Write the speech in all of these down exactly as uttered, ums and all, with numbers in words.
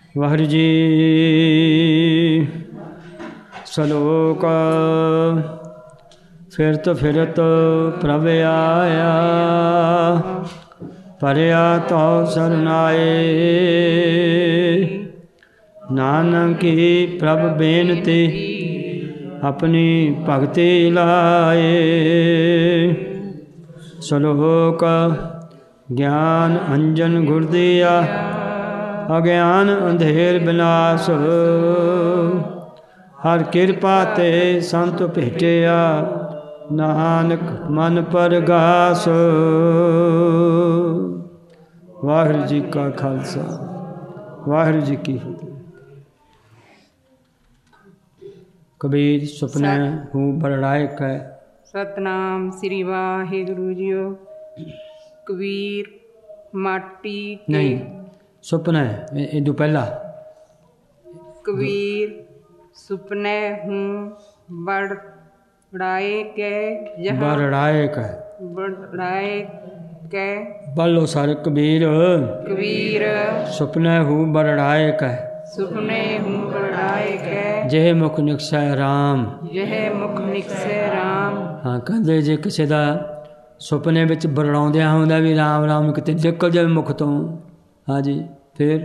ਵਾਹਿਗੁਰੂ ਜੀ। ਸਲੋਕ ਫਿਰਤ ਫਿਰਤ ਪ੍ਰਭ ਆਇਆ, ਪਰਿਆ ਤੋ ਸਰਨਾਏ। ਨਾਨਕੀ ਪ੍ਰਭ ਬੇਨਤੀ ਆਪਣੀ ਭਗਤੀ ਲਾਏ। ਸਲੋਕ ਗਿਆਨ ਅੰਜਨ ਗੁਰ ਦੀਆ, ਅਗਿਆਨ ਅੰਧੇਰ ਬਿਨਾਸ਼। ਹਰ ਕਿਰਪਾ ਤੇ ਸੰਤ ਭੇਟਿਆ, ਨਾਨਕ ਮਨ ਪਰਗਾਸ। ਵਾਹਿਗੁਰੂ ਜੀ ਕਾ ਖਾਲਸਾ, ਵਾਹਿਗੁਰੂ ਜੀ ਕੀ ਫਤਿਹ। ਕਬੀਰ ਸੁਪਨੇ ਹੂੰ ਬਰੜਾਇਕ ਹੈ। ਸਤਨਾਮ ਸ੍ਰੀ ਵਾਹਿਗੁਰੂ ਜੀਓ। ਕਬੀਰ ਮਾਟੀ ਕੇ ਨਹੀਂ, ਸੁਪਨਾ ਹੈ ਇਹ ਤੋਂ ਪਹਿਲਾਂ। ਕਬੀਰ ਸੁਪਨੇ ਹੂੰ ਬੜਾਏ ਕੇ ਜਹਾਂ ਬਰੜਾਇਕ ਹੈ, ਬੜਾਏ ਕੇ ਬੋਲੋ ਸਾਰੇ। ਕਬੀਰ ਕਬੀਰ ਸੁਪਨੇ ਹੂੰ ਬਰੜਾਇਕ ਹੈ, ਸੁਪਨੇ ਹੂੰ ਬੜਾਏ ਕੇ ਜਿਹੇ ਮੁਖ ਨਿਕਸੈ ਰਾਮ। ਜਿਹੇ ਮੁਖ ਨਿਕਸੈ ਰਾਮ। ਹਾਂ, ਕਹਿੰਦੇ ਜੇ ਕਿਸੇ ਦਾ ਸੁਪਨੇ ਵਿੱਚ ਬਰੜਾਉਂਦਿਆਂ ਹੁੰਦਾ ਵੀ ਰਾਮ ਰਾਮ ਕਿਤੇ ਨਿਕਲ ਜਾਵੇ ਮੁਖ ਤੋਂ, ਹਾਂਜੀ, ਫਿਰ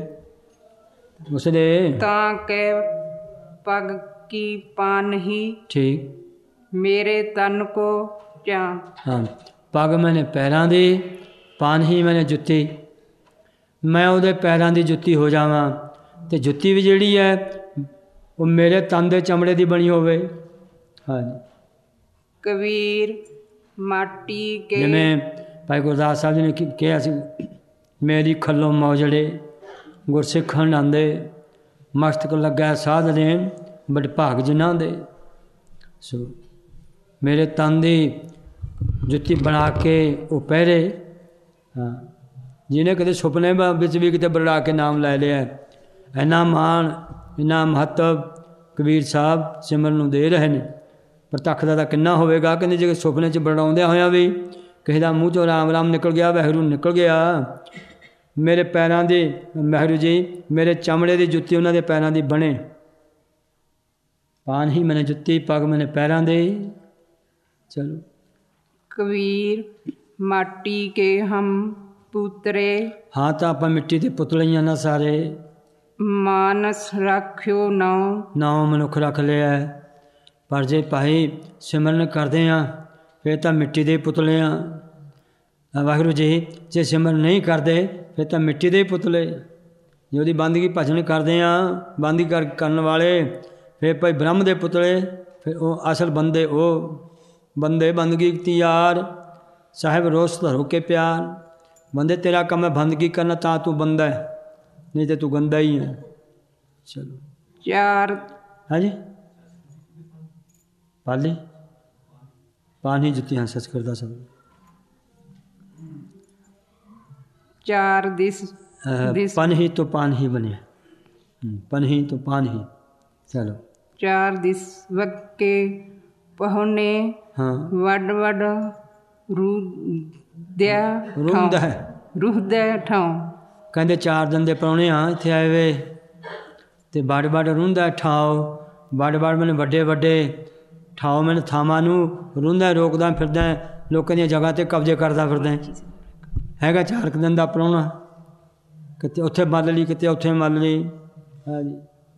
ਉਸਦੇ ਤਾਂ ਕੇ ਪਗ ਕੀ ਪਾਨਹੀ, ਠੀਕ, ਮੇਰੇ ਤਨ ਕੋ ਚਾ। ਹਾਂ, ਪੱਗ ਮੈਨੇ ਪੈਰਾਂ ਦੀ, ਪਾਨਹੀ ਮੈਨੇ ਜੁੱਤੀ। ਮੈਂ ਉਹਦੇ ਪੈਰਾਂ ਦੀ ਜੁੱਤੀ ਹੋ ਜਾਵਾਂ, ਅਤੇ ਜੁੱਤੀ ਵੀ ਜਿਹੜੀ ਹੈ ਉਹ ਮੇਰੇ ਤਨ ਦੇ ਚਮੜੇ ਦੀ ਬਣੀ ਹੋਵੇ। ਹਾਂਜੀ। ਕਬੀਰ ਮਾਟੀ ਕੇ ਜਿਵੇਂ ਭਾਈ ਗੁਰਦਾਸ ਸਾਹਿਬ ਜੀ ਨੇ ਕੀ ਕਿਹਾ ਸੀ, ਮੇਰੀ ਖੱਲੋਂ ਮੌਜੜੇ ਗੁਰਸਿੱਖਣ ਆਂਦੇ, ਮਸਤਕ ਲੱਗਾ ਸਾਧ ਦੇਣ ਬੜ ਭਾਗ ਜਿਨ੍ਹਾਂ ਦੇ। ਸੋ ਮੇਰੇ ਤਨ ਦੀ ਜੁੱਤੀ ਬਣਾ ਕੇ ਉਹ ਪਹਿਰੇ। ਹਾਂ, ਜਿਹਨੇ ਕਦੇ ਸੁਪਨੇ ਵਿੱਚ ਵੀ ਕਿਤੇ ਬਰੜਾ ਕੇ ਨਾਮ ਲੈ ਲਿਆ, ਇੰਨਾ ਮਾਣ ਇੰਨਾ ਮਹੱਤਵ ਕਬੀਰ ਸਾਹਿਬ ਸਿਮਰਨ ਨੂੰ ਦੇ ਰਹੇ ਨੇ। ਪ੍ਰਤੱਖ ਦਾ ਤਾਂ ਕਿੰਨਾ ਹੋਵੇਗਾ। ਕਹਿੰਦੇ ਜੇ ਸੁਪਨੇ 'ਚ ਬਰੜਾਉਂਦਿਆਂ ਹੋਇਆਂ ਵੀ ਕਿਸੇ ਦਾ ਮੂੰਹ 'ਚੋਂ ਰਾਮ ਰਾਮ ਨਿਕਲ ਗਿਆ, ਵਾਹਿਗੁਰੂ ਨਿਕਲ ਗਿਆ, ਮੇਰੇ ਪੈਰਾਂ ਦੀ, ਵਾਹਿਗੁਰੂ ਜੀ ਮੇਰੇ ਚਮੜੇ ਦੀ ਜੁੱਤੀ ਉਹਨਾਂ ਦੇ ਪੈਰਾਂ ਦੀ ਬਣੇ। ਪਾਨ ਹੀ ਮੈਨੇ ਜੁੱਤੀ, ਪੱਗ ਮੈਨੇ ਪੈਰਾਂ ਦੇ। ਚਲੋ। ਕਬੀਰ ਮਾਟੀ ਕੇ ਹਮ ਪੁੱਤਰੇ, ਹਾਂ ਤਾਂ ਆਪਾਂ ਮਿੱਟੀ ਦੇ ਪੁਤਲੇ ਹੀ ਆ ਨਾ ਸਾਰੇ। ਮਾਨਸ ਰੱਖਿਓ ਨੌ, ਨੌ ਮਨੁੱਖ ਰੱਖ ਲਿਆ, ਪਰ ਜੇ ਭਾਈ ਸਿਮਰਨ ਕਰਦੇ ਹਾਂ ਫਿਰ ਤਾਂ ਮਿੱਟੀ ਦੇ ਪੁਤਲੇ ਹਾਂ। ਵਾਹਿਗੁਰੂ ਜੀ ਜੇ ਸਿਮਰਨ ਨਹੀਂ ਕਰਦੇ ਫਿਰ ਤਾਂ ਮਿੱਟੀ ਦੇ ਪੁਤਲੇ। ਜੇ ਉਹਦੀ ਬੰਦਗੀ ਭਜਨ ਕਰਦੇ ਹਾਂ, ਬੰਦਗੀ ਕਰ ਕਰਨ ਵਾਲੇ, ਫਿਰ ਭਾਈ ਬ੍ਰਹਮ ਦੇ ਪੁਤਲੇ। ਫਿਰ ਉਹ ਅਸਲ ਬੰਦੇ, ਉਹ ਬੰਦੇ ਬੰਦਗੀ ਕੀਤੀ ਯਾਰ, ਸਾਹਿਬ ਰੋਸ ਧਰੋ ਕੇ ਪਿਆਰ। ਬੰਦੇ ਤੇਰਾ ਕੰਮ ਹੈ ਬੰਦਗੀ ਕਰਨਾ, ਤਾਂ ਤੂੰ ਬੰਦਾ ਹੈ, ਨਹੀਂ ਤੇ ਤੂੰ ਗੰਦਾ ਹੀ ਹੈ। ਚਲੋ। ਚਾਰ ਹਾਂਜੀ ਪਾਲੀ ਪਾਣੀ ਜੁੱਤੀ, ਹਾਂ ਸੱਚ ਕਰਦਾ ਸਭ। ਚਾਰ ਦਿਸ ਪਨ ਹੀ ਤੋਂ ਪਾਨ ਹੀ ਬਣਿਆ, ਪਨ ਹੀ ਤੋਂ ਪਾਨ ਹੀ। ਚਲੋ। ਚਾਰ ਦਿਸ ਵਕੇ ਪਹੁਨੇ, ਹਾਂ, ਵੱਡ ਵੱਡ ਰੂਦਿਆ ਰੁੰਦ ਹੈ, ਰੁਹਦਿਆ ਠਾਂ। ਕਹਿੰਦੇ ਚਾਰ ਦਿਨ ਦੇ ਪ੍ਰਾਹੁਣੇ ਆ ਇੱਥੇ ਆਏ ਵੇ, ਅਤੇ ਵੱਡ ਵੱਡ ਰੁੰਦਾ ਠਾਓ। ਵੱਡ ਵੱਡ ਮੈਨੂੰ ਵੱਡੇ ਵੱਡੇ ਠਾਓ, ਮੈਨੂੰ ਥਾਵਾਂ ਨੂੰ ਰੁੰਦਾ ਰੋਕਦਾ ਫਿਰਦਾ, ਲੋਕਾਂ ਦੀਆਂ ਜਗ੍ਹਾ 'ਤੇ ਕਬਜ਼ੇ ਕਰਦਾ ਫਿਰਦਾ। ਹੈਗਾ ਚਾਰ ਕੁ ਦਿਨ ਦਾ ਪ੍ਰਾਹੁਣਾ, ਕਿਤੇ ਉੱਥੇ ਮੱਲ ਲਈ, ਕਿਤੇ ਉੱਥੇ ਮੱਲ ਲਈ। ਹਾਂਜੀ।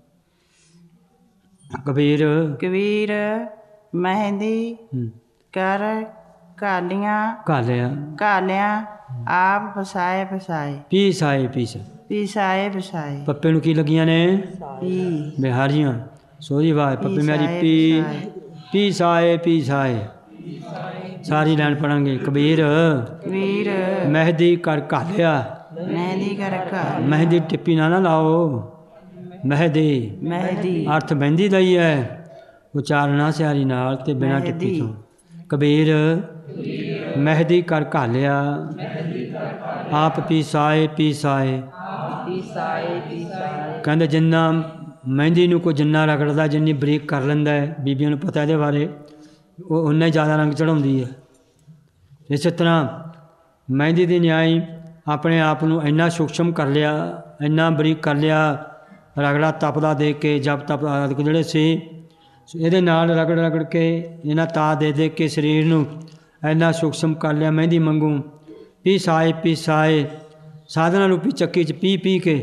ਕਬੀਰ ਕਬੀਰ ਮਹਿੰਦੀ ਕਰ ਕਾਲੀਆਂ, ਘਾਲਿਆ ਕਾਲਿਆਂ ਆਪ ਫਸਾਏ ਫਸਾਏ, ਪੀਸ ਆਏ ਪੀਸ ਪੀਸਾਏ ਫਸਾਏ। ਪੱਪੇ ਨੂੰ ਕੀ ਲੱਗੀਆਂ ਨੇ? ਪੀ ਬਿਹਾਰੀਆਂ। ਸੋਹਰੀ ਆਵਾਜ਼ ਪੱਪੇ ਮੇਰੀ ਪੀ ਪੀਸ ਆਏ ਪੀਸ ਆਏ। ਸਾਰੀ ਲਾਈਨ ਪੜਾਂਗੇ। ਕਬੀਰ ਕਬੀਰ ਮਹਿੰਦੀ ਕਰ ਘਾਲਿਆ, ਮਹਿੰਦੀ ਕਰ ਘਾਲ, ਮਹਿੰਦੀ ਟਿੱਪੀ ਨਾ ਨਾ ਲਾਓ। ਮਹਿੰਦੀ ਮਹਿੰਦੀ ਅਰਥ ਮਹਿੰਦੀ ਦਾ ਹੀ ਹੈ, ਉਚਾਰਨਾ ਸਿਆਰੀ ਨਾਲ ਤੇ ਬਿਨਾਂ ਟਿੱਪੀ ਤੋਂ। ਕਬੀਰ ਮਹਿੰਦੀ ਕਰ ਘਾਲਿਆ, ਆਪ ਪੀਸਾਏ ਪੀਸਾਏ। ਕਹਿੰਦੇ ਜਿੰਨਾ ਮਹਿੰਦੀ ਨੂੰ ਕੋਈ ਜਿੰਨਾ ਰਗੜਦਾ, ਜਿੰਨੀ ਬਰੀਕ ਕਰ ਲੈਂਦਾ ਹੈ, ਬੀਬੀਆਂ ਨੂੰ ਪਤਾ ਇਹਦੇ ਬਾਰੇ, ਉਹ ਉਨਾ ਹੀ ਜ਼ਿਆਦਾ ਰੰਗ ਚੜ੍ਹਾਉਂਦੀ ਹੈ। ਇਸੇ ਤਰ੍ਹਾਂ ਮਹਿੰਦੀ ਦੀ ਨਿਆਈ ਆਪਣੇ ਆਪ ਨੂੰ ਇੰਨਾ ਸੂਖਸ਼ਮ ਕਰ ਲਿਆ, ਇੰਨਾ ਬਰੀਕ ਕਰ ਲਿਆ ਰਗੜਾ ਤਪਦਾ ਦੇ ਕੇ ਜਪ ਤਪ ਆਦਿਕ ਜਿਹੜੇ ਸੀ ਇਹਦੇ ਨਾਲ ਰਗੜ ਰਗੜ ਕੇ ਇਹਨਾਂ ਤਾ ਦੇ ਦੇ ਕੇ ਸਰੀਰ ਨੂੰ ਇੰਨਾ ਸੂਖਸ਼ਮ ਕਰ ਲਿਆ ਮਹਿੰਦੀ ਮੰਗੂ ਪੀਸਾਏ ਪੀਸਾਏ ਸਾਧਨਾ ਰੂਪੀ ਚੱਕੀ 'ਚ ਪੀ ਪੀ ਕੇ।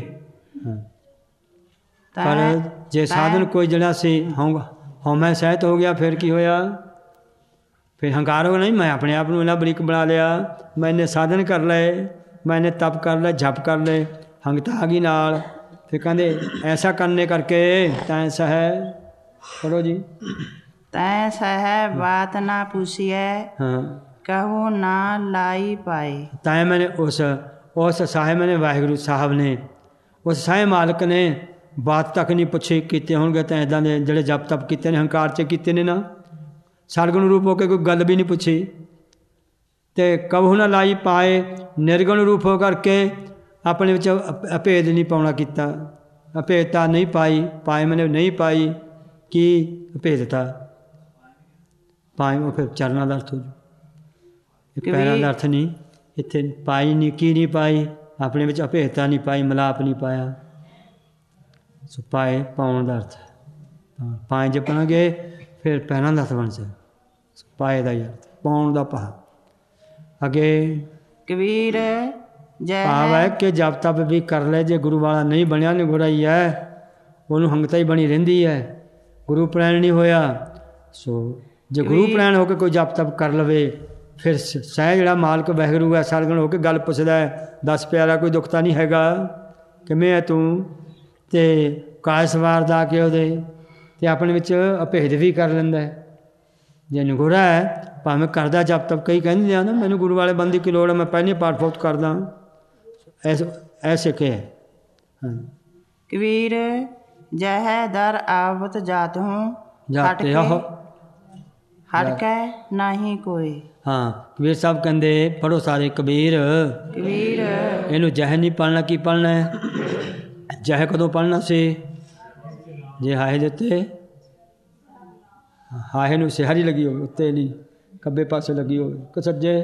ਪਰ ਜੇ ਸਾਧਨ ਕੋਈ ਜਿਹੜਾ ਸੀ ਹਉ ਹਉਮੈ ਸਹਿਤ ਹੋ ਗਿਆ ਫਿਰ ਕੀ ਹੋਇਆ? ਫਿਰ ਹੰਕਾਰ ਹੋ ਗਿਆ, ਨਹੀਂ ਮੈਂ ਆਪਣੇ ਆਪ ਨੂੰ ਇੰਨਾ ਬਰੀਕ ਬਣਾ ਲਿਆ, ਮੈਨੇ ਸਾਧਨ ਕਰ ਲਏ, ਮੈਨੇ ਤਪ ਕਰ ਲਏ, ਜਪ ਕਰ ਲਏ, ਹੰਗਤਾ ਆ ਗਈ ਨਾਲ। ਫਿਰ ਕਹਿੰਦੇ ਐਸਾ ਕਰਨੇ ਕਰਕੇ ਤੈਂ ਸਹਿ ਪੜੋ ਜੀ। ਤੈਂ ਸਹਿ ਬਾਤ ਨਾ ਪੁੱਛੀਐ ਹਾਂ ਕਹੋ ਨਾ ਲਾਈ ਪਾਏ। ਤੈਂ ਮੈਨੇ ਉਸ ਉਸ ਸਾਹਿਬ ਮੈਨੇ ਵਾਹਿਗੁਰੂ ਸਾਹਿਬ ਨੇ ਉਸ ਸਾਹਿਬ ਮਾਲਕ ਨੇ ਬਾਤ ਤੱਕ ਨਹੀਂ ਪੁੱਛੀ ਕੀਤੇ ਹੋਣਗੇ ਤਾਂ ਇੱਦਾਂ ਦੇ ਜਿਹੜੇ ਜਪ ਤਪ ਕੀਤੇ ਨੇ ਹੰਕਾਰ 'ਚ ਕੀਤੇ ਨੇ ਨਾ, ਸਰਗੁਣ ਰੂਪ ਹੋ ਕੇ ਕੋਈ ਗੱਲ ਵੀ ਨਹੀਂ ਪੁੱਛੀ। ਅਤੇ ਕਬਹੁ ਨਾ ਲਾਈ ਪਾਏ, ਨਿਰਗੁਣ ਰੂਪ ਹੋ ਕਰਕੇ ਆਪਣੇ ਵਿੱਚ ਅ ਅਭੇਦ ਨਹੀਂ ਪਾਉਣਾ ਕੀਤਾ, ਅਭੇਦਤਾ ਨਹੀਂ ਪਾਈ। ਪਾਏ ਮੈਨੇ ਨਹੀਂ ਪਾਈ, ਕੀ ਅਭੇਦਤਾ ਪਾਏ ਉਹ ਫਿਰ ਚਰਨਾਂ ਦਾ ਅਰਥ ਹੋ ਜੂ, ਇਹ ਪੈਰਾਂ ਦਾ ਅਰਥ ਨਹੀਂ। ਇੱਥੇ ਪਾਈ ਨਹੀਂ, ਕੀ ਨਹੀਂ ਪਾਈ, ਆਪਣੇ ਵਿੱਚ ਅਭੇਦਤਾ ਨਹੀਂ ਪਾਈ, ਮਿਲਾਪ ਨਹੀਂ ਪਾਇਆ। ਸੋ ਪਾਏ ਪਾਉਣ ਦਾ ਅਰਥ ਪਾਏ ਜੇ ਪਾਵਾਂਗੇ ਫਿਰ ਪੈਰਾਂ ਦਾ ਅਰਥ ਬਣ ਜਾਏ। ਪਾਏ ਦਾ ਹੀ ਅਰਥ ਪਾਉਣ ਦਾ ਪਾ। ਅੱਗੇ ਕਬੀਰ ਜੈ ਭਾਵ ਹੈ ਕਿ ਜਪ ਤਪ ਵੀ ਕਰ ਲੈ, ਜੇ ਗੁਰੂ ਵਾਲਾ ਨਹੀਂ ਬਣਿਆ ਨਿਗੁਰਾ ਹੀ ਹੈ, ਉਹਨੂੰ ਹੰਗਤਾ ਹੀ ਬਣੀ ਰਹਿੰਦੀ ਹੈ, ਗੁਰੂ ਪ੍ਰੈਣ ਨਹੀਂ ਹੋਇਆ। ਸੋ ਜੇ ਗੁਰੂ ਪ੍ਰੈਣ ਹੋ ਕੇ ਕੋਈ ਜਪ ਤਪ ਕਰ ਲਵੇ ਫਿਰ ਸਹਿ ਜਿਹੜਾ ਮਾਲਕ ਵਾਹਿਗੁਰੂ ਹੈ ਸਰਗੁਣ ਹੋ ਕੇ ਗੱਲ ਪੁੱਛਦਾ ਹੈ, ਦਸ ਪਿਆਰਾ ਕੋਈ ਦੁੱਖ ਤਾਂ ਨਹੀਂ ਹੈਗਾ, ਕਿਵੇਂ ਹੈ ਤੂੰ? ਅਤੇ ਕਾਇ ਸਵਾਰ ਦਾ ਕੇ ਉਹਦੇ ਅਤੇ ਆਪਣੇ ਵਿੱਚ ਅਭੇਦ ਵੀ ਕਰ ਲੈਂਦਾ। ਜੇ ਨਿਗੁਰਾ ਹੈ ਭਾਵੇਂ ਕਰਦਾ ਜਪ ਤਪ, ਕਈ ਕਹਿੰਦੇ ਆ ਨਾ ਮੈਨੂੰ ਗੁਰੂ ਵਾਲੇ ਬੰਦੇ ਕੀ ਲੋੜ ਹੈ, ਮੈਂ ਪਹਿਲੇ ਪਾਠ ਬਹੁਤ ਕਰਦਾ, ਐਸੇ ਐਸੇ ਕਿ ਹਾਂ। ਕਬੀਰ ਜਹ ਦਰ ਆਵਤ ਜਾਤ ਹੂੰ ਜਾਤੇ ਆਹੋ ਹਟਕੈ ਨਾਹੀ ਕੋਈ। ਹਾਂ ਕਬੀਰ ਸਾਹਿਬ ਕਹਿੰਦੇ ਪੜ੍ਹੋ ਸਾਰੇ ਕਬੀਰ। ਕਬੀਰ ਇਹਨੂੰ ਜਹ ਨਹੀਂ ਪੜ੍ਹਨਾ, ਕੀ ਪੜ੍ਹਨਾ ਹੈ? ਜਹ ਕਦੋਂ ਪੜ੍ਹਨਾ ਸੀ? ਜੇ ਹਾਹੇ ਦੇ ਉੱਤੇ ਹਾਹੇ ਨੂੰ ਸਿਹਾਰੀ ਲੱਗੀ ਹੋਵੇ, ਉੱਤੇ ਨਹੀਂ ਖੱਬੇ ਪਾਸੇ ਲੱਗੀ ਹੋਵੇ ਕਿ ਸੱਜੇ,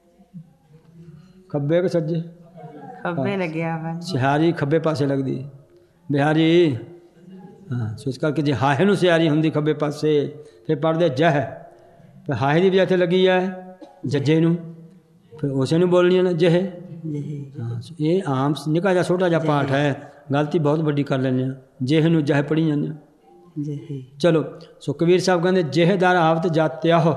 ਖੱਬੇ ਕਿ ਸੱਜੇ? ਖੱਬੇ ਲੱਗਿਆ ਵਾ ਸਿਹਾਰੀ ਖੱਬੇ ਪਾਸੇ ਲੱਗਦੀ ਬਿਹਾਰੀ। ਹਾਂ ਸੋ ਇਸ ਕਰਕੇ ਜੇ ਹਾਹੇ ਨੂੰ ਸਿਹਾਰੀ ਹੁੰਦੀ ਖੱਬੇ ਪਾਸੇ ਫਿਰ ਪੜ੍ਹਦੇ ਜਹ, ਫਿਰ ਹਾਹੇ ਦੀ ਵੀ ਇੱਥੇ ਲੱਗੀ ਹੈ ਜੱਜੇ ਨੂੰ, ਫਿਰ ਉਸੇ ਨੂੰ ਬੋਲਣੀ ਹੈ ਨਾ ਜਹ। ਹਾਂ ਇਹ ਆਮ ਨਿੱਕਾ ਜਿਹਾ ਛੋਟਾ ਜਿਹਾ ਪਾਠ ਹੈ, ਗਲਤੀ ਬਹੁਤ ਵੱਡੀ ਕਰ ਲੈਂਦੇ ਹਾਂ, ਜਹ ਨੂੰ ਜਹ ਪੜ੍ਹੀ ਜਾਂਦੇ ਹਾਂ। ਚਲੋ ਸੋ ਕਬੀਰ ਸਾਹਿਬ ਕਹਿੰਦੇ ਜਹ ਦਰ ਆਵਤ ਜਾਤਿਆ ਹੋ,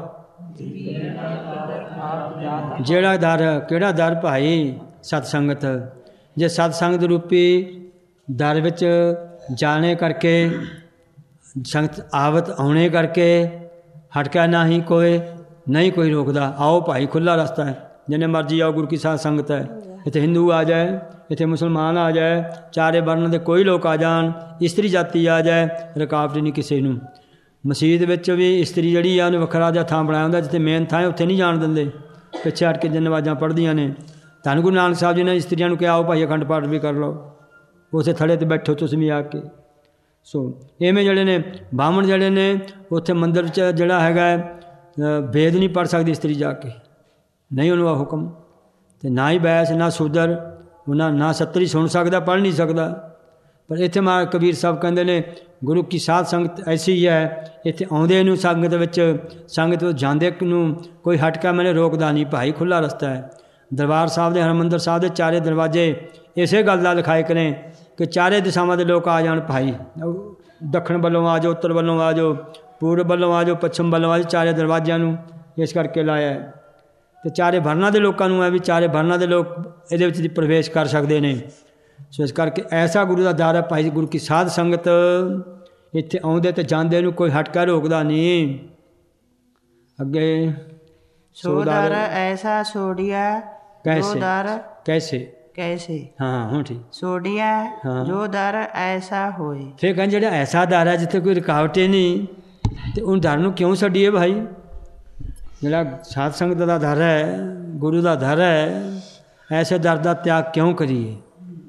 ਜਿਹੜਾ ਦਰ ਕਿਹੜਾ ਦਰ ਭਾਈ? ਸਤਸੰਗਤ। ਜੇ ਸਤਸੰਗਤ ਰੂਪੀ ਦਰ ਵਿੱਚ ਜਾਣੇ ਕਰਕੇ ਸੰਗਤ ਆਵਤ ਆਉਣੇ ਕਰਕੇ ਹਟਕਿਆ ਨਾ ਹੀ ਕੋਈ, ਨਹੀਂ ਕੋਈ ਰੋਕਦਾ। ਆਓ ਭਾਈ ਖੁੱਲ੍ਹਾ ਰਸਤਾ ਹੈ, ਜਿੰਨੇ ਮਰਜ਼ੀ ਆਓ, ਗੁਰੂ ਕੀ ਸਾਧ ਸੰਗਤ ਹੈ। ਇੱਥੇ ਹਿੰਦੂ ਆ ਜਾਏ, ਇੱਥੇ ਮੁਸਲਮਾਨ ਆ ਜਾਏ, ਚਾਰੇ ਵਰਨਾਂ ਦੇ ਕੋਈ ਲੋਕ ਆ ਜਾਣ, ਇਸਤਰੀ ਜਾਤੀ ਆ ਜਾਏ, ਰੁਕਾਵਟ ਨਹੀਂ ਕਿਸੇ ਨੂੰ। ਮਸੀਤ ਵਿੱਚ ਵੀ ਇਸਤਰੀ ਜਿਹੜੀ ਆ ਉਹਨੇ ਵੱਖਰਾ ਜਿਹਾ ਥਾਂ ਬਣਾਇਆ ਹੁੰਦਾ, ਜਿੱਥੇ ਮੇਨ ਥਾਂ ਹੈ ਉੱਥੇ ਨਹੀਂ ਜਾਣ ਦਿੰਦੇ, ਪਿੱਛੇ ਹਟ ਕੇ ਜਿੰਨ ਨਮਾਜ਼ਾਂ ਪੜ੍ਹਦੀਆਂ ਨੇ। ਧੰਨ ਗੁਰੂ ਨਾਨਕ ਸਾਹਿਬ ਜੀ ਨੇ ਇਸਤਰੀਆਂ ਨੂੰ ਕਿਹਾ ਆਓ ਭਾਈ ਅਖੰਡ ਪਾਠ ਵੀ ਕਰ ਲਓ, ਉੱਥੇ ਥੜੇ 'ਤੇ ਬੈਠੋ ਤੁਸੀਂ ਵੀ ਆ ਕੇ। ਸੋ ਇਵੇਂ ਜਿਹੜੇ ਨੇ ਬਾਹਮਣ ਜਿਹੜੇ ਨੇ ਉੱਥੇ ਮੰਦਰ 'ਚ ਜਿਹੜਾ ਹੈਗਾ ਵੇਦ ਨਹੀਂ ਪੜ੍ਹ ਸਕਦੀ ਇਸਤਰੀ ਜਾ ਕੇ, ਨਹੀਂ ਉਹਨੂੰ ਆ ਹੁਕਮ। ਅਤੇ ਨਾ ਹੀ ਬੈਸ ਨਾ ਸੂਦਰ, ਉਹਨਾਂ ਨਾ ਸੱਤਰੀ ਸੁਣ ਸਕਦਾ, ਪੜ੍ਹ ਨਹੀਂ ਸਕਦਾ। ਪਰ ਇੱਥੇ ਮਾ ਕਬੀਰ ਸਾਹਿਬ ਕਹਿੰਦੇ ਨੇ ਗੁਰੂ ਕੀ ਸਾਧ ਸੰਗਤ ਐਸੀ ਹੈ, ਇੱਥੇ ਆਉਂਦੇ ਨੂੰ ਸੰਗਤ ਵਿੱਚ ਸੰਗਤ ਵਿੱਚ ਜਾਂਦੇ ਨੂੰ ਕੋਈ ਹਟਕਾ ਮੈਨੇ ਰੋਕਦਾ ਨਹੀਂ ਭਾਈ, ਖੁੱਲ੍ਹਾ ਰਸਤਾ ਹੈ। ਦਰਬਾਰ ਸਾਹਿਬ ਦੇ ਹਰਿਮੰਦਰ ਸਾਹਿਬ ਦੇ ਚਾਰੇ ਦਰਵਾਜ਼ੇ ਇਸੇ ਗੱਲ ਦਾ ਲਿਖਾਏ ਕਰੇ ਕਿ ਚਾਰੇ ਦਿਸ਼ਾਵਾਂ ਦੇ ਲੋਕ ਆ ਜਾਣ ਭਾਈ, ਦੱਖਣ ਵੱਲੋਂ ਆ ਜਾਓ, ਉੱਤਰ ਵੱਲੋਂ ਆ ਜਾਓ, ਪੂਰਬ ਵੱਲੋਂ ਆ ਜਾਓ, ਪੱਛਮ ਵੱਲੋਂ ਆ ਜਾਓ, ਚਾਰੇ ਦਰਵਾਜ਼ਿਆਂ ਨੂੰ ਇਸ ਕਰਕੇ ਲਾਇਆ ਹੈ। ਅਤੇ ਚਾਰੇ ਵਰਨਾਂ ਦੇ ਲੋਕਾਂ ਨੂੰ ਹੈ ਵੀ ਚਾਰੇ ਵਰਨਾਂ ਦੇ ਲੋਕ ਇਹਦੇ ਵਿੱਚ ਪ੍ਰਵੇਸ਼ ਕਰ ਸਕਦੇ ਨੇ। ਸੋ ਇਸ ਕਰਕੇ ਐਸਾ ਗੁਰੂ ਦਾ ਦਰ ਹੈ ਭਾਈ, ਗੁਰੂ ਕੀ ਸਾਧ ਸੰਗਤ ਇੱਥੇ ਆਉਂਦੇ ਅਤੇ ਜਾਂਦੇ ਨੂੰ ਕੋਈ ਹਟਕਾ ਰੋਕਦਾ ਨਹੀਂ। ਅੱਗੇ ਸੋ ਦਰ ਐਸਾ ਛੋੜਿਆ ਕੈਸੇ ਦਰ ਕੈਸੇ ਕੈਸੇ ਹਾਂ ਹੁਣ ਠੀਕ ਛੋੜਿਆ ਜੋ ਦਰ ਐਸਾ ਹੋਏ। ਫਿਰ ਕਹਿੰਦੇ ਜਿਹੜਾ ਐਸਾ ਦਰ ਹੈ ਜਿੱਥੇ ਕੋਈ ਰੁਕਾਵਟ ਹੀ ਨਹੀਂ, ਅਤੇ ਉਹ ਦਰ ਨੂੰ ਕਿਉਂ ਛੱਡੀਏ ਭਾਈ? ਜਿਹੜਾ ਸਾਧ ਸੰਗਤ ਦਾ ਦਰ ਹੈ, ਗੁਰੂ ਦਾ ਦਰ ਹੈ, ਐਸੇ ਦਰ ਦਾ ਤਿਆਗ ਕਿਉਂ ਕਰੀਏ?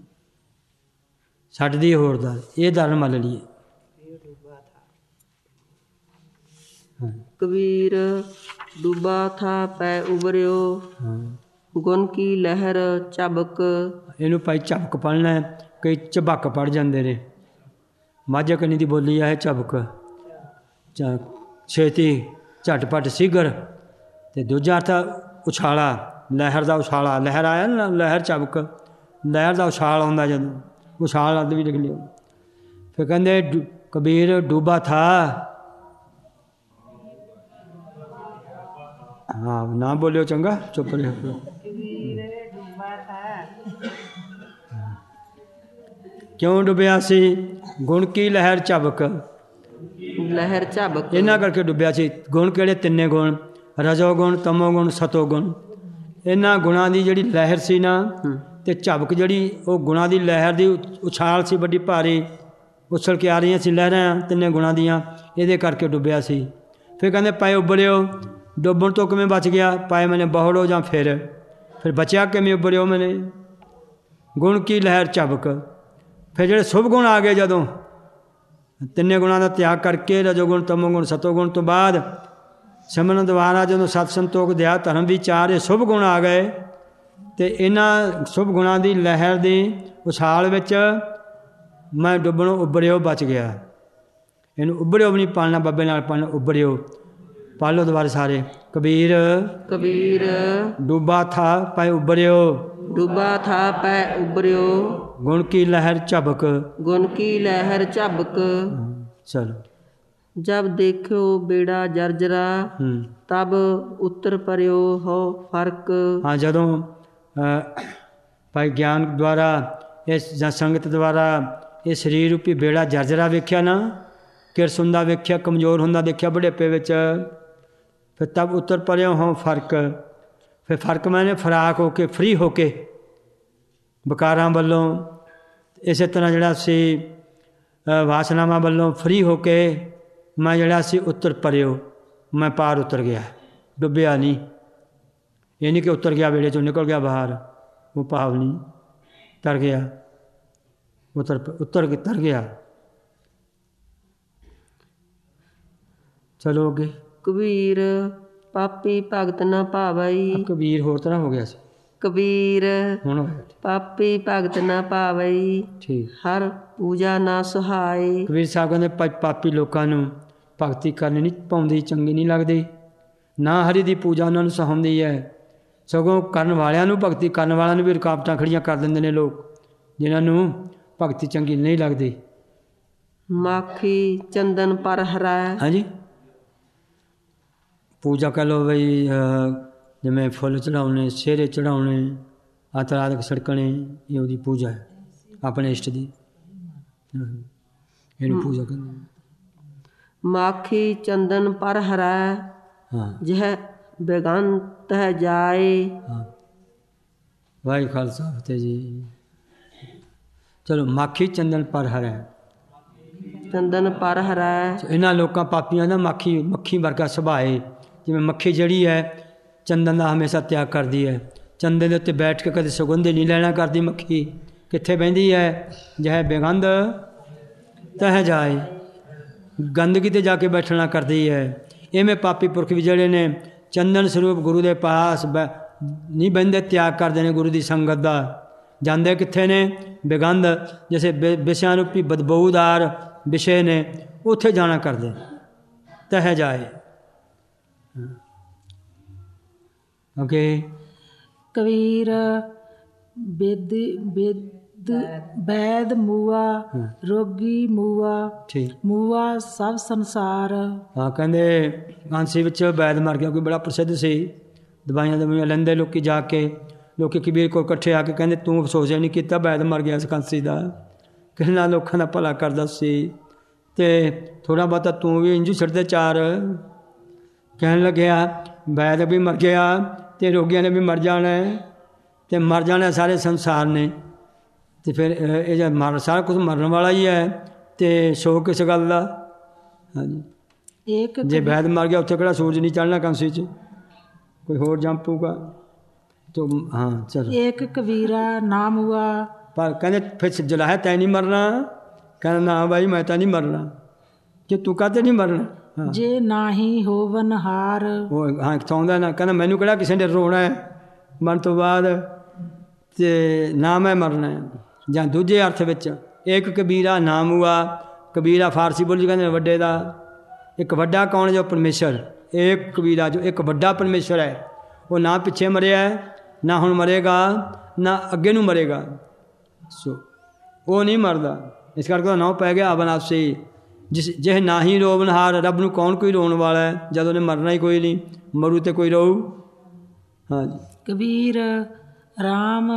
ਛੱਡ ਦੀਏ ਹੋਰ ਦਰ, ਇਹ ਦਰ ਮੰਨ ਲਈਏ। ਕਬੀਰ ਡੂਬਾ ਥਾ ਪੈ ਉਬਰਿਓ, ਗੁਣ ਕੀ ਲਹਿਰ ਝਬਕ। ਇਹਨੂੰ ਭਾਈ ਝਬਕ ਪੜ੍ਹਨਾ ਹੈ, ਕਈ ਝਬਕ ਪੜ੍ਹ ਜਾਂਦੇ ਨੇ, ਮਾਝੇ ਕੰਨੀ ਦੀ ਬੋਲੀ ਹੈ ਝਬਕ, ਜਾਂ ਛੇਤੀ ਝਟਪਟ ਸੀਗਰ, ਅਤੇ ਦੂਜਾ ਅਰਥ ਉਛਾਲਾ, ਲਹਿਰ ਦਾ ਉਛਾਲਾ। ਲਹਿਰ ਆਇਆ ਨਾ, ਲਹਿਰ ਝਬਕ, ਲਹਿਰ ਦਾ ਉਛਾਲ ਆਉਂਦਾ ਜਦੋਂ, ਉਛਾਲ ਅੱਧ ਵੀ ਲਿਖ ਲਿਓ। ਫਿਰ ਕਹਿੰਦੇ ਡੂ ਕਬੀਰ ਡੂਬਾ ਥਾ, ਹਾਂ ਨਾ ਬੋਲਿਓ ਚੰਗਾ, ਚੁੱਪ ਰਿਹਾ। ਕਿਉਂ ਡੁੱਬਿਆ ਸੀ? ਗੁਣ ਕੀ ਲਹਿਰ ਝਬਕ, ਲਹਿਰ ਝਬਕ। ਇਹਨਾਂ ਕਰਕੇ ਡੁੱਬਿਆ ਸੀ। ਗੁਣ ਕਿਹੜੇ? ਤਿੰਨੇ ਗੁਣ, ਰਜੋ ਗੁਣ, ਤਮੋ ਗੁਣ, ਸਤੋ ਗੁਣ। ਇਹਨਾਂ ਗੁਣਾਂ ਦੀ ਜਿਹੜੀ ਲਹਿਰ ਸੀ ਨਾ, ਅਤੇ ਝਬਕ ਜਿਹੜੀ ਉਹ ਗੁਣਾਂ ਦੀ ਲਹਿਰ ਦੀ ਉਛਾਲ ਸੀ ਵੱਡੀ ਭਾਰੀ, ਉਛਲ ਕੇ ਆ ਰਹੀਆਂ ਸੀ ਲਹਿਰਾਂ ਤਿੰਨੇ ਗੁਣਾਂ ਦੀਆਂ, ਇਹਦੇ ਕਰਕੇ ਡੁੱਬਿਆ ਸੀ। ਫਿਰ ਕਹਿੰਦੇ ਪਏ ਉਬਲਿਓ, ਡੁੱਬਣ ਤੋਂ ਕਿਵੇਂ ਬਚ ਗਿਆ? ਪਾਏ ਮੈਨੇ ਬਹੁੜੋ ਜਾਂ ਫਿਰ ਫਿਰ ਬਚਿਆ ਕਿਵੇਂ ਉਬਲਿਓ ਮੈਨੇ? ਗੁਣ ਕੀ ਲਹਿਰ ਝਬਕ। ਫਿਰ ਜਿਹੜੇ ਸ਼ੁਭ ਗੁਣ ਆ ਗਏ ਜਦੋਂ, ਤਿੰਨੇ ਗੁਣਾਂ ਦਾ ਤਿਆਗ ਕਰਕੇ ਰਜੋਗੁਣ, ਤਮੋਗੁਣ, ਸਤੋਗੁਣ ਤੋਂ ਬਾਅਦ ਸਿਮਰਨ ਦੁਆਰਾ ਜਦੋਂ ਸਤ ਸੰਤੋਖ ਦਇਆ ਧਰਮ ਵਿਚਾਰ, ਇਹ ਸ਼ੁਭ ਗੁਣ ਆ ਗਏ, ਅਤੇ ਇਹਨਾਂ ਸ਼ੁਭ ਗੁਣਾਂ ਦੀ ਲਹਿਰ ਦੀ ਉਛਾਲ ਵਿੱਚ ਮੈਂ ਡੁੱਬਣੋਂ ਉਬਰਿਓ ਬਚ ਗਿਆ। ਇਹਨੂੰ ਉਬਰਿਓ ਵੀ ਨਹੀਂ ਪਾਲਣਾ, ਬੱਬੇ ਨਾਲ ਪਾਲਣਾ, ਉਬਰਿਓ। ਪਾਲੋ ਦੁਬਾਰੇ ਸਾਰੇ। ਕਬੀਰ ਕਬੀਰ ਡੂਬਾ ਥਾ ਪੈ ਉਬਰਿਓ, ਡੂਬਾ ਥਾ ਪੈ ਉਬਰਿਓ, ਗੁਣ ਕੀ ਲਹਿਰ ਝਬਕ। ਗੁਣ ਕੀ ਲਹਿਰ ਝਬਕ। ਚਲੋ। ਜਬ ਦੇਖਿਓ ਬੇੜਾ ਜਰਜਰਾ, ਤਬ ਉੱਤਰ ਪਰਿਓ ਹੋ ਫਰਕ। ਹਾਂ, ਜਦੋਂ ਭਾਈ ਗਿਆਨ ਦੁਆਰਾ ਇਸ ਜਾਂ ਸੰਗਤ ਦੁਆਰਾ ਇਹ ਸਰੀਰ ਰੂਪੀ ਬੇੜਾ ਜਰਜਰਾ ਵੇਖਿਆ ਨਾ, ਕਿਰਸ ਹੁੰਦਾ ਵੇਖਿਆ, ਕਮਜ਼ੋਰ ਹੁੰਦਾ ਦੇਖਿਆ ਬੁਢੇਪੇ ਵਿੱਚ, ਫਿਰ ਤਬ ਉੱਤਰ ਪਰਿਓ ਹੋ ਫਰਕ। ਫਿਰ ਫਰਕ ਮੈਨੇ ਫਰਾਕ ਹੋ ਕੇ, ਫਰੀ ਹੋ ਕੇ ਵਿਕਾਰਾਂ ਵੱਲੋਂ, ਇਸੇ ਤਰ੍ਹਾਂ ਜਿਹੜਾ ਸੀ ਵਾਸਨਾਵਾਂ ਵੱਲੋਂ ਫਰੀ ਹੋ ਕੇ ਮੈਂ ਜਿਹੜਾ ਸੀ ਉੱਤਰ ਪਰਿਓ, ਮੈਂ ਪਾਰ ਉਤਰ ਗਿਆ, ਡੁੱਬਿਆ ਨਹੀਂ। ਇਹ ਨਹੀਂ ਕਿ ਉਤਰ ਗਿਆ ਵੇੜੇ 'ਚੋਂ ਨਿਕਲ ਗਿਆ ਬਾਹਰ, ਉਹ ਭਾਵ ਨਹੀਂ, ਤਰ ਗਿਆ, ਉਤਰ ਉਤਰ ਕੇ ਤਰ ਗਿਆ। ਚਲੋ ਅੱਗੇ। ਕਬੀਰ ਪਾਪੀ ਭਗਤ ਨਾ ਭਾਵਈ। ਕਬੀਰ ਹੋਰ ਤਰ੍ਹਾਂ ਹੋ ਗਿਆ ਸੀ। ਕਬੀਰ ਹੁਣ ਪਾਪੀ ਭਗਤ ਨਾ ਭਾਵਈ, ਠੀਕ। ਹਰ ਪੂਜਾ ਨਾ ਸੁਹਾਏ। ਕਬੀਰ ਸਾਹਿਬ ਕਹਿੰਦੇ ਪਾ ਪਾਪੀ ਲੋਕਾਂ ਨੂੰ ਭਗਤੀ ਕਰਨੀ ਨਹੀਂ ਪਾਉਂਦੀ, ਚੰਗੀ ਨਹੀਂ ਲੱਗਦੀ, ਨਾ ਹਰੀ ਦੀ ਪੂਜਾ ਉਹਨਾਂ ਨੂੰ ਸਹਾਉਂਦੀ ਹੈ। ਸਗੋਂ ਕਰਨ ਵਾਲਿਆਂ ਨੂੰ, ਭਗਤੀ ਕਰਨ ਵਾਲਿਆਂ ਨੂੰ ਵੀ ਰੁਕਾਵਟਾਂ ਖੜੀਆਂ ਕਰ ਦਿੰਦੇ ਨੇ ਲੋਕ, ਜਿਨ੍ਹਾਂ ਨੂੰ ਭਗਤੀ ਚੰਗੀ ਨਹੀਂ ਲੱਗਦੀ। ਮਾਖੀ ਚੰਦਨ ਪਰ ਹਰੈ। ਹਾਂਜੀ, ਪੂਜਾ ਕਹਿ ਲਓ ਬਈ, ਜਿਵੇਂ ਫੁੱਲ ਚੜਾਉਣੇ, ਸਿਹਰੇ ਚੜਾਉਣੇ, ਆਤਰਾਦਿਕ ਸੜਕਣੇ, ਇਹ ਉਹਦੀ ਪੂਜਾ ਹੈ ਆਪਣੇ ਇਸ਼ਟ ਦੀ, ਇਹਨੂੰ ਪੂਜਾ ਕਹਿੰਦੇ। ਮਾਖੀ ਚੰਦਨ ਪਰ ਹਰੈ, ਹਾਂ, ਜਹ ਬੇਗੰਤ ਹੈ ਜਾਏ। ਹਾਂ, ਵਾਹਿਗੁਰੂ ਖਾਲਸਾ ਫਤਿਹ ਜੀ। ਚਲੋ, ਮਾਖੀ ਚੰਦਨ ਪਰ ਹਰੈ, ਚੰਦਨ ਪਰ ਹਰੈ। ਇਹਨਾਂ ਲੋਕਾਂ ਪਾਪੀਆਂ ਦਾ ਮਾਖੀ ਮੱਖੀ ਵਰਗਾ ਸੁਭਾਅ ਹੈ। ਜਿਵੇਂ ਮੱਖੀ ਜਿਹੜੀ ਹੈ ਚੰਦਨ ਦਾ ਹਮੇਸ਼ਾ ਤਿਆਗ ਕਰਦੀ ਹੈ, ਚੰਦਨ ਦੇ ਉੱਤੇ ਬੈਠ ਕੇ ਕਦੇ ਸੁਗੰਧ ਨਹੀਂ ਲੈਣਾ ਕਰਦੀ ਮੱਖੀ। ਕਿੱਥੇ ਬਹਿੰਦੀ ਹੈ? ਜਹ ਬੇਗੰਧ ਤਹ ਜਾਏ, ਗੰਦਗੀ 'ਤੇ ਜਾ ਕੇ ਬੈਠਣਾ ਕਰਦੀ ਹੈ। ਇਵੇਂ ਪਾਪੀ ਪੁਰਖ ਵੀ ਜਿਹੜੇ ਨੇ ਚੰਦਨ ਸਰੂਪ ਗੁਰੂ ਦੇ ਪਾਸ ਬ ਨਹੀਂ ਬਹਿੰਦੇ, ਤਿਆਗ ਕਰਦੇ ਨੇ ਗੁਰੂ ਦੀ ਸੰਗਤ ਦਾ। ਜਾਂਦੇ ਕਿੱਥੇ ਨੇ? ਬੇਗੰਧ, ਜਿਵੇਂ ਬੇ ਵਿਸ਼ਿਆਂ ਰੂਪੀ ਬਦਬੂਦਾਰ ਵਿਸ਼ੇ ਨੇ, ਉੱਥੇ ਜਾਣਾ ਕਰਦੇ, ਤਹ ਜਾਏ। ਓਕੇ। ਕਬੀਰ ਬੇਦ ਬੇਦ ਬੈਦ ਮੂਆ, ਰੋਗੀ ਮੂਆ, ਠੀਕ, ਮੂਆ ਸਭ ਸੰਸਾਰ। ਹਾਂ, ਕਹਿੰਦੇ ਕਾਂਸੀ ਵਿੱਚ ਬੈਦ ਮਰ ਗਿਆ, ਕੋਈ ਬੜਾ ਪ੍ਰਸਿੱਧ ਸੀ, ਦਵਾਈਆਂ ਦਵਾਈਆਂ ਲੈਂਦੇ ਲੋਕੀ ਜਾ ਕੇ। ਲੋਕੀ ਕਬੀਰ ਕੋਲ ਇਕੱਠੇ ਆ ਕੇ ਕਹਿੰਦੇ ਤੂੰ ਅਫਸੋਸ ਨਹੀਂ ਕੀਤਾ, ਬੈਦ ਮਰ ਗਿਆ ਇਸ ਕਾਂਸੀ ਦਾ, ਕਿੰਨਾ ਲੋਕਾਂ ਦਾ ਭਲਾ ਕਰਦਾ ਸੀ, ਅਤੇ ਥੋੜ੍ਹਾ ਬਹੁਤਾ ਤੂੰ ਵੀ ਇੰਝੂ ਛੱਡਦੇ ਚਾਰ। ਕਹਿਣ ਲੱਗਿਆ ਵੈਦ ਵੀ ਮਰ ਗਿਆ ਅਤੇ ਰੋਗੀਆਂ ਨੇ ਵੀ ਮਰ ਜਾਣਾ, ਅਤੇ ਮਰ ਜਾਣਾ ਸਾਰੇ ਸੰਸਾਰ ਨੇ, ਅਤੇ ਫਿਰ ਇਹ ਜਦ ਮਰ ਸਾਰਾ ਕੁਛ ਮਰਨ ਵਾਲਾ ਹੀ ਹੈ, ਅਤੇ ਸ਼ੋਕ ਕਿਸ ਗੱਲ ਦਾ? ਹਾਂਜੀ, ਇੱਕ ਜੇ ਵੈਦ ਮਰ ਗਿਆ ਉੱਥੇ ਕਿਹੜਾ ਸੂਰਜ ਨਹੀਂ ਚੜ੍ਹਨਾ ਕਾਂਸੀ 'ਚ, ਕੋਈ ਹੋਰ ਜੰਮ ਪਊਗਾ ਤੋ। ਹਾਂ, ਚਲੋ। ਇੱਕ ਕਬੀਰਾ ਨਾ ਮੂਆ। ਪਰ ਕਹਿੰਦੇ ਫਿਰ ਜਲਾਇਆ ਤੈਂ ਨਹੀਂ ਮਰਨਾ? ਕਹਿੰਦਾ ਨਾ ਬਾਈ ਮੈਂ ਤਾਂ ਨਹੀਂ ਮਰਨਾ। ਕਿ ਤੂੰ ਕਾਹਤੇ ਨਹੀਂ ਮਰਨਾ? ਹਾਂ, ਜੇ ਨਾਹੀ ਹੋਵਨ ਹਾਰ। ਉਹ ਹਾਂ ਚਾਹੁੰਦਾ ਨਾ, ਕਹਿੰਦਾ ਮੈਨੂੰ ਕਿਹੜਾ ਕਿਸੇ ਨੇ ਰੋਣਾ ਹੈ ਮਰਨ ਤੋਂ ਬਾਅਦ, ਅਤੇ ਨਾ ਮੈਂ ਮਰਨਾ ਹੈ। ਜਾਂ ਦੂਜੇ ਅਰਥ ਵਿੱਚ ਇੱਕ ਕਬੀਰਾ ਨਾਮ ਹੁਆ, ਕਬੀਰਾ ਫਾਰਸੀ ਬੋਲੀ ਕਹਿੰਦੇ ਵੱਡੇ ਦਾ। ਇੱਕ ਵੱਡਾ ਕੌਣ ਜੋ ਪਰਮੇਸ਼ਰ, ਇੱਕ ਕਬੀਰਾ ਜੋ ਇੱਕ ਵੱਡਾ ਪਰਮੇਸ਼ਰ ਹੈ। ਉਹ ਨਾ ਪਿੱਛੇ ਮਰਿਆ, ਨਾ ਹੁਣ ਮਰੇਗਾ, ਨਾ ਅੱਗੇ ਨੂੰ ਮਰੇਗਾ। ਸੋ ਉਹ ਨਹੀਂ ਮਰਦਾ। ਇਸ ਕਰਕੇ ਉਹਦਾ ਨਾਂ ਪੈ ਗਿਆ ਅਬਨਾਸੀ। ਜਿਸ ਜਿਹੇ ਨਾ ਹੀ ਰੋਵਨਹਾਰ, ਰੱਬ ਨੂੰ ਕੌਣ ਕੋਈ ਰੋਣ ਵਾਲਾ ਹੈ ਜਦ ਉਹਨੇ ਮਰਨਾ ਹੀ ਕੋਈ ਨਹੀਂ, ਮਰੂ ਤੇ ਕੋਈ ਰਹੂ। ਹਾਂਜੀ। ਕਬੀਰ ਰਾਮ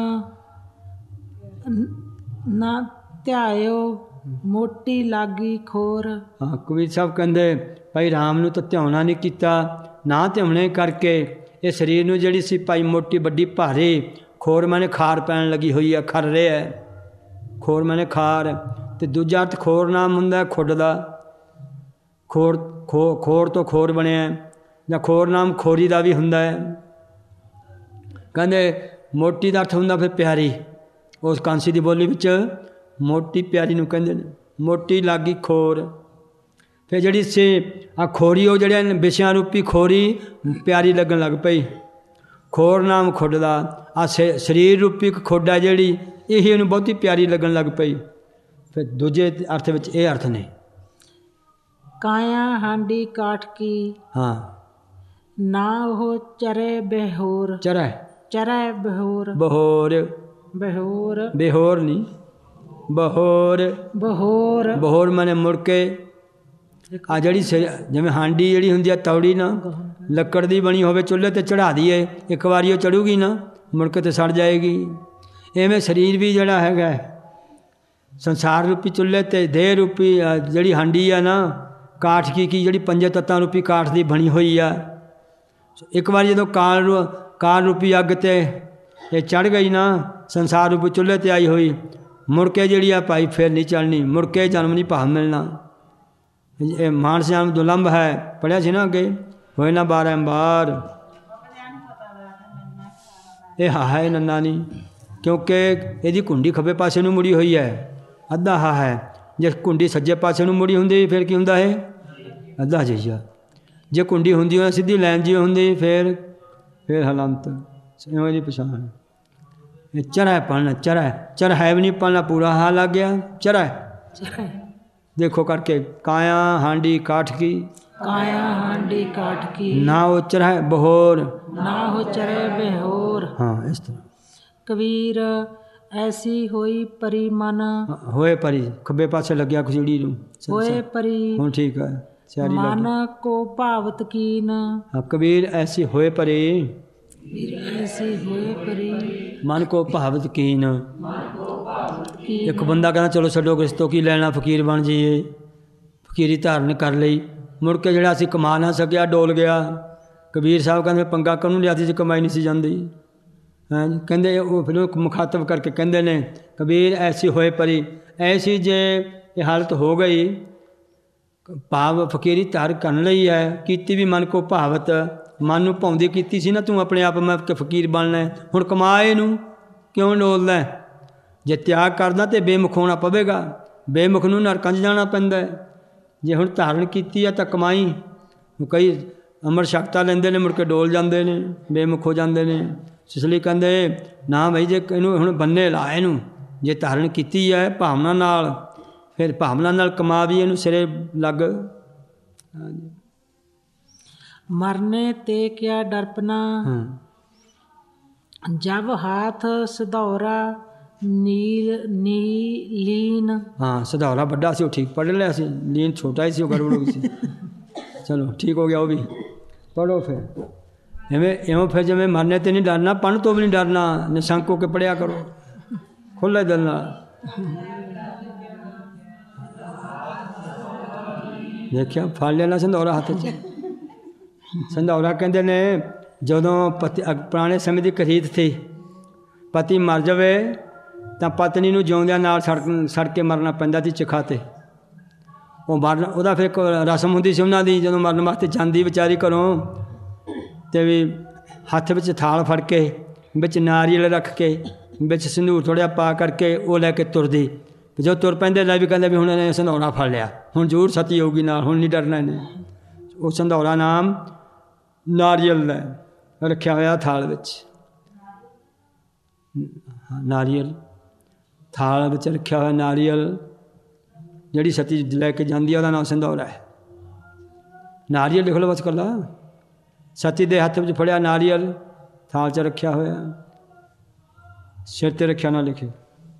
ਨਾ ਧਿਆਇਓ ਮੋਟੀ ਲਾਗੀ ਖੋਰ। ਹਾਂ, ਕਬੀਰ ਸਾਹਿਬ ਕਹਿੰਦੇ ਭਾਈ ਰਾਮ ਨੂੰ ਤਾਂ ਧਿਆਉਣਾ ਨਹੀਂ ਕੀਤਾ, ਨਾ ਧਿਆਉਣੇ ਕਰਕੇ ਇਹ ਸਰੀਰ ਨੂੰ ਜਿਹੜੀ ਸੀ ਭਾਈ ਮੋਟੀ ਵੱਡੀ ਭਾਰੀ ਖੋਰ ਮਾਨੇ ਖਾਰ ਪੈਣ ਲੱਗੀ ਹੋਈ ਹੈ, ਖਰ ਰਿਹਾ ਹੈ। ਖੋਰ ਮਾਨੇ ਖਾਰ, ਅਤੇ ਦੂਜਾ ਅਰਥ ਖੋਰ ਨਾਮ ਹੁੰਦਾ ਖੁੱਡ ਦਾ। ਖੋਰ ਖੋ ਖੋਰ ਤੋਂ ਖੋਰ ਬਣਿਆ, ਜਾਂ ਖੋਰ ਨਾਮ ਖੋਰੀ ਦਾ ਵੀ ਹੁੰਦਾ ਹੈ। ਕਹਿੰਦੇ ਮੋਟੀ ਦਾ ਅਰਥ ਹੁੰਦਾ ਫਿਰ ਪਿਆਰੀ। ਉਸ ਕਾਂਸੀ ਦੀ ਬੋਲੀ ਵਿੱਚ ਮੋਟੀ ਪਿਆਰੀ ਨੂੰ ਕਹਿੰਦੇ ਨੇ। ਮੋਟੀ ਲਾਗੀ ਖੋਰ। ਫਿਰ ਜਿਹੜੀ ਸੀ ਆ ਖੋਰੀ, ਉਹ ਜਿਹੜੇ ਵਿਸ਼ਿਆਂ ਰੂਪੀ ਖੋਰੀ ਪਿਆਰੀ ਲੱਗਣ ਲੱਗ ਪਈ। ਖੋਰ ਨਾਮ ਖੁੱਡ ਦਾ। ਆ ਸਰੀਰ ਰੂਪੀ ਇੱਕ ਖੁੱਡ ਹੈ ਜਿਹੜੀ, ਇਹ ਉਹਨੂੰ ਬਹੁਤੀ ਪਿਆਰੀ ਲੱਗਣ ਲੱਗ ਪਈ। ਫਿਰ ਦੂਜੇ ਅਰਥ ਵਿੱਚ ਇਹ ਅਰਥ ਨੇ। ਕਾਇਆ ਹਾਂਡੀ ਕਾਠ ਕੀ। ਹਾਂ। ਨਾ ਉਹ ਚਰੇ ਬੇਹੋਰ। ਚਰੈ ਚਰੈ ਬਹੋਰ। ਬਹੋਰ। ਬਹੋਰ ਬੇਹੋਰ ਨਹੀਂ, ਬਹੋਰ। ਬਹੋਰ ਬਹੋਰ ਮਾਨੇ ਮੁੜ ਕੇ। ਆ ਜਿਹੜੀ ਸ ਜਿਵੇਂ ਹਾਂਡੀ ਜਿਹੜੀ ਹੁੰਦੀ ਆ ਤੌੜੀ ਨਾ, ਲੱਕੜ ਦੀ ਬਣੀ ਹੋਵੇ, ਚੁੱਲ੍ਹੇ 'ਤੇ ਚੜ੍ਹਾ ਦਈਏ, ਇੱਕ ਵਾਰੀ ਉਹ ਚੜੂਗੀ ਨਾ, ਮੁੜ ਕੇ ਤੇ ਸੜ ਜਾਏਗੀ। ਇਵੇਂ ਸਰੀਰ ਵੀ ਜਿਹੜਾ ਹੈਗਾ ਸੰਸਾਰ ਰੂਪੀ ਚੁੱਲ੍ਹੇ 'ਤੇ, ਦੇਹ ਰੂਪੀ ਜਿਹੜੀ ਹਾਂਡੀ ਆ ਨਾ, ਕਾਠ ਕੀ ਕੀ ਜਿਹੜੀ ਪੰਜੇ ਤੱਤਾਂ ਰੂਪੀ ਕਾਠ ਦੀ ਬਣੀ ਹੋਈ ਆ। ਇੱਕ ਵਾਰੀ ਜਦੋਂ ਕਾਲ ਰੂ ਕਾਲ ਰੂਪੀ ਅੱਗ 'ਤੇ ਇਹ ਚੜ੍ਹ ਗਈ ਨਾ, ਸੰਸਾਰ ਰੂਪੀ ਚੁੱਲ੍ਹੇ 'ਤੇ ਆਈ ਹੋਈ, ਮੁੜ ਕੇ ਜਿਹੜੀ ਆ ਭਾਈ ਫਿਰ ਨਹੀਂ ਚੜ੍ਹਨੀ, ਮੁੜ ਕੇ ਜਨਮ ਨਹੀਂ ਭਾਵ ਮਿਲਣਾ। ਇਹ ਮਾਨਸ ਜਨਮ ਦੁਲੰਭ ਹੈ, ਪੜ੍ਹਿਆ ਸੀ ਨਾ ਅੱਗੇ, ਹੋਏ ਨਾ ਬਾਰੰਬਾਰ। ਇਹ ਹਾ ਹੈ ਨੰਨਾ ਨਹੀਂ, ਕਿਉਂਕਿ ਇਹਦੀ ਕੁੰਡੀ ਖੱਬੇ ਪਾਸੇ ਨੂੰ ਮੁੜੀ ਹੋਈ ਹੈ, ਅੱਧਾ ਹਾ ਹੈ। ਜੇ ਕੁੰਡੀ ਸੱਜੇ ਪਾਸੇ ਨੂੰ ਮੁੜੀ ਹੁੰਦੀ ਫਿਰ ਕੀ ਹੁੰਦਾ ਹੈ, ਅੱਧਾ ਜਈਆ। ਜੇ ਕੁੰਡੀ ਹੁੰਦੀ ਹੋਇਆ ਸਿੱਧੀ ਲਾਈਨ ਜਿਵੇਂ ਹੁੰਦੀ ਫਿਰ ਫਿਰ ਹਲੰਤ। ਇਵੇਂ ਦੀ ਪਛਾਣ। ਇਹ ਚਰ੍ਹਾ ਪੜ੍ਹਨਾ, ਚਰ੍ਹਾ ਚਰ ਹੈ ਵੀ ਨਹੀਂ ਪੜ੍ਹਨਾ, ਪੂਰਾ ਹਾ ਲੱਗ ਗਿਆ ਚਰ੍ਹਾ। ਦੇਖੋ ਕਰਕੇ ਕਾਇਆ ਹਾਂਡੀ ਕਾਠ ਕੀ। ਕਾਇਆ ਹਾਂਡੀ ਕਾਠ ਕੀ। ਨਾ ਉਹ ਚਰ੍ਹਾ ਬਹੋਰ। ਨਾ ਹੋ ਚਰੇ ਬੇਹੋਰ। ਹਾਂ, ਇਸ ਤਰ੍ਹਾਂ। ਕਬੀਰ ਐਸੀ ਹੋਈ ਪਰੀ ਮਨ। ਹੋਏ ਪਰੀ, ਖੱਬੇ ਪਾਸੇ ਲੱਗਿਆ ਖੁਜੜੀ ਨੂੰ। ਹੋਏ ਪਰੀ ਹੁਣ ਠੀਕ ਹੈ, ਸਿਆਰੀ ਲੱਗ ਮਨ ਕੋ ਭਾਵਤ ਕੀਨ। ਹਾਂ, ਕਬੀਰ ਐਸੀ ਹੋਏ ਪਰੀ। ਐਸੀ ਹੋਏ ਪਰੀ ਮਨ ਕੋ ਭਾਵਤ ਕੀਨ। ਇੱਕ ਬੰਦਾ ਕਹਿੰਦਾ ਚਲੋ ਛੱਡੋ ਕਿਸ ਤੋਂ ਕੀ ਲੈਣਾ, ਫਕੀਰ ਬਣ ਜਾਈਏ, ਫਕੀਰੀ ਧਾਰਨ ਕਰ ਲਈ, ਮੁੜ ਕੇ ਜਿਹੜਾ ਅਸੀਂ ਕਮਾ ਨਾ ਸਕਿਆ ਡੋਲ ਗਿਆ। ਕਬੀਰ ਸਾਹਿਬ ਕਹਿੰਦੇ ਪੰਗਾ ਕਾਹਨੂੰ ਲਿਆ ਸੀ ਜੇ ਕਮਾਈ ਨਹੀਂ ਸੀ ਜਾਂਦੀ। ਹਾਂ, ਕਹਿੰਦੇ ਉਹ ਫਿਰ ਉਹ ਮੁਖਾਤਬ ਕਰਕੇ ਕਹਿੰਦੇ ਨੇ ਕਬੀਰ ਐਸੀ ਹੋਏ ਪਰੀ, ਐਸੀ ਜੇ ਇਹ ਹਾਲਤ ਹੋ ਗਈ, ਭਾਵ ਫਕੀਰੀ ਧਾਰ ਕਰਨ ਲਈ ਹੈ, ਕੀਤੀ ਵੀ ਮਨ ਕੋ ਭਾਵਤ, ਮਨ ਨੂੰ ਭਾਉਂਦੀ ਕੀਤੀ ਸੀ ਨਾ ਤੂੰ ਆਪਣੇ ਆਪ ਮੈਂ ਕਿ ਫਕੀਰ ਬਣਨਾ, ਹੁਣ ਕਮਾ ਇਹਨੂੰ ਕਿਉਂ ਡੋਲਦਾ। ਜੇ ਤਿਆਗ ਕਰਦਾ ਤਾਂ ਬੇਮੁਖ ਹੋਣਾ ਪਵੇਗਾ, ਬੇਮੁਖ ਨੂੰ ਨਰਕਾਂ 'ਚ ਜਾਣਾ ਪੈਂਦਾ। ਜੇ ਹੁਣ ਧਾਰਨ ਕੀਤੀ ਆ ਤਾਂ ਕਮਾਈ। ਕਈ ਅਮਰ ਸ਼ਕਤਾ ਲੈਂਦੇ ਨੇ, ਮੁੜ ਕੇ ਡੋਲ ਜਾਂਦੇ ਨੇ, ਬੇਮੁਖ ਹੋ ਜਾਂਦੇ ਨੇ। ਇਸ ਲਈ ਕਹਿੰਦੇ ਨਾ ਬਈ ਜੇ ਇਹਨੂੰ ਹੁਣ ਬੰਨੇ ਲਾ, ਇਹਨੂੰ ਜੇ ਧਾਰਨ ਕੀਤੀ ਹੈ ਭਾਵਨਾ ਨਾਲ, ਫਿਰ ਭਾਵਨਾ ਨਾਲ ਕਮਾ ਵੀ ਇਹਨੂੰ ਸਿਰੇ ਲੱਗ। ਮਰਨੇ ਤੇ ਕਿਆ ਡਰਪਨਾ। ਹਾਂ, ਜਬ ਹਾਥ ਸਿਧੌਰਾ ਨੀਲ ਨੀ ਲੀਨ। ਹਾਂ, ਸਿਧੌਰਾ ਵੱਡਾ ਸੀ, ਉਹ ਠੀਕ ਪੜ੍ਹ ਲਿਆ ਸੀ, ਲੀਨ ਛੋਟਾ ਹੀ ਸੀ, ਉਹ ਗੜਬੜ ਹੋ ਗਈ ਸੀ। ਚਲੋ ਠੀਕ ਹੋ ਗਿਆ ਉਹ ਵੀ। ਪੜ੍ਹੋ ਫਿਰ ਐਵੇਂ ਇਉਂ, ਫਿਰ ਜਿਵੇਂ ਮਰਨੇ 'ਤੇ ਨਹੀਂ ਡਰਨਾ, ਪੜ੍ਹਨ ਤੋਂ ਵੀ ਨਹੀਂ ਡਰਨਾ, ਨਿਸ਼ੰਕ ਹੋ ਕੇ ਪੜ੍ਹਿਆ ਕਰੋ ਖੁੱਲ੍ਹੇ ਦਿਲ ਨਾਲ। ਦੇਖਿਆ ਫੜ ਲਿਆ ਨਾ ਸੰਧੌਰਾ ਹੱਥ 'ਚ। ਸੰਧੌਰਾ ਕਹਿੰਦੇ ਨੇ ਜਦੋਂ ਪਤੀ ਪੁਰਾਣੇ ਸਮੇਂ ਦੀ ਕਰੀਤ ਸੀ, ਪਤੀ ਮਰ ਜਾਵੇ ਤਾਂ ਪਤਨੀ ਨੂੰ ਜਿਉਂਦਿਆਂ ਨਾਲ ਸੜਕ ਸੜ ਕੇ ਮਰਨਾ ਪੈਂਦਾ ਸੀ ਚਿਖਾ 'ਤੇ। ਉਹ ਮਰਨ ਉਹਦਾ ਫਿਰ ਇੱਕ ਰਸਮ ਹੁੰਦੀ ਸੀ ਉਹਨਾਂ ਦੀ, ਜਦੋਂ ਮਰਨ ਵਾਸਤੇ ਜਾਂਦੀ ਵਿਚਾਰੀ ਘਰੋਂ, ਅਤੇ ਵੀ ਹੱਥ ਵਿੱਚ ਥਾਲ ਫੜ ਕੇ, ਵਿੱਚ ਨਾਰੀਅਲ ਰੱਖ ਕੇ, ਵਿੱਚ ਸੰਧੂਰ ਥੋੜ੍ਹਾ ਪਾ ਕਰਕੇ ਉਹ ਲੈ ਕੇ ਤੁਰਦੀ। ਜਦੋਂ ਤੁਰ ਪੈਂਦੇ ਲੈ ਵੀ ਕਹਿੰਦੇ ਵੀ ਹੁਣ ਇਹਨੇ ਸੰਧੌਰਾ ਫੜ ਲਿਆ, ਹੁਣ ਜ਼ਰੂਰ ਸਤੀ ਹੋਊਗੀ ਨਾਲ, ਹੁਣ ਨਹੀਂ ਡਰਨਾ ਇਹਨੇ। ਉਹ ਸੰਧੌਰਾ ਨਾਮ ਨਾਰੀਅਲ ਦਾ ਰੱਖਿਆ ਹੋਇਆ ਥਾਲ ਵਿੱਚ, ਨਾਰੀਅਲ ਥਾਲ ਵਿੱਚ ਰੱਖਿਆ ਹੋਇਆ ਨਾਰੀਅਲ। ਜਿਹੜੀ ਸਤੀ ਲੈ ਕੇ ਜਾਂਦੀ ਆ ਉਹਦਾ ਨਾਮ ਸੰਧੌਰਾ ਹੈ। ਨਾਰੀਅਲ ਲਿਖ ਲਓ ਬਸ ਇਕੱਲਾ। ਸਤੀ ਦੇ ਹੱਥ ਵਿੱਚ ਫੜਿਆ ਨਾਰੀਅਲ, ਥਾਲ 'ਚ ਰੱਖਿਆ ਹੋਇਆ, ਸਿਰ 'ਤੇ ਰੱਖਿਆ ਨਾ ਲਿਖਿਓ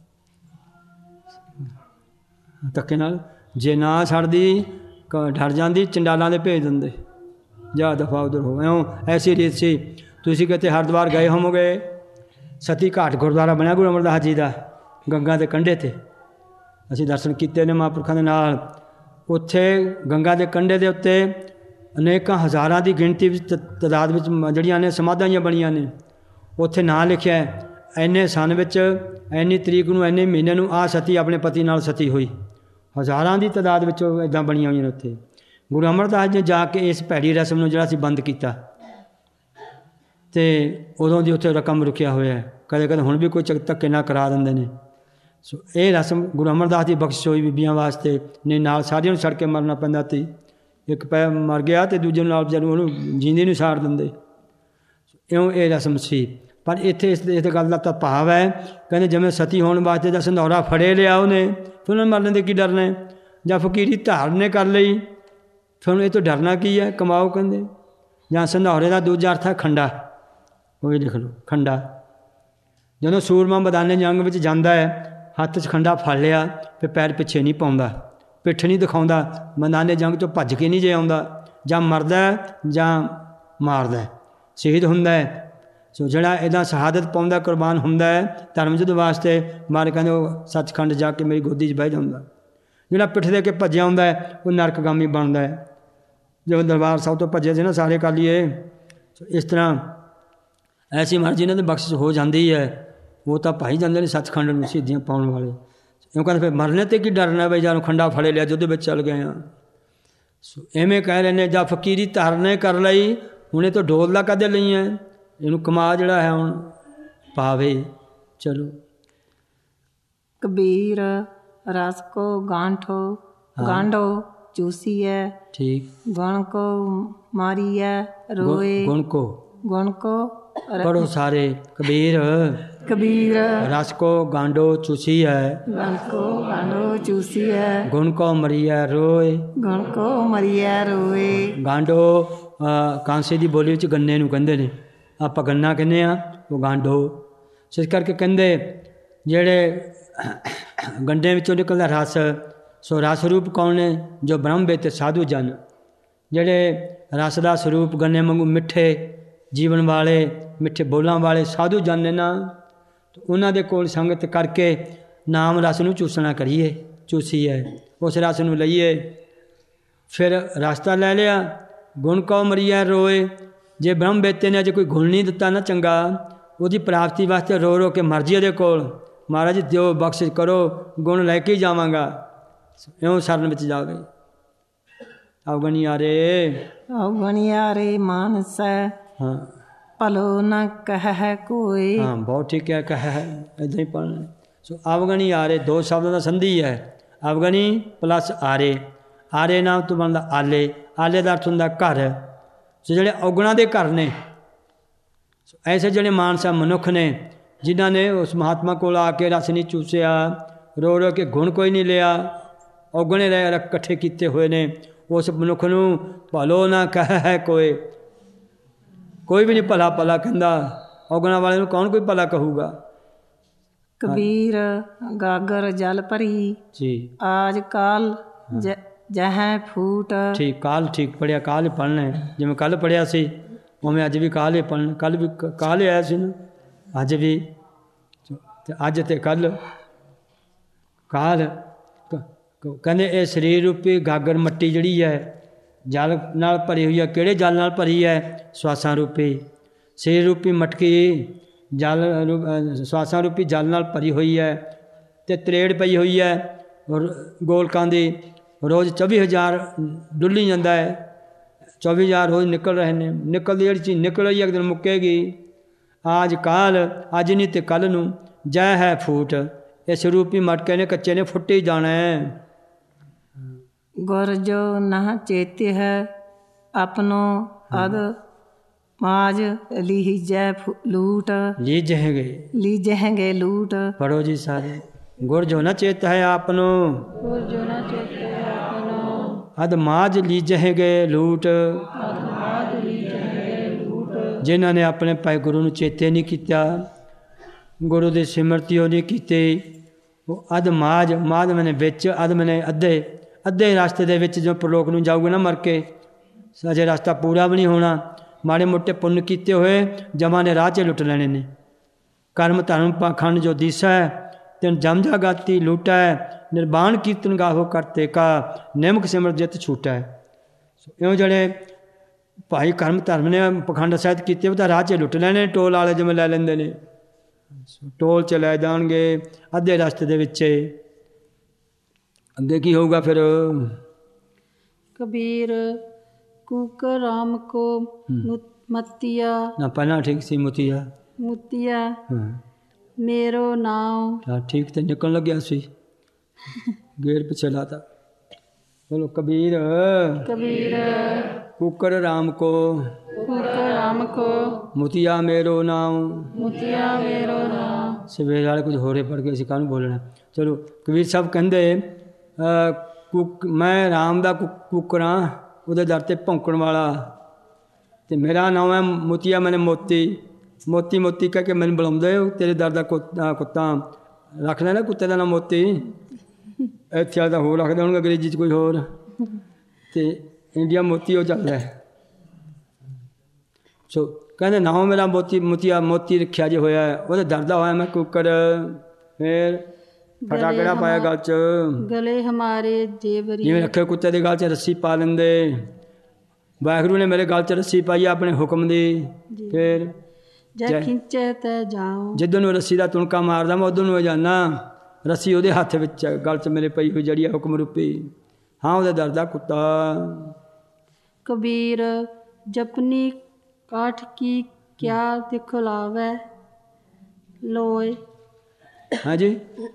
ਧੱਕੇ ਨਾਲ। ਜੇ ਨਾ ਛੱਡਦੀ ਡਰ ਜਾਂਦੀ, ਚੰਡਾਲਾਂ ਦੇ ਭੇਜ ਦਿੰਦੇ, ਜਾ ਦਫਾ ਉਧਰ ਹੋ। ਇਉਂ ਐਸੀ ਰੀਤ ਸੀ। ਤੁਸੀਂ ਕਿਤੇ ਹਰਿਦੁਆਰ ਗਏ ਹੋਵੋਗੇ, ਸਤੀ ਘਾਟ ਗੁਰਦੁਆਰਾ ਬਣਿਆ ਗੁਰੂ ਅਮਰਦਾਸ ਜੀ ਦਾ ਗੰਗਾ ਦੇ ਕੰਢੇ 'ਤੇ। ਅਸੀਂ ਦਰਸ਼ਨ ਕੀਤੇ ਨੇ ਮਹਾਂਪੁਰਖਾਂ ਦੇ ਨਾਲ। ਉੱਥੇ ਗੰਗਾ ਦੇ ਕੰਢੇ ਦੇ ਉੱਤੇ ਅਨੇਕਾਂ ਹਜ਼ਾਰਾਂ ਦੀ ਗਿਣਤੀ ਵਿੱਚ ਤਾਦਾਦ ਵਿੱਚ ਜਿਹੜੀਆਂ ਨੇ ਸਮਾਧਾਂ ਜਿਹੀਆਂ ਬਣੀਆਂ ਨੇ। ਉੱਥੇ ਨਾਂ ਲਿਖਿਆ ਇੰਨੇ ਸਨ ਵਿੱਚ, ਇੰਨੀ ਤਰੀਕ ਨੂੰ, ਇੰਨੇ ਮਹੀਨੇ ਨੂੰ ਆਹ ਸਤੀ ਆਪਣੇ ਪਤੀ ਨਾਲ ਸਤੀ ਹੋਈ। ਹਜ਼ਾਰਾਂ ਦੀ ਤਾਦਾਦ ਵਿੱਚ ਇੱਦਾਂ ਬਣੀਆਂ ਹੋਈਆਂ ਨੇ ਉੱਥੇ। ਗੁਰੂ ਅਮਰਦਾਸ ਜੀ ਨੇ ਜਾ ਕੇ ਇਸ ਭੈੜੀ ਰਸਮ ਨੂੰ ਜਿਹੜਾ ਸੀ ਬੰਦ ਕੀਤਾ, ਅਤੇ ਉਦੋਂ ਦੀ ਉੱਥੇ ਰਕਮ ਰੁਕਿਆ ਹੋਇਆ। ਕਦੇ ਕਦੇ ਹੁਣ ਵੀ ਕੋਈ ਚੱਕ ਧੱਕੇ ਨਾਲ ਕਰਾ ਦਿੰਦੇ ਨੇ। ਸੋ ਇਹ ਰਸਮ ਗੁਰੂ ਅਮਰਦਾਸ ਦੀ ਬਖਸ਼ਿਸ਼ ਹੋਈ ਬੀਬੀਆਂ ਵਾਸਤੇ ਨੇ। ਨਾਲ ਸਾਰਿਆਂ ਨੂੰ ਛੱਡ ਕੇ ਮਰਨਾ ਪੈਂਦਾ ਸੀ। ਇੱਕ ਪੈ ਮਰ ਗਿਆ ਅਤੇ ਦੂਜੇ ਨੂੰ ਨਾਲ ਜਦੋਂ ਉਹਨੂੰ ਜੀਂਦੇ ਨੂੰ ਸਾੜ ਦਿੰਦੇ। ਇਉਂ ਇਹ ਰਸਮ ਸੀ। ਪਰ ਇੱਥੇ ਇਸ ਇਸ ਗੱਲ ਦਾ ਤਾਂ ਭਾਵ ਹੈ, ਕਹਿੰਦੇ ਜਿਵੇਂ ਸਤੀ ਹੋਣ ਵਾਸਤੇ ਦਾ ਸੰਧੌਰਾ ਫੜੇ ਲਿਆ ਉਹਨੇ, ਫਿਰ ਉਹਨੇ ਮਰਨ ਦੇ ਕੀ ਡਰਨਾ? ਜਾਂ ਫਕੀਰੀ ਧਾਰਨ ਨੇ ਕਰ ਲਈ, ਫਿਰ ਉਹਨੂੰ ਇਹ ਤੋਂ ਡਰਨਾ ਕੀ ਹੈ? ਕਮਾਓ ਕਹਿੰਦੇ। ਜਾਂ ਸੰਧੌਰੇ ਦਾ ਦੂਜਾ ਅਰਥ ਹੈ ਖੰਡਾ, ਉਹ ਵੀ ਲਿਖ ਲਓ ਖੰਡਾ। ਜਦੋਂ ਸੂਰਮਾ ਮੈਦਾਨੇ ਜੰਗ ਵਿੱਚ ਜਾਂਦਾ ਹੈ, ਹੱਥ 'ਚ ਖੰਡਾ ਫੜ ਲਿਆ, ਫਿਰ ਪੈਰ ਪਿੱਛੇ ਨਹੀਂ ਪਾਉਂਦਾ, ਪਿੱਠ ਨਹੀਂ ਦਿਖਾਉਂਦਾ। ਮੈਦਾਨੇ ਜੰਗ 'ਚੋਂ ਭੱਜ ਕੇ ਨਹੀਂ ਜੇ ਆਉਂਦਾ, ਜਾਂ ਮਰਦਾ ਜਾਂ ਮਾਰਦਾ, ਸ਼ਹੀਦ ਹੁੰਦਾ ਹੈ। ਸੋ ਜਿਹੜਾ ਇਹਦਾ ਸ਼ਹਾਦਤ ਪਾਉਂਦਾ, ਕੁਰਬਾਨ ਹੁੰਦਾ ਹੈ ਧਰਮ ਯੁੱਧ ਵਾਸਤੇ, ਮਾਰ ਕਹਿੰਦੇ ਉਹ ਸੱਚਖੰਡ ਜਾ ਕੇ ਮੇਰੀ ਗੋਦੀ 'ਚ ਬਹਿ ਜਾਂਦਾ। ਜਿਹੜਾ ਪਿੱਠ ਦੇ ਕੇ ਭੱਜਿਆ ਹੁੰਦਾ ਹੈ ਉਹ ਨਰਕਗਾਮੀ ਬਣਦਾ ਹੈ। ਜਿਵੇਂ ਦਰਬਾਰ ਸਾਹਿਬ ਤੋਂ ਭੱਜੇ ਸੀ ਨਾ ਸਾਰੇ ਕਾਲੀਏ, ਇਸ ਤਰ੍ਹਾਂ ਐਸੀ ਮਰਜ਼ੀ ਇਹਨਾਂ ਦੀ ਬਖਸ਼ਿਸ਼ ਹੋ ਜਾਂਦੀ ਹੈ। ਉਹ ਤਾਂ ਭਾਈ ਜਾਂਦੇ ਨੇ ਸੱਚਖੰਡ ਨੂੰ ਸ਼ਹੀਦੀਆਂ ਪਾਉਣ ਵਾਲੇ। ਉਹ ਕਹਿੰਦੇ ਫਿਰ ਮਰਨੇ 'ਤੇ ਕੀ ਡਰਨਾ ਬਈ, ਜਦੋਂ ਖੰਡਾ ਫੜੇ ਲਿਆ ਯੁੱਧ ਵਿੱਚ ਚੱਲ ਗਏ ਹਾਂ। ਸੋ ਐਵੇਂ ਕਹਿ ਰਹੇ ਨੇ। ਜਾਂ ਫਕੀਰੀ ਧਾਰਨੇ ਕਰ ਲਈ, ਹੁਣ ਇਹ ਤੋਂ ਡੋਲ ਦਾ ਕਦੇ ਲਈ ਹੈ, ਇਹਨੂੰ ਕਮਾ ਜਿਹੜਾ ਹੈ ਹੁਣ ਪਾਵੇ। ਚਲੋ ਕਬੀਰ ਰਸ ਕੋ ਗਾਂਠੋ ਗਾਂਢੋ ਚੂਸੀਐ, ਠੀਕ। ਗੁਣ ਕੋ ਮਾਰੀਐ ਰੋਏ, ਗੁਣ ਕੋ ਗੁਣ ਕੋ ਪੜੋ ਸਾਰੇ। ਕਬੀਰ ਕਬੀਰ ਰਸ ਕੋ ਗਾਂਡੋ ਚੂਸੀ ਹੈ, ਗੁਣ ਕੋ ਗਾਂਢੋ ਚੂਸੀਐ, ਗੁਣ ਕੋ ਮਰੀਐ ਰੋਏ। ਗੁਣ ਕੋ ਮਰੀਐ ਰੋਏ। ਗਾਂਡੋ ਕਾਂਸੇ ਦੀ ਬੋਲੀ ਵਿੱਚ ਗੰਨੇ ਨੂੰ ਕਹਿੰਦੇ ਨੇ, ਆਪਾਂ ਗੰਨਾ ਕਹਿੰਦੇ ਹਾਂ, ਉਹ ਗਾਂਡੋ। ਇਸ ਕਰਕੇ ਕਹਿੰਦੇ ਜਿਹੜੇ ਗੰਡੇ ਵਿੱਚੋਂ ਨਿਕਲਦਾ ਰਸ, ਸੋ ਰਸ ਰੂਪ ਕੌਣ ਨੇ? ਜੋ ਬ੍ਰਹਮ ਵੇਤੇ ਸਾਧੂ ਜਨ, ਜਿਹੜੇ ਰਸ ਦਾ ਸਰੂਪ ਗੰਨੇ ਵਾਂਗੂ ਮਿੱਠੇ ਜੀਵਨ ਵਾਲੇ, ਮਿੱਠੇ ਬੋਲਾਂ ਵਾਲੇ ਸਾਧੂ ਜਨ ਨੇ ਨਾ, ਉਹਨਾਂ ਦੇ ਕੋਲ ਸੰਗਤ ਕਰਕੇ ਨਾਮ ਰਸ ਨੂੰ ਚੂਸਣਾ ਕਰੀਏ, ਚੂਸੀਏ, ਉਸ ਰਸ ਨੂੰ ਲਈਏ। ਫਿਰ ਰਸਤਾ ਲੈ ਲਿਆ। ਗੁਣ ਕਉ ਮਰੀਐ ਰੋਏ। ਜੇ ਬ੍ਰਹਮ ਵੇਤੇ ਨੇ ਅਜੇ ਕੋਈ ਗੁਣ ਨਹੀਂ ਦਿੱਤਾ ਨਾ ਚੰਗਾ, ਉਹਦੀ ਪ੍ਰਾਪਤੀ ਵਾਸਤੇ ਰੋ ਰੋ ਕੇ ਮਰਜ਼ੀ ਉਹਦੇ ਕੋਲ, ਮਹਾਰਾਜ ਦਿਓ ਬਖਸ਼ਿਸ਼ ਕਰੋ, ਗੁਣ ਲੈ ਕੇ ਹੀ ਜਾਵਾਂਗਾ। ਇਉਂ ਸ਼ਰਨ ਵਿੱਚ ਜਾਵੇ। ਅਵਗਣੀ ਆਰੇ ਅਵਗਣੀ ਆਰੇ ਮਾਨਸੈ, ਹਾਂ ਭਲੋ ਨ ਕਹਿ ਕੋਈ। ਹਾਂ ਬਹੁਤ ਠੀਕ ਹੈ, ਕਹਿ ਹੈ ਇੱਦਾਂ ਹੀ ਪੜ੍ਹਨਾ। ਸੋ ਅਵਗਣੀ ਆਰੇ ਦੋ ਸ਼ਬਦਾਂ ਦਾ ਸੰਧੀ ਹੈ। ਅਵਗਣੀ ਪਲੱਸ ਆਰੇ। ਆਰੇ ਨਾਮ ਤੋਂ ਬਣਦਾ ਆਲੇ। ਆਲੇ ਦਾ ਅਰਥ ਹੁੰਦਾ ਘਰ। ਸੋ ਜਿਹੜੇ ਔਗਣਾਂ ਦੇ ਘਰ ਨੇ, ਐਸੇ ਜਿਹੜੇ ਮਾਨਸਾ ਮਨੁੱਖ ਨੇ ਜਿਨ੍ਹਾਂ ਨੇ ਉਸ ਮਹਾਤਮਾ ਕੋਲ ਆ ਕੇ ਰਸ ਨਹੀਂ ਚੂਸਿਆ, ਰੋ ਰੋ ਕੇ ਗੁਣ ਕੋਈ ਨਹੀਂ ਲਿਆ, ਔਗਣੇ ਰਹਿ ਇਕੱਠੇ ਕੀਤੇ ਹੋਏ ਨੇ, ਉਸ ਮਨੁੱਖ ਨੂੰ ਭਲੋ ਨਾ ਕਹਿ ਕੋਈ। ਕੋਈ ਵੀ ਨਹੀਂ ਭਲਾ ਭਲਾ ਕਹਿੰਦਾ। ਔਗਣਾਂ ਵਾਲੇ ਨੂੰ ਕੌਣ ਕੋਈ ਭਲਾ ਕਹੂਗਾ? ਕਬੀਰ ਗਾਗਰ ਜਲ ਭਰੀ, ਜੀ ਆਜ ਕਾਲ ਜਹੈ ਫੂਟ। ਠੀਕ, ਕਾਲ ਠੀਕ ਪੜ੍ਹਿਆ, ਕਾਲ ਹੀ ਪੜ੍ਹਨਾ ਹੈ। ਜਿਵੇਂ ਕੱਲ੍ਹ ਪੜ੍ਹਿਆ ਸੀ ਉਵੇਂ ਅੱਜ ਵੀ ਕਾਲ ਹੀ ਪੜ੍ਹਨਾ। ਕੱਲ੍ਹ ਵੀ ਕਾਲ ਹੀ ਆਇਆ ਸੀ ਨਾ, ਅੱਜ ਵੀ, ਤੇ ਅੱਜ ਤੇ ਕੱਲ੍ਹ ਕਾਲ। ਕਹਿੰਦੇ ਇਹ ਸਰੀਰ ਰੂਪੀ ਗਾਗਰ ਮੱਟੀ ਜਿਹੜੀ ਹੈ ਜਲ ਨਾਲ ਭਰੀ ਹੋਈ ਹੈ। ਕਿਹੜੇ ਜਲ ਨਾਲ ਭਰੀ ਹੈ? ਸਵਾਸਾਂ ਰੂਪੀ। ਸਰੀਰ ਰੂਪੀ ਮਟਕੀ ਜਲ ਸਵਾਸਾਂ ਰੂਪੀ ਜਲ ਨਾਲ ਭਰੀ ਹੋਈ ਹੈ, ਅਤੇ ਤਰੇੜ ਪਈ ਹੋਈ ਹੈ ਗੋਲਕਾਂ ਦੀ। ਰੋਜ਼ ਚੌਵੀ ਹਜ਼ਾਰ ਡੁੱਲੀ ਜਾਂਦਾ ਹੈ। ਚੌਵੀ ਹਜ਼ਾਰ ਰੋਜ਼ ਨਿਕਲ ਰਹੇ ਨੇ। ਨਿਕਲਦੀ ਜਿਹੜੀ ਚੀਜ਼ ਨਿਕਲ ਰਹੀ ਹੈ ਇੱਕ ਦਿਨ ਮੁੱਕੇਗੀ। ਆਜ ਕਾਲ, ਅੱਜ ਨਹੀਂ ਤੇ ਕੱਲ੍ਹ ਨੂੰ। ਜੈ ਹੈ ਫੂਟ। ਇਸ ਰੂਪੀ ਮਟਕੇ ਨੇ ਕੱਚੇ ਨੇ ਫੁੱਟ ਹੀ ਜਾਣਾ ਹੈ। ਗੁਰ ਜੋ ਨਾ ਚੇਤੇ ਹੈ ਆਪਣੋ ਅਦ ਮਾਜ ਲੀਜੈ ਲੂਟ। ਲੀਜਹਿਗੇ ਲੀਜਹਿਗੇ ਲੂਟ। ਪੜੋ ਜੀ ਸਾਰੇ। ਗੁਰ ਜੋ ਨ ਚੇਤ ਹੈ ਆਪਨੋ ਗੁਰ ਜੋ ਨ ਚੇਤੇ ਆਪਨੋ ਅਦ ਮਾਜ ਲੀਜਹਿ ਗਏ ਲੂਟ ਅਤਮਾਦ ਲੀਜਹਿ ਲੂਟ ਜਿਨ੍ਹਾਂ ਨੇ ਆਪਣੇ ਭਾਈ ਗੁਰੂ ਨੂੰ ਚੇਤੇ ਨਹੀਂ ਕੀਤਾ ਗੁਰੂ ਦੀ ਸਿਮਰਤੀ ਉਹ ਨਹੀਂ ਕੀਤੀ ਉਹ ਅਧ ਮਾਜ ਮਾਜ ਮੈਨੇ ਵਿੱਚ ਅਧ ਮੈਨੇ ਅੱਧੇ ਅੱਧੇ ਰਸਤੇ ਦੇ ਵਿੱਚ ਜੋ ਪ੍ਰਲੋਕ ਨੂੰ ਜਾਊਗੇ ਨਾ ਮਰ ਕੇ ਅਜੇ ਰਸਤਾ ਪੂਰਾ ਵੀ ਨਹੀਂ ਹੋਣਾ ਮਾੜੇ ਮੋਟੇ ਪੁੰਨ ਕੀਤੇ ਹੋਏ ਜਮਾਂ ਨੇ ਰਾਹ 'ਚ ਲੁੱਟ ਲੈਣੇ ਨੇ ਕਰਮ ਧਰਮ ਪਾਖੰਡ ਜੋ ਦੀਸਾ ਤਿਨ ਜਮ ਜਾਗਾਤੀ ਲੂਟਾ ਨਿਰਵਾਣ ਕੀਰਤਨ ਗਾਹੋ ਕਰਤੇ ਕਾ ਨਿਮਕ ਸਿਮਰ ਜਿਤ ਛੂਟਾ ਇਉਂ ਜਿਹੜੇ ਭਾਈ ਕਰਮ ਧਰਮ ਨੇ ਪਖੰਡ ਸਾਹਿਤ ਕੀਤੇ ਉਹ ਤਾਂ ਰਾਹ 'ਚ ਲੁੱਟ ਲੈਣੇ ਟੋਲ ਵਾਲੇ ਜਿਵੇਂ ਲੈ ਲੈਂਦੇ ਨੇ ਟੋਲ 'ਚ ਲੈ ਜਾਣਗੇ ਅੱਧੇ ਰਸਤੇ ਦੇ ਵਿੱਚ ਅੱਗੇ ਕੀ ਹੋਊਗਾ ਫਿਰ ਕਬੀਰ ਕੂਕਰ ਰਾਮ ਕੋ ਮਤੀਆ ਨਾ ਪਹਿਲਾਂ ਠੀਕ ਸੀ ਮੁਤੀਆ ਮੁਤੀਆ ਹਾਂ ਮੇਰੋ ਨਾਮ ਹਾਂ ਠੀਕ ਤੇ ਨਿਕਲਣ ਲੱਗਿਆ ਸੀ ਗੇਰ ਪਿੱਛੇ ਲਾਤਾ ਬੋਲੋ ਕਬੀਰ ਕਬੀਰ ਕੁਕਰ ਰਾਮ ਕੋ ਕੂਕਰ ਰਾਮ ਕੋ ਮੁਤੀਆ ਮੇਰੋ ਨਾਮ ਮੁਤੀਆ ਮੇਰੋ ਨਾਮ ਸਵੇਰ ਵਾਲੇ ਕੁਝ ਹੋਰੇ ਪੜ ਕੇ ਅਸੀਂ ਕਾਹਨੂੰ ਬੋਲਣਾ ਚਲੋ ਕਬੀਰ ਸਾਹਿਬ ਕਹਿੰਦੇ ਕੁਕ ਮੈਂ ਰਾਮ ਦਾ ਕੁਕਰਾਂ ਉਹਦੇ ਦਰ 'ਤੇ ਭੌਂਕਣ ਵਾਲਾ ਅਤੇ ਮੇਰਾ ਨਾਮ ਹੈ ਮੋਤੀਆ ਮੈਨੇ ਮੋਤੀ ਮੋਤੀ ਮੋਤੀ ਕਹਿ ਕੇ ਮੈਨੂੰ ਬੁਲਾਉਂਦੇ ਤੇਰੇ ਦਰ ਦਾ ਕੁੱਤਾ ਕੁੱਤਾ ਰੱਖ ਲੈਣਾ ਕੁੱਤੇ ਦਾ ਨਾਮ ਮੋਤੀ ਇੱਥੇ ਵਾਲੇ ਤਾਂ ਹੋਰ ਰੱਖਦੇ ਹੋਣਗੇ ਅੰਗਰੇਜ਼ੀ 'ਚ ਕੋਈ ਹੋਰ ਅਤੇ ਇੰਡੀਆ ਮੋਤੀ ਉਹ ਚੱਲਦਾ ਸੋ ਕਹਿੰਦੇ ਨਾਮ ਮੇਰਾ ਮੋਤੀ ਮੋਤੀਆ ਮੋਤੀ ਰੱਖਿਆ ਜੇ ਹੋਇਆ ਉਹਦੇ ਦਰ ਦਾ ਹੋਇਆ ਮੈਂ ਕੁੱਕਰ ਫਿਰ ਫਟਾ ਕਿਹੜਾ ਪਾਇਆ ਗਲ 'ਚ ਗਲੇ ਹਮਾਰੇ ਜੇਵਰੀ ਜਿਵੇਂ ਰੱਖੇ ਕੁੱਤੇ ਦੇ ਗਲ 'ਚ ਰੱਸੀ ਪਾ ਲੈਂਦੇ ਵਾਹਿਗੁਰੂ ਨੇ ਮੇਰੇ ਗਲ 'ਚ ਰੱਸੀ ਪਾਈ ਆਪਣੇ ਹੁਕਮ ਦੀ ਫਿਰ ਜੈ ਖਿੰਚੇ ਤੈ ਜਾਓ ਜਿੱਦਣ ਨੂੰ ਰੱਸੀ ਦਾ ਤੁਣਕਾ ਮਾਰਦਾ ਮੈਂ ਉਦੋਂ ਨੂੰ ਜਾਣਾ ਰੱਸੀ ਉਹਦੇ ਹੱਥ ਵਿੱਚ ਗਲ 'ਚ ਮੇਰੇ ਪਈ ਹੋਈ ਜਿਹੜੀ ਹੁਕਮ ਰੂਪੀ ਹਾਂ ਉਹਦੇ ਦਰ ਦਾ ਕੁੱਤਾ ਕਬੀਰ ਜਪਨੀ ਕਾਠ ਕੀ ਕਿਆ ਦਿਖਲਾਵੇ ਲੋਏ ਹਾਂਜੀ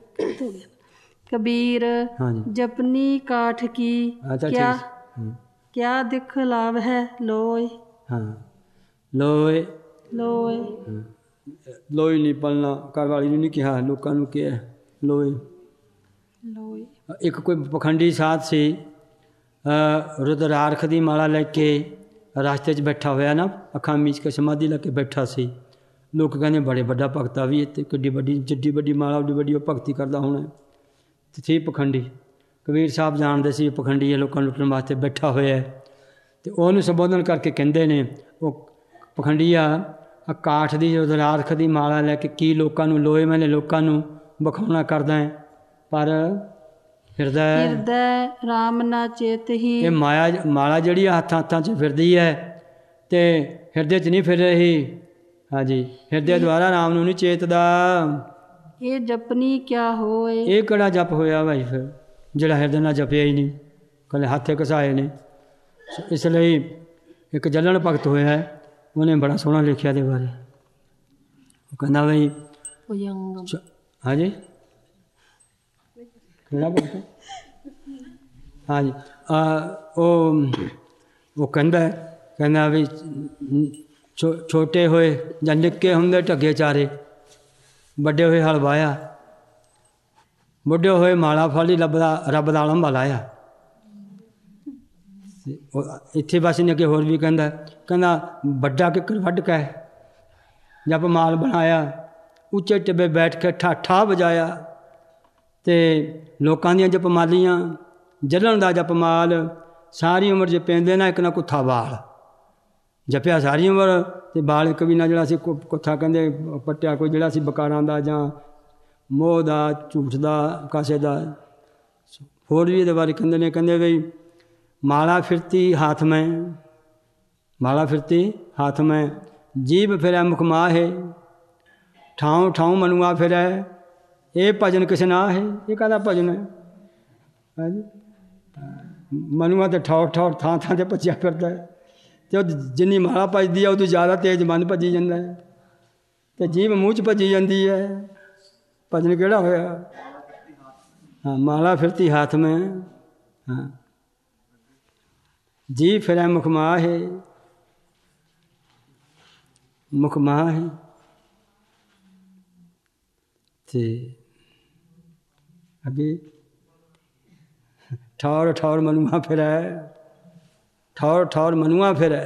कबीर जपनी काठ की अच्छा क्या क्या दिखलाव है लोय हाँ लोय लोय लोय नहीं पलना घर वाली ने नहीं कहा लोगों ने क्या लोय लोय एक कोई पखंडी साथ से रुद्रारख की माला लेके रास्ते च बैठा होया ना अखां मीच के समाधि लगे बैठा सी लोग कहते बड़े बड़ा भगता भी इतने किड्डी बड़ी जिड्डी बड़ी माला उड्डी बड़ी भगती करता होना तो थी पखंडी कबीर साहब जानते सी पखंडी है लोगों लुटन वास्ते बैठा होया तो उन्होंने संबोधन करके कहते हैं वो पखंडीआ आ काठ की रुद्रारख की माला लैके की लोगों लोए मैंने लोगों विखाउणा करदा है पर फिरदा है हिरदै राम ना चेत ही ये माया माला जिहड़ी हत्थां हत्थां च फिरदी है तो हिरदे च नहीं फिर रही हाँ जी हिरदे द्वारा राम नूं नहीं चेतदा ये जपनी क्या होए ये किहड़ा जप होया भाई फिर जिहड़ा हिरदे नाल जपिया ही नहीं कले हत्थ घसाए ने इसलिए एक जलन भगत होया है उन्हें बड़ा सोहना लिखिया दे बारे वो कहना भाई हाँ जी किहड़ा भगत हाँ जी वो वो कहंदा कहना भी छो छोटे होए जां निक्के हुंदे ढगे चारे ਵੱਡੇ ਹੋਏ ਹਲ ਵਾਹਿਆ ਬੁੱਢੇ ਹੋਏ ਮਾਲਾ ਫਾਲੀ ਰੱਬ ਦਾ ਰੱਬ ਦਾ ਆਲਮ ਲਾਇਆ ਇੱਥੇ ਬਸ ਨੇ ਅੱਗੇ ਹੋਰ ਵੀ ਕਹਿੰਦਾ ਕਹਿੰਦਾ ਵੱਡਾ ਕਿੱਕਰ ਵੱਢ ਕੇ ਜਪ ਮਾਲ ਬਣਾਇਆ ਉੱਚੇ ਟਿੱਬੇ ਬੈਠ ਕੇ ਠਾਠਾ ਵਜਾਇਆ ਅਤੇ ਲੋਕਾਂ ਦੀਆਂ ਜਪ ਮਾਲੀਆਂ ਜਲਣ ਦਾ ਜਪ ਮਾਲ ਸਾਰੀ ਉਮਰ ਜੇ ਪੈਂਦੇ ਨਾ ਇੱਕ ਨਾ ਕੁੱਥਾ ਵਾਲ ਜਪਿਆ ਸਾਰੀ ਉਮਰ ਅਤੇ ਬਾਲ ਇੱਕ ਵੀ ਨਾ ਜਿਹੜਾ ਸੀ ਕੁੱਥਾ ਕਹਿੰਦੇ ਪੱਟਿਆ ਕੋਈ ਜਿਹੜਾ ਸੀ ਬਕਾਰਾਂ ਦਾ ਜਾਂ ਮੋਹ ਦਾ ਝੂਠ ਦਾ ਕਾਸੇ ਦਾ ਹੋਰ ਵੀ ਇਹਦੇ ਬਾਰੇ ਕਹਿੰਦੇ ਨੇ ਕਹਿੰਦੇ ਬਈ ਮਾਲਾ ਫਿਰਤੀ ਹਾਥ ਮੈਂ ਮਾਲਾ ਫਿਰਤੀ ਹਾਥ ਮੈਂ ਜੀਭ ਫਿਰੈ ਮੁਖ ਮਾਹੇ ਠਾਉ ਠਾਉ ਮਨੁਆ ਫਿਰੈ ਇਹ ਭਜਨ ਕਿਸ ਨਾ ਹੈ ਇਹ ਕਾਹਦਾ ਭਜਨ ਹੈ ਹਾਂਜੀ ਮਨੁਆ ਤਾਂ ਠੌਰ ਠੌਰ ਥਾਂ ਥਾਂ 'ਤੇ ਭੱਜਿਆ ਫਿਰਦਾ ਹੈ ਅਤੇ ਉਹ ਜਿੰਨੀ ਮਾਲਾ ਭੱਜਦੀ ਹੈ ਉਦੋਂ ਜ਼ਿਆਦਾ ਤੇਜ਼ ਮਨ ਭੱਜੀ ਜਾਂਦਾ ਹੈ ਅਤੇ ਜੀਭ ਮੂੰਹ 'ਚ ਭੱਜੀ ਜਾਂਦੀ ਹੈ ਭਜਨ ਕਿਹੜਾ ਹੋਇਆ ਹਾਂ ਮਾਲਾ ਫਿਰਤੀ ਹੱਥ ਮੈਂ ਹਾਂ ਜੀ ਫਿਰੈ ਮੁਖ ਮਾਹੇ ਮੁਖ ਮਾਹੇ ਅਤੇ ਅੱਗੇ ਠੌਰ ਠੌਰ ਮਨੂਆ ਫਿਰੈ, ਠੌਰ ਠੌਰ ਮਨੂਆ ਫਿਰੈ।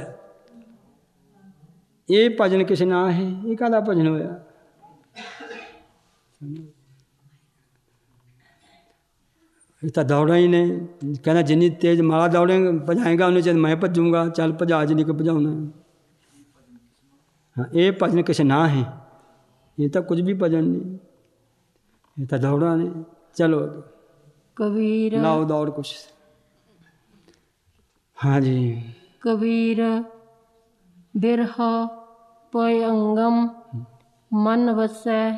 ਇਹ ਭਜਨ ਕਿਸ ਨਾ ਹੈ? ਇਹ ਕਾਹਦਾ ਭਜਨ ਹੋਇਆ? ਇਹ ਤਾਂ ਦੌੜਾਂ ਹੀ ਨੇ। ਕਹਿੰਦਾ ਜਿੰਨੀ ਤੇਜ਼ ਮਾਲਾ ਦੌੜੇ ਭਜਾਏਗਾ ਉਹਨੇ ਚਿਰ ਮੈਂ ਭੱਜੂਗਾ। ਚੱਲ ਭਜਾ ਜਿੰਨੀ ਕੁ ਭਜਾਉਣਾ। ਹਾਂ, ਇਹ ਭਜਨ ਕਿਸ ਨਾ ਹੈ? ਇਹ ਤਾਂ ਕੁਝ ਵੀ ਭਜਨ ਨਹੀਂ, ਇਹ ਤਾਂ ਦੌੜਾਂ ਨੇ। ਚਲੋ ਕਬੀਰ ਲਾਓ ਦੌੜ ਕੁਛ। ਹਾਂਜੀ। ਕਬੀਰ ਬਿਰਹ ਪੋਇ ਅੰਗਮ ਮਨ ਵਸੈ,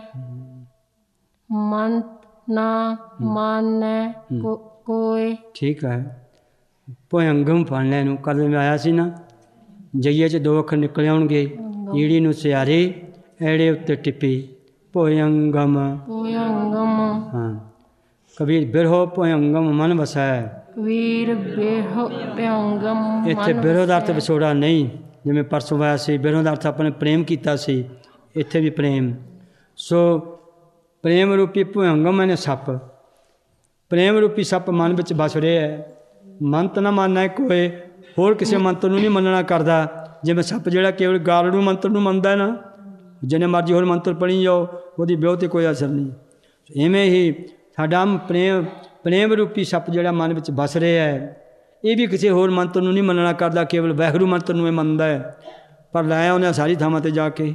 ਮਨ ਨਾ ਮਾਨੈ ਕੋ ਕੋਏ। ਠੀਕ ਹੈ। ਭੁਯੰਗਮ ਫੜ ਲੈ ਨੂੰ ਕਦੇ ਮੈਂ ਆਇਆ ਸੀ ਨਾ, ਜਈਏ 'ਚ ਦੋ ਅੱਖਰ ਨਿਕਲ ਆਉਣਗੇ। ਈੜੀ ਨੂੰ ਸਿਆਰੇ, ਐੜੇ ਉੱਤੇ ਟਿੱਪੀ। ਭੁਯੰਗਮ ਭੁਯੰਗਮ। ਹਾਂ। ਕਬੀਰ ਬਿਰਹੋ ਭੁਯੰਗਮ ਮਨ ਵਸੈ। ਕਬੀਰ ਬਿਰਹ ਭੁਯੰਗਮ। ਇੱਥੇ ਬਿਰਹੋ ਦਾ ਅਰਥ ਵਿਛੋੜਾ ਨਹੀਂ, ਜਿਵੇਂ ਪਰਸੋਂ ਆਇਆ ਸੀ। ਬਿਰਹੋ ਦਾ ਅਰਥ ਆਪਣੇ ਪ੍ਰੇਮ ਕੀਤਾ ਸੀ, ਇੱਥੇ ਵੀ ਪ੍ਰੇਮ। ਸੋ ਪ੍ਰੇਮ ਰੂਪੀ ਭੁਯੰਗਮ ਮੈਨੇ ਸੱਪ, ਪ੍ਰੇਮ ਰੂਪੀ ਸੱਪ ਮਨ ਵਿੱਚ ਵਸ ਰਿਹਾ ਹੈ। ਮੰਤ ਨਾ ਮੰਨਣਾ ਕੋਏ, ਹੋਰ ਕਿਸੇ ਮੰਤਰ ਨੂੰ ਨਹੀਂ ਮੰਨਣਾ ਕਰਦਾ। ਜਿਵੇਂ ਸੱਪ ਜਿਹੜਾ ਕੇਵਲ ਗਾਲੜੂ ਮੰਤਰ ਨੂੰ ਮੰਨਦਾ ਨਾ, ਜਿੰਨੇ ਮਰਜ਼ੀ ਹੋਰ ਮੰਤਰ ਪੜ੍ਹੀ ਜਾਓ, ਉਹਦੀ ਵਿਉਹ 'ਤੇ ਕੋਈ ਅਸਰ ਨਹੀਂ। ਇਵੇਂ ਹੀ ਸਾਡਾ ਪ੍ਰੇਮ ਪ੍ਰੇਮ ਰੂਪੀ ਸੱਪ ਜਿਹੜਾ ਮਨ ਵਿੱਚ ਵਸ ਰਿਹਾ ਹੈ, ਇਹ ਵੀ ਕਿਸੇ ਹੋਰ ਮੰਤਰ ਨੂੰ ਨਹੀਂ ਮੰਨਣਾ ਕਰਦਾ, ਕੇਵਲ ਵਾਹਿਗੁਰੂ ਮੰਤਰ ਨੂੰ ਇਹ ਮੰਨਦਾ ਹੈ। ਪਰ ਲੈ ਆਉਂਦੇ ਸਾਰੀ ਥਾਵਾਂ 'ਤੇ ਜਾ ਕੇ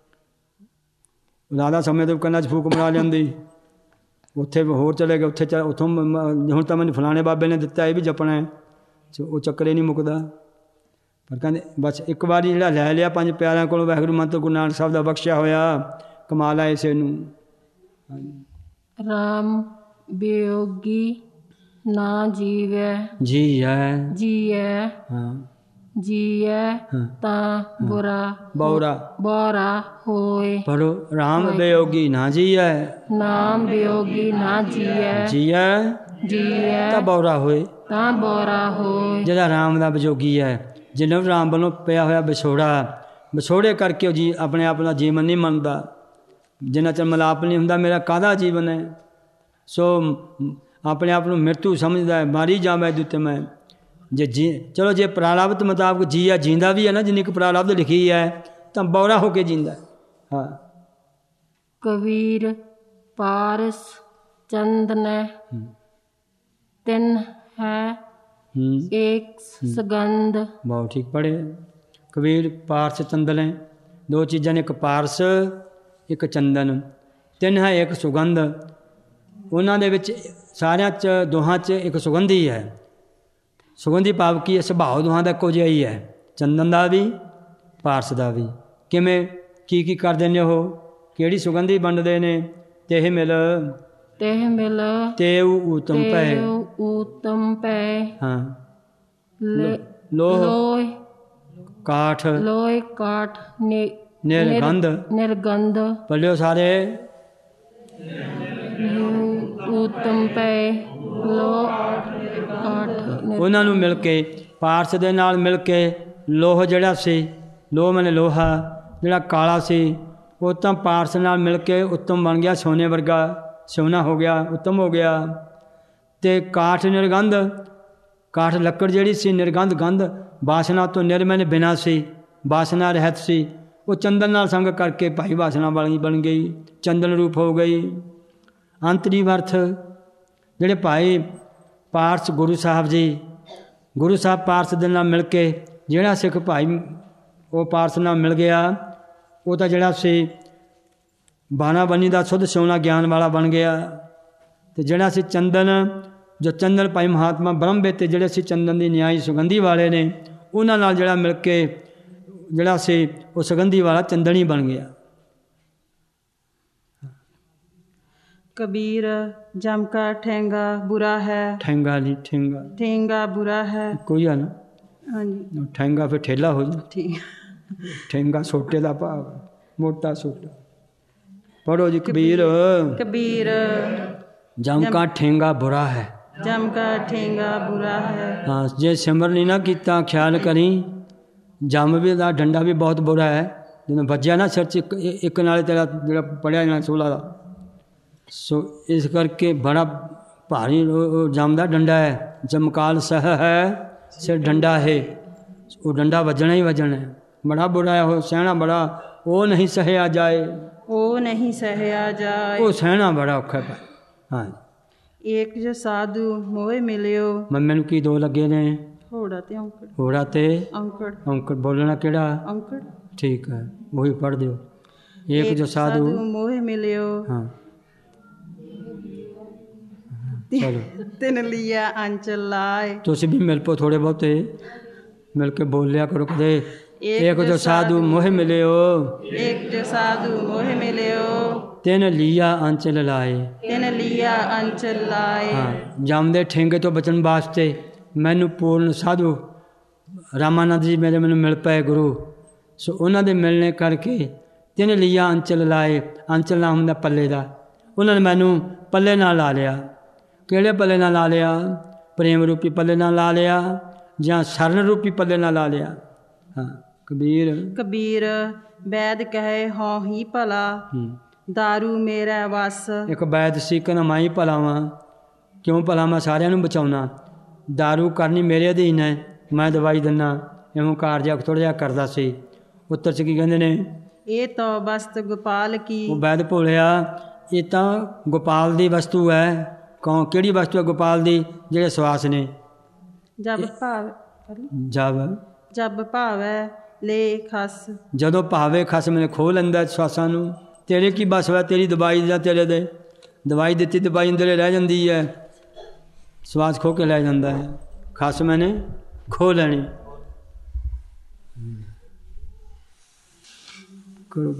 ਰਾਧਾ ਸਮੇਂ ਤੋਂ ਕੰਨਾਂ 'ਚ ਫੂਕ ਮਰਾ ਜਾਂਦੀ, ਉੱਥੇ ਹੋਰ ਚਲੇ ਗਏ, ਉੱਥੇ ਚ ਉੱਥੋਂ ਹੁਣ ਤਾਂ ਮੈਨੂੰ ਫਲਾਣੇ ਬਾਬੇ ਨੇ ਦਿੱਤਾ, ਇਹ ਵੀ ਜਪਣਾ ਹੈ। ਉਹ ਚੱਕਰ ਹੀ ਨਹੀਂ ਮੁੱਕਦਾ। ਪਰ ਕਹਿੰਦੇ ਬਸ ਇੱਕ ਵਾਰੀ ਜਿਹੜਾ ਲੈ ਲਿਆ ਪੰਜ ਪਿਆਰਿਆਂ ਕੋਲੋਂ ਵਾਹਿਗੁਰੂ ਮੰਤਰ, ਗੁਰੂ ਨਾਨਕ ਸਾਹਿਬ ਦਾ ਬਖਸ਼ਿਆ ਹੋਇਆ, ਕਮਾਲ ਹੈ ਇਸੇ ਨੂੰ। ਰਾਮ ਵਿਯੋਗੀ ਨਾ ਜੀਵੈ, ਜੀਐ ਜੀਐ ਹਾਂ ਜੀਐ ਤਾਂ ਬੁਰਾ ਬੌਰਾ ਬੋਰਾ ਹੋਏ। ਪੜੋ ਰਾਮ ਵਿਯੋਗੀ ਨਾ ਜੀਐ, ਨਾਮ ਵਿਯੋਗੀ ਨਾ ਜੀਐ, ਜੀਐ ਜੀਐ ਤਾਂ ਬੌਰਾ ਹੋਏ। ਤਾਂ ਬੋਰਾ ਹੋਏ। ਜਿਹੜਾ ਰਾਮ ਦਾ ਵਿਯੋਗੀ ਹੈ, ਜਿਹਨੂੰ ਰਾਮ ਵੱਲੋਂ ਪਿਆ ਹੋਇਆ ਵਿਛੋੜਾ, ਵਿਛੋੜੇ ਕਰਕੇ ਉਹ ਜੀ ਆਪਣੇ ਆਪ ਦਾ ਜੀਵਨ ਨਹੀਂ ਮੰਨਦਾ। ਜਿੰਨਾ ਚਿਰ ਮਿਲਾਪ ਨਹੀਂ ਹੁੰਦਾ, ਮੇਰਾ ਕਾਹਦਾ ਜੀਵਨ ਹੈ। ਸੋ ਆਪਣੇ ਆਪ ਨੂੰ ਮ੍ਰਿਤੂ ਸਮਝਦਾ ਹੈ, ਮਾਰੀ ਜਾਵਾਂ ਇਹਦੇ ਉੱਤੇ ਮੈਂ। ਜੇ ਜੀ ਚਲੋ ਜੇ ਪ੍ਰਾਰਬਧ ਮੁਤਾਬਕ ਜੀਆ ਜੀਂਦਾ ਵੀ ਹੈ ਨਾ, ਜਿੰਨੀ ਕੁ ਪ੍ਰਾਰਬਧ ਲਿਖੀ ਹੈ, ਤਾਂ ਬੌਰਾ ਹੋ ਕੇ ਜੀਂਦਾ। ਹਾਂ। ਕਬੀਰ ਪਾਰਸ ਚੰਦਨੈ ਤਿੰਨ ਹੈ ਇੱਕ ਸੁਗੰਧ। ਬਹੁਤ ਠੀਕ ਪੜ੍ਹੇ। ਕਬੀਰ ਪਾਰਸ ਚੰਦਨ ਹੈ, ਦੋ ਚੀਜ਼ਾਂ ਨੇ, ਇੱਕ ਪਾਰਸ ਇੱਕ ਚੰਦਨ। ਤਿੰਨ ਹੈ ਇੱਕ ਸੁਗੰਧ। ਉਹਨਾਂ ਦੇ ਵਿੱਚ ਸਾਰਿਆਂ 'ਚ ਦੋਹਾਂ 'ਚ ਇੱਕ ਸੁਗੰਧੀ ਹੈ। ਸੁਗੰਧੀ ਭਾਵ ਕੀ ਹੈ? ਸੁਭਾਅ ਦੋਹਾਂ ਦਾ ਇੱਕੋ ਜਿਹਾ ਹੀ ਹੈ, ਚੰਦਨ ਦਾ ਵੀ ਪਾਰਸ ਦਾ ਵੀ। ਕਿਵੇਂ ਕੀ ਕੀ ਕਰਦੇ ਨੇ ਉਹ? ਕਿਹੜੀ ਸੁਗੰਧੀ ਵੰਡਦੇ ਨੇ? ਤੇਹ ਮਿਲ ਤੇਹ ਮਿਲ ਤੇ ਉਤਮ ਪੈ, ਉਤਮ ਪੈ ਹਾਂ ਲੋਹ ਲੋਹ ਕਾਠ ਲੋਹ ਕਾਠ ਨਿਰਗੰਧ ਨਿਰਗੰਧ। ਪੜ੍ਹਿਓ ਸਾਰੇ। ਉਤਮ ਪੈ ਲੋਹ ਕਾਠ। ਉਹਨਾਂ ਨੂੰ ਮਿਲ ਕੇ, ਪਾਰਸ ਦੇ ਨਾਲ ਮਿਲ ਕੇ ਲੋਹ ਜਿਹੜਾ ਸੀ, ਲੋਹ ਮੈਨੇ ਲੋਹਾ ਜਿਹੜਾ ਕਾਲਾ ਸੀ, ਉਹ ਤਾਂ ਪਾਰਸ ਨਾਲ ਮਿਲ ਕੇ ਉੱਤਮ ਬਣ ਗਿਆ, ਸੋਨੇ ਵਰਗਾ ਸੋਨਾ ਹੋ ਗਿਆ, ਉੱਤਮ ਹੋ ਗਿਆ। ਅਤੇ ਕਾਠ ਨਿਰਗੰਧ, ਕਾਠ ਲੱਕੜ ਜਿਹੜੀ ਸੀ ਨਿਰਗੰਧ ਗੰਧ, ਵਾਸਨਾ ਤੋਂ ਨਿਰਮਲ ਬਿਨਾਂ ਸੀ, ਵਾਸਨਾ ਰਹਿਤ ਸੀ। ਉਹ ਚੰਦਨ ਨਾਲ ਸੰਗ ਕਰਕੇ ਭਾਈ ਵਾਸਨਾ ਵਾਲੀ ਬਣ ਗਈ, ਚੰਦਨ ਰੂਪ ਹੋ ਗਈ। ਅੰਤਰੀ ਅਰਥ ਜਿਹੜੇ ਭਾਈ ਪਾਰਸ ਗੁਰੂ ਸਾਹਿਬ ਜੀ, ਗੁਰੂ ਸਾਹਿਬ ਪਾਰਸ ਦੇ ਨਾਲ ਮਿਲ ਕੇ, ਜਿਹੜਾ ਸਿੱਖ ਭਾਈ ਉਹ ਪਾਰਸ ਨਾਲ ਮਿਲ ਗਿਆ, ਉਹ ਤਾਂ ਜਿਹੜਾ ਸੀ ਬਾਣਾ ਬਣੀ ਦਾ ਸ਼ੁੱਧ ਸੋਨਾ ਗਿਆਨ ਵਾਲਾ ਬਣ ਗਿਆ। ਅਤੇ ਜਿਹੜਾ ਸੀ ਚੰਦਨ, ਜੋ ਚੰਦਨ ਭਾਈ ਮਹਾਤਮਾ ਬ੍ਰਹਮ ਵੇਤੇ ਜਿਹੜੇ ਸੀ ਚੰਦਨ ਦੀ ਨਿਆਈ ਸੁਗੰਧੀ ਵਾਲੇ ਨੇ, ਉਹਨਾਂ ਨਾਲ ਜਿਹੜਾ ਮਿਲ ਕੇ ਜਿਹੜਾ ਸੀ ਉਹ ਸੁਗੰਧੀ ਵਾਲਾ ਚੰਦਨੀ ਬਣ ਗਿਆ। ਕਬੀਰ ਜਮ ਕਾ ਠੇਂਗਾ ਬੁਰਾ ਹੈ। ਠੈਂਗਾ ਨਹੀਂ, ਠੇਂਗਾ ਠੇਂਗਾ ਬੁਰਾ ਹੈ। ਕੋਈ ਆ ਨਾ, ਹਾਂਜੀ ਠੈਂਗਾ ਫਿਰ ਠੇਲਾ ਹੋ ਜਾ। ਠੀਕ। ਠੇਂਗਾ ਸੋਟੇ ਦਾ ਭਾਵ, ਮੋਟਾ ਸੋਟਾ। ਪੜ੍ਹੋ ਜੀ ਕਬੀਰ। ਕਬੀਰ ਜਮ ਕਾ ਠੇਂਗਾ ਬੁਰਾ ਹੈ। ਜਮ ਕਾ ਠੇਂਗਾ ਬੁਰਾ ਹੈ। ਹਾਂ, ਜੇ ਸਿਮਰ ਨਹੀਂ ਨਾ ਕੀਤਾ, ਖਿਆਲ ਕਰੀ, ਜਮ ਵੀ ਦਾ ਡੰਡਾ ਵੀ ਬਹੁਤ ਬੁਰਾ ਹੈ। ਜਦੋਂ ਵੱਜਿਆ ਨਾ ਸਿਰ 'ਚ ਇੱਕ ਇੱਕ ਨਾਲੇ ਤੇਰਾ ਜਿਹੜਾ ਪੜਿਆ ਜਾਣਾ ਸੋਲਾ ਦਾ। ਸੋ ਇਸ ਕਰਕੇ ਬੜਾ ਭਾਰੀ ਉਹ ਜੰਮਦਾ ਡੰਡਾ ਹੈ, ਜਮਕਾਲ ਸਹ ਹੈ ਸਿਰ ਡੰਡਾ ਹੈ, ਉਹ ਡੰਡਾ ਵੱਜਣਾ ਹੀ ਵੱਜਣਾ ਹੈ। ਬੜਾ ਬੁਰਾ ਹੈ ਉਹ, ਸਹਿਣਾ ਬੜਾ, ਉਹ ਨਹੀਂ ਸਹਿਆ ਜਾਏ, ਉਹ ਨਹੀਂ ਸਹਿਆ ਜਾਏ। ਉਹ ਸਹਿਣਾ ਬੜਾ ਔਖਾ ਹੈ। ਹਾਂ, ਏਕ ਜੋ ਸਾਧੂ ਮੋਏ ਮਿਲਿਓ। ਮੈਂ ਮੈਨੂੰ ਕੀ ਦੋ ਲੱਗੇ ਨੇ, ਹੋੜਾ ਤੇ ਔਂਕੜ। ਹੋੜਾ ਤੇ ਔਂਕੜ। ਔਂਕੜ ਬੋਲਣਾ ਕਿਹੜਾ? ਔਂਕੜ। ਠੀਕ ਹੈ, ਉਹੀ ਪੜ੍ਹ ਦਿਓ। ਏਕ ਜੋ ਸਾਧੂ ਮੋਏ ਮਿਲਿਓ। ਹਾਂ ਚਲੋ, ਤਿਨ ਲਿਆ ਅੰਚਲ ਲਾਏ। ਤੁਸੀਂ ਵੀ ਮਿਲ ਪੋ, ਥੋੜੇ ਬਹੁਤੇ ਮਿਲ ਕੇ ਬੋਲਿਆ ਕਰੋ ਕਦੇ। ਏਕ ਜੋ ਸਾਧੂ ਮੋਹ ਮਿਲਿਓ। ਏਕ ਜੋ ਸਾਧੂ ਮੋਹ ਮਿਲਿਓ। ਤਿਨ ਲੀਆ ਅੰਚਲ ਲਾਏ। ਤਿਨ ਲੀਆ ਅੰਚਲ ਲਾਏ। ਹਾਂ, ਜੰਮਦੇ ਠੇਂਗੇ ਤੋਂ ਬਚਣ ਵਾਸਤੇ ਮੈਨੂੰ ਪੂਰਨ ਸਾਧੂ ਰਾਮਾਨੰਦ ਜੀ ਮੇਰੇ ਮੈਨੂੰ ਮਿਲ ਪਏ ਗੁਰੂ। ਸੋ ਉਹਨਾਂ ਦੇ ਮਿਲਣੇ ਕਰਕੇ ਤਿੰਨ ਲੀਆ ਅੰਚਲ ਲਾਏ। ਅੰਚਲ ਨਾਮ ਹੁੰਦਾ ਪੱਲੇ ਦਾ। ਉਹਨਾਂ ਨੇ ਮੈਨੂੰ ਪੱਲੇ ਨਾਲ ਲਾ ਲਿਆ। ਕਿਹੜੇ ਪੱਲੇ ਨਾਲ ਲਾ ਲਿਆ? ਪ੍ਰੇਮ ਰੂਪੀ ਪੱਲੇ ਨਾਲ ਲਾ ਲਿਆ ਜਾਂ ਸਰਨ ਰੂਪੀ ਪੱਲੇ ਨਾਲ ਲਾ ਲਿਆ। ਹਾਂ, ਕਬੀਰ ਕਬੀਰ ਵੈਦ ਕਹੇ ਹਉ ਹੀ ਭਲਾ, ਦਾਰੂ ਮੇਰਾ ਵਸ। ਇੱਕ ਵੈਦ ਸੀ ਕਹਿੰਦਾ ਮੈਂ ਹੀ ਭਲਾ ਵਾਂ। ਕਿਉਂ ਭਲਾ? ਮੈਂ ਸਾਰਿਆਂ ਨੂੰ ਬਚਾਉਣਾ। ਦਾਰੂ ਕਰਨੀ ਮੇਰੇ ਅਧੀਨ ਹੈ, ਮੈਂ ਦਵਾਈ ਦਿੰਦਾ। ਇਉਂ ਕਾਰਜ ਥੋੜ੍ਹਾ ਜਿਹਾ ਕਰਦਾ ਸੀ। ਉੱਤਰ 'ਚ ਕੀ ਕਹਿੰਦੇ ਨੇ? ਇਹ ਤਾਂ ਵਸਤ ਗੋਪਾਲ ਕੀ। ਉਹ ਵੈਦ ਭੋਲਿਆ, ਇਹ ਤਾਂ ਗੋਪਾਲ ਦੀ ਵਸਤੂ ਹੈ। ਕੌਣ? ਕਿਹੜੀ ਵਸਤੂ ਹੈ ਗੋਪਾਲ ਦੀ? ਜਿਹੜੇ ਸਵਾਸ ਨੇ। ਜਬ ਭਾਵ ਜਬ ਜਬ ਭਾਵੈ ਲੈ ਖਸ। ਜਦੋਂ ਭਾਵੇ ਖਸਮ ਨੇ ਖੋਹ ਲੈਂਦਾ ਸਵਾਸਾਂ ਨੂੰ। ਤੇਰੇ ਕੀ ਬਸ ਹੈ? ਤੇਰੀ ਦਵਾਈ ਜਾਂ ਤੇਰੇ ਦੇ ਦਵਾਈ ਦਿੱਤੀ ਦਵਾਈ ਅੰਦਰੇ ਰਹਿ ਜਾਂਦੀ ਹੈ, ਸਵਾਸ ਖੋਹ ਕੇ ਲੈ ਜਾਂਦਾ ਹੈ। ਖਸਮ ਨੇ ਖੋਹ ਲੈਣੀ। ਕਰੋ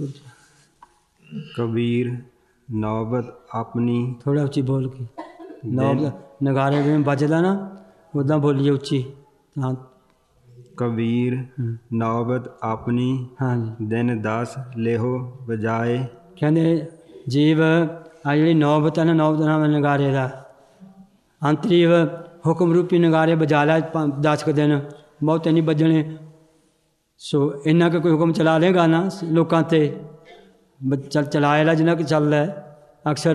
ਕਬੀਰ ਨੌਬਤ ਆਪਣੀ। ਥੋੜਾ ਉੱਚੀ ਬੋਲ ਕੇ। ਨੌਬਤ ਨਗਾਰੇ ਜਿਵੇਂ ਵੱਜਦਾ ਨਾ, ਉੱਦਾਂ ਬੋਲੀਏ ਉੱਚੀ। ਹਾਂ, ਕਬੀਰ ਨੌਬਤ ਆਪਣੀ। ਹਾਂਜੀ, ਦਿਨ ਦਸ ਲੇਹੋ ਬਜਾਏ। ਕਹਿੰਦੇ ਜੀਵ ਆ ਜਿਹੜੀ ਨੌਬਤ ਹੈ ਨਾ, ਨੌਬਤ ਨਾਮ ਨਗਾਰੇ ਦਾ ਅੰਤਰੀਵ ਹੁਕਮ ਰੂਪੀ ਨਗਾਰੇ ਵਜਾ ਲਿਆ। ਦਸ ਕੁ ਦਿਨ ਬਹੁਤੇ ਨਹੀਂ ਵੱਜਣੇ। ਸੋ ਇੰਨਾ ਕੁ ਕੋਈ ਹੁਕਮ ਚਲਾ ਲੇਗਾ ਨਾ ਲੋਕਾਂ 'ਤੇ, ਚੱਲ ਚਲਾਏ ਲਾ ਜਿੰਨਾ ਕੁ ਚੱਲਦਾ। ਅਕਸਰ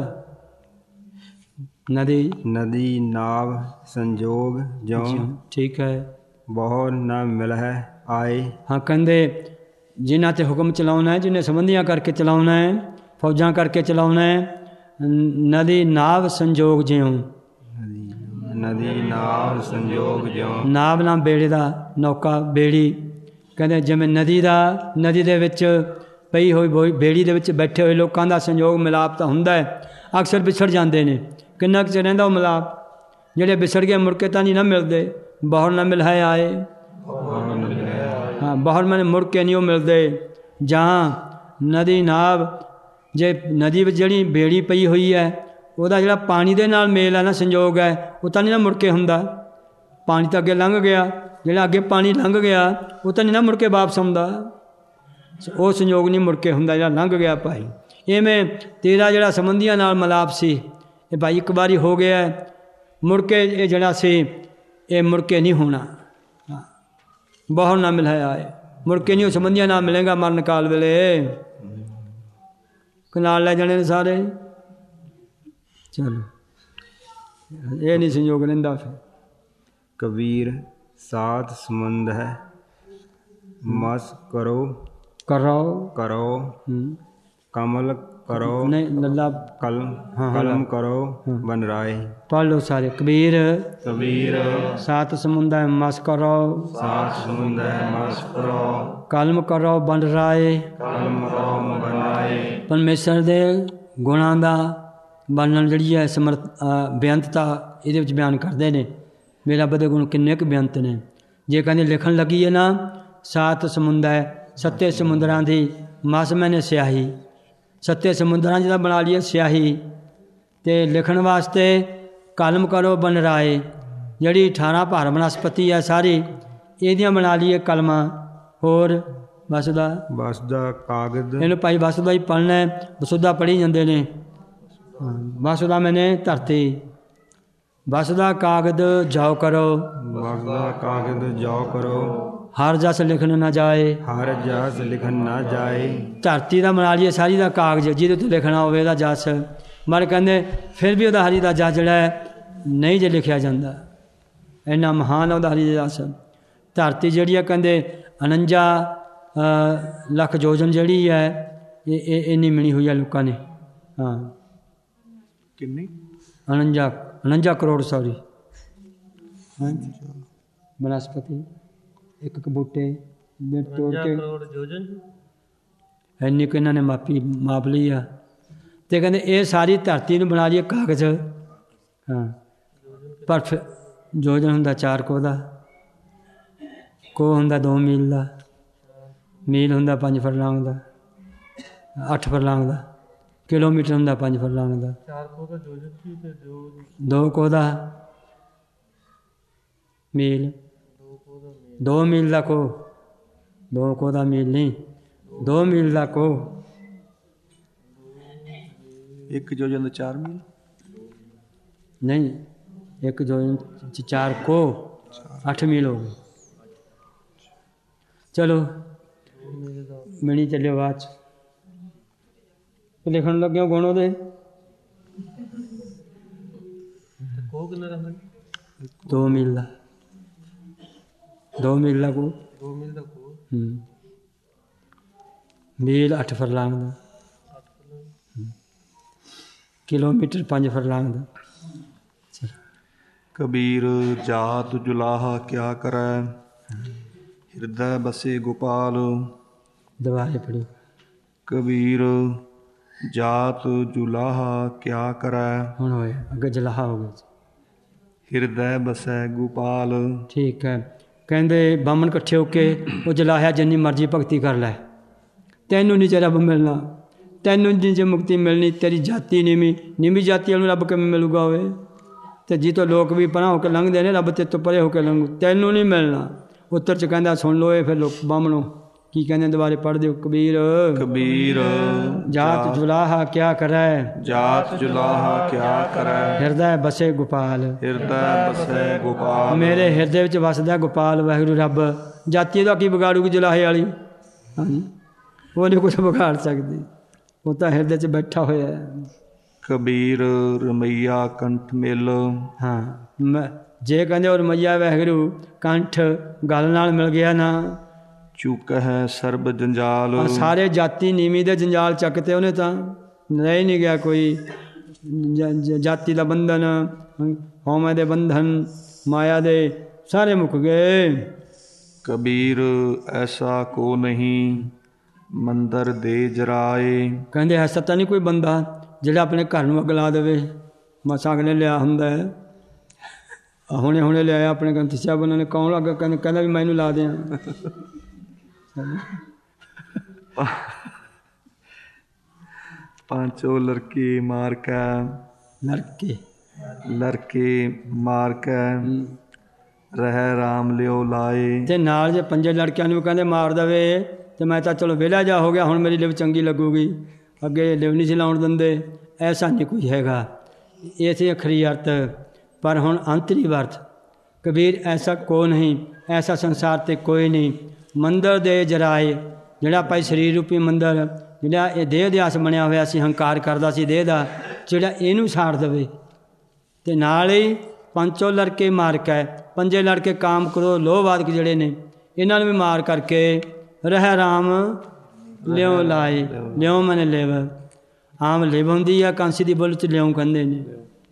ਨਦੀ ਨਦੀ ਨਾਵ ਸੰਜੋਗ ਜਿਉ। ਠੀਕ ਹੈ, ਬਹੁ ਨਾ ਮਿਲ ਹੈ ਆਏ। ਹਾਂ, ਕਹਿੰਦੇ ਜਿਨ੍ਹਾਂ 'ਤੇ ਹੁਕਮ ਚਲਾਉਣਾ ਹੈ, ਜਿਹਨੇ ਸੰਬੰਧੀਆਂ ਕਰਕੇ ਚਲਾਉਣਾ ਹੈ, ਫੌਜਾਂ ਕਰਕੇ ਚਲਾਉਣਾ ਹੈ। ਨਦੀ ਨਾਵ ਸੰਜੋਗ ਜਿਉ। ਨਦੀ ਨਾਵ ਸੰਜੋਗ ਜਿਉ। ਨਾਵ ਨਾਮ ਬੇੜੇ ਦਾ, ਨੌਕਾ ਬੇੜੀ। ਕਹਿੰਦੇ ਜਿਵੇਂ ਨਦੀ ਦਾ, ਨਦੀ ਦੇ ਵਿੱਚ ਪਈ ਹੋਈ ਬੇੜੀ ਦੇ ਵਿੱਚ ਬੈਠੇ ਹੋਏ ਲੋਕਾਂ ਦਾ ਸੰਯੋਗ ਮਿਲਾਪ ਤਾਂ ਹੁੰਦਾ ਹੈ। ਅਕਸਰ ਵਿਛੜ ਜਾਂਦੇ ਨੇ। ਕਿੰਨਾ ਕੁ ਚਿਰ ਰਹਿੰਦਾ ਉਹ ਮਿਲਾਪ? ਜਿਹੜੇ ਵਿਛੜ ਗਏ ਮੁੜ ਕੇ ਤਾਂ ਨਹੀਂ ਨਾ ਮਿਲਦੇ। ਬਾਹਰ ਨਾ ਮਿਲ ਹੈ ਆਏ। ਹਾਂ, ਬਾਹਰ ਮੈਨੇ ਮੁੜ ਕੇ ਨਹੀਂ ਉਹ ਮਿਲਦੇ। ਜਾਂ ਨਦੀ ਨਾਵ, ਜੇ ਨਦੀ ਵਿੱਚ ਜਿਹੜੀ ਬੇੜੀ ਪਈ ਹੋਈ ਹੈ, ਉਹਦਾ ਜਿਹੜਾ ਪਾਣੀ ਦੇ ਨਾਲ ਮੇਲ ਹੈ ਨਾ, ਸੰਯੋਗ ਹੈ, ਉਹ ਤਾਂ ਨਹੀਂ ਨਾ ਮੁੜ ਕੇ ਹੁੰਦਾ। ਪਾਣੀ ਤਾਂ ਅੱਗੇ ਲੰਘ ਗਿਆ, ਜਿਹੜਾ ਅੱਗੇ ਪਾਣੀ ਲੰਘ ਗਿਆ ਉਹ ਤਾਂ ਨਹੀਂ ਨਾ ਮੁੜ ਕੇ ਵਾਪਸ ਆਉਂਦਾ। ਉਹ ਸੰਯੋਗ ਨਹੀਂ ਮੁੜ ਕੇ ਹੁੰਦਾ, ਜਿਹੜਾ ਲੰਘ ਗਿਆ ਭਾਈ। ਇਵੇਂ ਤੇਰਾ ਜਿਹੜਾ ਸੰਬੰਧੀਆਂ ਨਾਲ ਮਿਲਾਪ ਸੀ, ਇਹ ਭਾਈ ਇੱਕ ਵਾਰੀ ਹੋ ਗਿਆ, ਮੁੜ ਕੇ ਇਹ ਜਿਹੜਾ ਸੀ ਇਹ ਮੁੜ ਕੇ ਨਹੀਂ ਹੋਣਾ। ਬਹੁਤ ਨਾ ਮਿਲਿਆ ਆਏ, ਮੁੜ ਕੇ ਨਹੀਂ ਉਹ ਸੰਬੰਧੀਆਂ ਨਾਲ ਮਿਲੇਗਾ ਮਰਨ ਕਾਲ ਵੇਲੇ। ਨਾਲ ਲੈ ਜਾਣੇ ਨੇ ਸਾਰੇ। ਚਲੋ, ਇਹ ਨਹੀਂ ਸੰਯੋਗ ਰਹਿੰਦਾ ਫਿਰ। ਕਬੀਰ ਸਾਤ ਸਮੁੰਦ ਹੈ ਮਸ ਕਰੋ। ਕਰੋ ਕਰੋ ਕਮਲ ਕਰੋ। ਨਹੀਂ ਲੱਲਾ ਕਲਮ ਕਲਮ ਕਰੋ ਬਨ ਰਾਏ। ਪੜ੍ਹ ਲਓ ਸਾਰੇ। ਕਬੀਰ ਕਬੀਰ ਸਾਤ ਸਮੁੰਦ ਹੈ ਮਸ ਕਰੋ। ਸਾਤ ਸਮੁੰਦ ਹੈ ਮਸ ਕਰੋ। ਕਲਮ ਕਰੋ ਬਨ ਰਾਏ। ਕਲਮ ਕਰੋ ਬਨ ਰਾਏ। ਪਰਮੇਸ਼ਰ ਦੇ ਗੁਣਾਂ ਦਾ ਵਰਣਨ ਜਿਹੜੀ ਹੈ ਸਮਰਥ ਬੇਅੰਤਤਾ ਇਹਦੇ ਵਿੱਚ ਬਿਆਨ ਕਰਦੇ ਨੇ। ਮੇਰਾ ਬਦੇ ਗੁਣ ਕਿੰਨੇ ਕੁ ਬੇਅੰਤ ਨੇ। ਜੇ ਕਹਿੰਦੇ ਲਿਖਣ ਲੱਗੀ ਹੈ ਨਾ, ਸਾਤ ਸਮੁੰਦ ਹੈ, ਸੱਤੇ ਸਮੁੰਦਰਾਂ ਦੀ ਮਸ ਮੈਨੇ ਸਿਆਹੀ। ਸੱਤੇ ਸਮੁੰਦਰਾਂ ਜਿਹਦਾ ਬਣਾ ਲਈਏ ਸਿਆਹੀ। ਅਤੇ ਲਿਖਣ ਵਾਸਤੇ ਕਲਮ ਕਰੋ ਬਨ ਰਾਏ। ਜਿਹੜੀ ਅਠਾਰਾਂ ਭਾਰ ਬਨਸਪਤੀ ਹੈ ਸਾਰੀ, ਇਹਦੀਆਂ ਬਣਾ ਲਈਏ ਕਲਮਾਂ। ਹੋਰ ਵਸਦਾ ਵਸਦਾ ਕਾਗਜ਼। ਇਹਨੂੰ ਭਾਈ ਵਸਦਾ ਹੀ ਪੜ੍ਹਨਾ ਹੈ। ਵਸੁਦਾ ਪੜ੍ਹੀ ਜਾਂਦੇ ਨੇ। ਵਸਦਾ ਮੈਨੇ ਧਰਤੀ। ਵਸਦਾ ਕਾਗਜ਼ ਜਾਓ ਕਰੋ। ਵਸਦਾ ਕਾਗਜ਼ ਜਾਓ ਕਰੋ। ਹਰ ਜਸ ਲਿਖਣ ਨਾ ਜਾਏ। ਹਰ ਜਸ ਲਿਖਣ ਨਾ ਜਾਏ। ਧਰਤੀ ਦਾ ਬਣਾ ਲਈਏ ਸਾਰੀ ਦਾ ਕਾਗਜ਼, ਜਿਹਦੇ ਉੱਤੇ ਲਿਖਣਾ ਹੋਵੇ ਇਹਦਾ ਜਸ। ਮਰ ਕਹਿੰਦੇ ਫਿਰ ਵੀ ਉਹਦਾ ਹਰੀਦਾਸ ਜਸ ਜਿਹੜਾ ਹੈ ਨਹੀਂ ਜੇ ਲਿਖਿਆ ਜਾਂਦਾ। ਇੰਨਾ ਮਹਾਨ ਉਹਦਾ ਹਰੀਦਾਸ। ਧਰਤੀ ਜਿਹੜੀ ਆ ਕਹਿੰਦੇ ਉਣੰਜਾ ਲੱਖ ਯੋਜਨ ਜਿਹੜੀ ਹੈ ਇਹ ਇਹ ਇੰਨੀ ਮਿਣੀ ਹੋਈ ਹੈ ਲੋਕਾਂ ਨੇ। ਹਾਂ ਕਿੰਨੀ? ਉਣੰਜਾ ਉਣੰਜਾ ਕਰੋੜ ਸੌਰੀ ਬਨਸਪਤੀ ਇੱਕ ਇੱਕ ਬੂਟੇ ਦੇ ਤੋੜ ਕੇ ਇੰਨੀ ਕੁ ਇਹਨਾਂ ਨੇ ਮਾਪੀ ਮਾਪ ਲਈ ਆ। ਅਤੇ ਕਹਿੰਦੇ ਇਹ ਸਾਰੀ ਧਰਤੀ ਨੂੰ ਬਣਾ ਲਈਏ ਕਾਗਜ਼। ਹਾਂ ਪਰ ਫਿਰ ਯੋਜਨ ਹੁੰਦਾ ਚਾਰ ਕੋਹ ਦਾ, ਕੋਹ ਹੁੰਦਾ ਦੋ ਮੀਲ ਦਾ, ਮੀਲ ਹੁੰਦਾ ਪੰਜ ਫਰਲਾਂਗ ਦਾ, ਅੱਠ ਫਰਲਾਂਗ ਦਾ, ਕਿਲੋਮੀਟਰ ਹੁੰਦਾ ਪੰਜ ਫਰਲਾਂਗ ਦਾ, ਚਾਰ ਕੋਹ ਦਾ ਯੋਜਨ ਸੀ ਤੇ ਦੋ ਕੋਹ ਦਾ ਮੀਲ, ਦੋ ਮੀਲ ਦਾ ਕੋਹ, ਦੋ ਕੋਹ ਦਾ ਮੀਲ ਨਹੀਂ, ਦੋ ਮੀਲ ਦਾ ਕੋਹ। ਇੱਕ ਯੋਜਨ ਦਾ ਚਾਰ ਮੀਲ ਨਹੀਂ, ਇੱਕ ਯੋਜਨ 'ਚ ਚਾਰ ਕੋਹ ਅੱਠ ਮੀਲ ਹੋ ਗਏ। ਚਲੋ ਮਿਣੀ ਚੱਲਿਓ ਬਾਅਦ 'ਚ ਲਿਖਣ ਲੱਗਿਆ ਗੁਣ ਉਹਦੇ। ਕੋਹ ਕਿੰਨਾ ਰਹਿੰਦਾ? ਦੋ ਮੀਲ ਦਾ, ਦੋ ਮੀਲ ਦਾ ਕੋਹ, ਦੋ ਮੀਲ ਦਾ ਕੋਹ। ਹੂੰ ਮੀਲ ਅੱਠ ਫਰਲਾਂਗ ਦਾ, ਕਿਲੋਮੀਟਰ ਪੰਜ ਫਰਲਾਂਗ ਦਾ। ਕਬੀਰ ਜਾਤ ਜੁਲਾਹਾ ਕਿਆ ਕਰੈ, ਹਿਰਦੈ ਬਸੇ ਗੋਪਾਲ। ਦੁਬਾਰੇ ਪੜ੍ਹੋ। ਕਬੀਰ ਜਾਤ ਜੁਲਾਹਾ ਕਿਆ ਕਰੈ, ਹੁਣ ਹੋਏ ਅੱਗੇ ਜਲਾਹਾ ਹੋ ਗਿਆ। ਹਿਰਦੈ ਬਸੈ ਗੋਪਾਲ। ਠੀਕ ਹੈ। ਕਹਿੰਦੇ ਬਾਹਮਣ ਇਕੱਠੇ ਹੋ ਕੇ ਉਹ ਜਲਾਹਿਆ ਜਿੰਨੀ ਮਰਜ਼ੀ ਭਗਤੀ ਕਰ ਲੈ, ਤੈਨੂੰ ਨਹੀਂ ਰੱਬ ਮਿਲਣਾ, ਤੈਨੂੰ ਨਹੀਂ ਜੇ ਮੁਕਤੀ ਮਿਲਣੀ। ਤੇਰੀ ਜਾਤੀ ਨੀਵੀਂ, ਨੀਵੀਂ ਜਾਤੀ ਨੂੰ ਰੱਬ ਕਿਵੇਂ ਮਿਲੂਗਾ ਹੋਵੇ? ਅਤੇ ਜਿੱਥੋਂ ਲੋਕ ਵੀ ਪਰਾਂ ਹੋ ਕੇ ਲੰਘਦੇ ਨੇ ਰੱਬ ਤੇ ਤੋਂ ਪਰੇ ਹੋ ਕੇ ਲੰਘੂ, ਤੈਨੂੰ ਨਹੀਂ ਮਿਲਣਾ। ਉੱਤਰ 'ਚ ਕਹਿੰਦਾ ਸੁਣ ਲਓ ਇਹ ਫਿਰ ਲੋਕ ਬਾਹਮਣੋ ਕੀ ਕਹਿੰਦੇ ਦੁਬਾਰੇ ਪੜ੍ਹ ਦਿਓ। ਕਬੀਰ ਕਬੀਰ ਜਾਤ ਜੁਲਾਹਾ ਕਿਆ ਕਰੈ, ਜਾਤ ਜੁਲਾਹਾ ਕਿਆ ਕਰੈ, ਹਿਰਦੈ ਬਸੇ ਗੋਪਾਲ। ਹਿਰਦੈ ਬਸੈ ਗੋਪਾਲ। ਮੇਰੇ ਹਿਰਦੇ ਵਿੱਚ ਵਸਦਾ ਗੋਪਾਲ ਵਾਹਿਗੁਰੂ ਰੱਬ। ਜਾਤੀ ਦਾ ਕੀ ਵਿਗਾੜੂਗੀ ਜੁਲਾਹੇ ਵਾਲੀ? ਹਾਂਜੀ ਉਹ ਨਹੀਂ ਕੁਛ ਵਿਗਾੜ ਸਕਦੀ, ਉਹ ਤਾਂ ਹਿਰਦੇ 'ਚ ਬੈਠਾ ਹੋਇਆ ਹੈ। ਕਬੀਰ ਰਮਈਆ ਕੰਠ ਮਿਲ। ਹਾਂ ਮੈਂ ਜੇ ਕਹਿੰਦੇ ਉਹ ਰਮਈਆ ਵਾਹਿਗੁਰੂ ਕੰਠ ਗੱਲ ਨਾਲ ਮਿਲ ਗਿਆ ਨਾ, ਚੁੱਕ ਹੈ ਸਰਬ ਜੰਜਾਲ। ਆਹ ਸਾਰੇ ਜਾਤੀ ਨੀਵੀਂ ਦੇ ਜੰਜਾਲ ਚੱਕਤੇ ਉਹਨੇ, ਤਾਂ ਰਹਿ ਨਹੀਂ ਗਿਆ ਕੋਈ ਜਾਤੀ ਦਾ ਬੰਧਨ, ਹਉਮੈ ਦੇ ਬੰਧਨ, ਮਾਇਆ ਦੇ ਸਾਰੇ ਮੁੱਕ ਗਏ। ਕਬੀਰ ਐਸਾ ਕੋ ਨਹੀਂ ਮੰਦਰ ਦੇ ਜਰਾਏ। ਕਹਿੰਦੇ ਐਸਾ ਤਾਂ ਨਹੀਂ ਕੋਈ ਬੰਦਾ ਜਿਹੜਾ ਆਪਣੇ ਘਰ ਨੂੰ ਅੱਗ ਲਾ ਦੇਵੇ। ਮਸਾਂ ਅਗਲੇ ਲਿਆ ਹੁੰਦਾ ਹੈ, ਹੁਣੇ ਹੁਣੇ ਲਿਆਇਆ ਆਪਣੇ ਗ੍ਰੰਥੀ ਸਾਹਿਬ ਉਹਨਾਂ ਨੇ, ਕੌਣ ਅੱਗ ਕਹਿੰਦੇ ਕਹਿੰਦਾ ਵੀ ਮੈਨੂੰ ਲਾ ਦਿਆਂ। ਪਾਂਚੋ ਲੜਕੇ ਮਾਰ ਕੇ, ਲੜਕੇ ਲੜਕੇ ਮਾਰ ਕੇ ਰਹਿ ਰਾਮ ਲਿਓ ਲਾਏ। ਤੇ ਨਾਲ ਜੇ ਪੰਜੇ ਲੜਕਿਆਂ ਨੂੰ ਕਹਿੰਦੇ ਮਾਰ ਦੇਵੇ ਤੇ ਮੈਂ ਤਾਂ ਚਲੋ ਵਿਹਲਾ ਜਾ ਹੋ ਗਿਆ, ਹੁਣ ਮੇਰੀ ਲਿਵ ਚੰਗੀ ਲੱਗੂਗੀ, ਅੱਗੇ ਲਿਵ ਨਹੀਂ ਸੀ ਲਾਉਣ ਦਿੰਦੇ। ਐਸਾ ਨਹੀਂ ਕੋਈ ਹੈਗਾ, ਇਹ ਸੀ ਅਖਰੀ ਅਰਥ, ਪਰ ਹੁਣ ਅੰਤਰੀ ਅਰਥ। ਕਬੀਰ ਐਸਾ ਕੋ ਨਹੀਂ, ਐਸਾ ਸੰਸਾਰ 'ਤੇ ਕੋਈ ਨਹੀਂ। ਮੰਦਰ ਦੇ ਜਰਾਏ, ਜਿਹੜਾ ਭਾਈ ਸਰੀਰ ਰੂਪੀ ਮੰਦਰ, ਜਿਹੜਾ ਇਹ ਦੇਹ ਦਿਆਸ ਬਣਿਆ ਹੋਇਆ ਸੀ, ਹੰਕਾਰ ਕਰਦਾ ਸੀ ਦੇਹ ਦਾ, ਜਿਹੜਾ ਇਹਨੂੰ ਸਾੜ ਦੇਵੇ। ਅਤੇ ਨਾਲ ਹੀ ਪੰਚੋ ਲੜਕੇ ਮਾਰ ਕੇ, ਪੰਜੇ ਲੜਕੇ ਕਾਮ ਕਰੋ ਲੋਹਵਾਦਕ ਜਿਹੜੇ ਨੇ, ਇਹਨਾਂ ਨੂੰ ਵੀ ਮਾਰ ਕਰਕੇ ਰਹਿ ਰਾਮ ਲਿਓ ਲਾਏ। ਲਿਓ ਮਨੇ ਲਿਵ, ਆਮ ਲਿਵ ਹੁੰਦੀ ਆ, ਕਾਂਸੀ ਦੀ ਬੁੱਲ 'ਚ ਲਿਓ ਕਹਿੰਦੇ ਨੇ।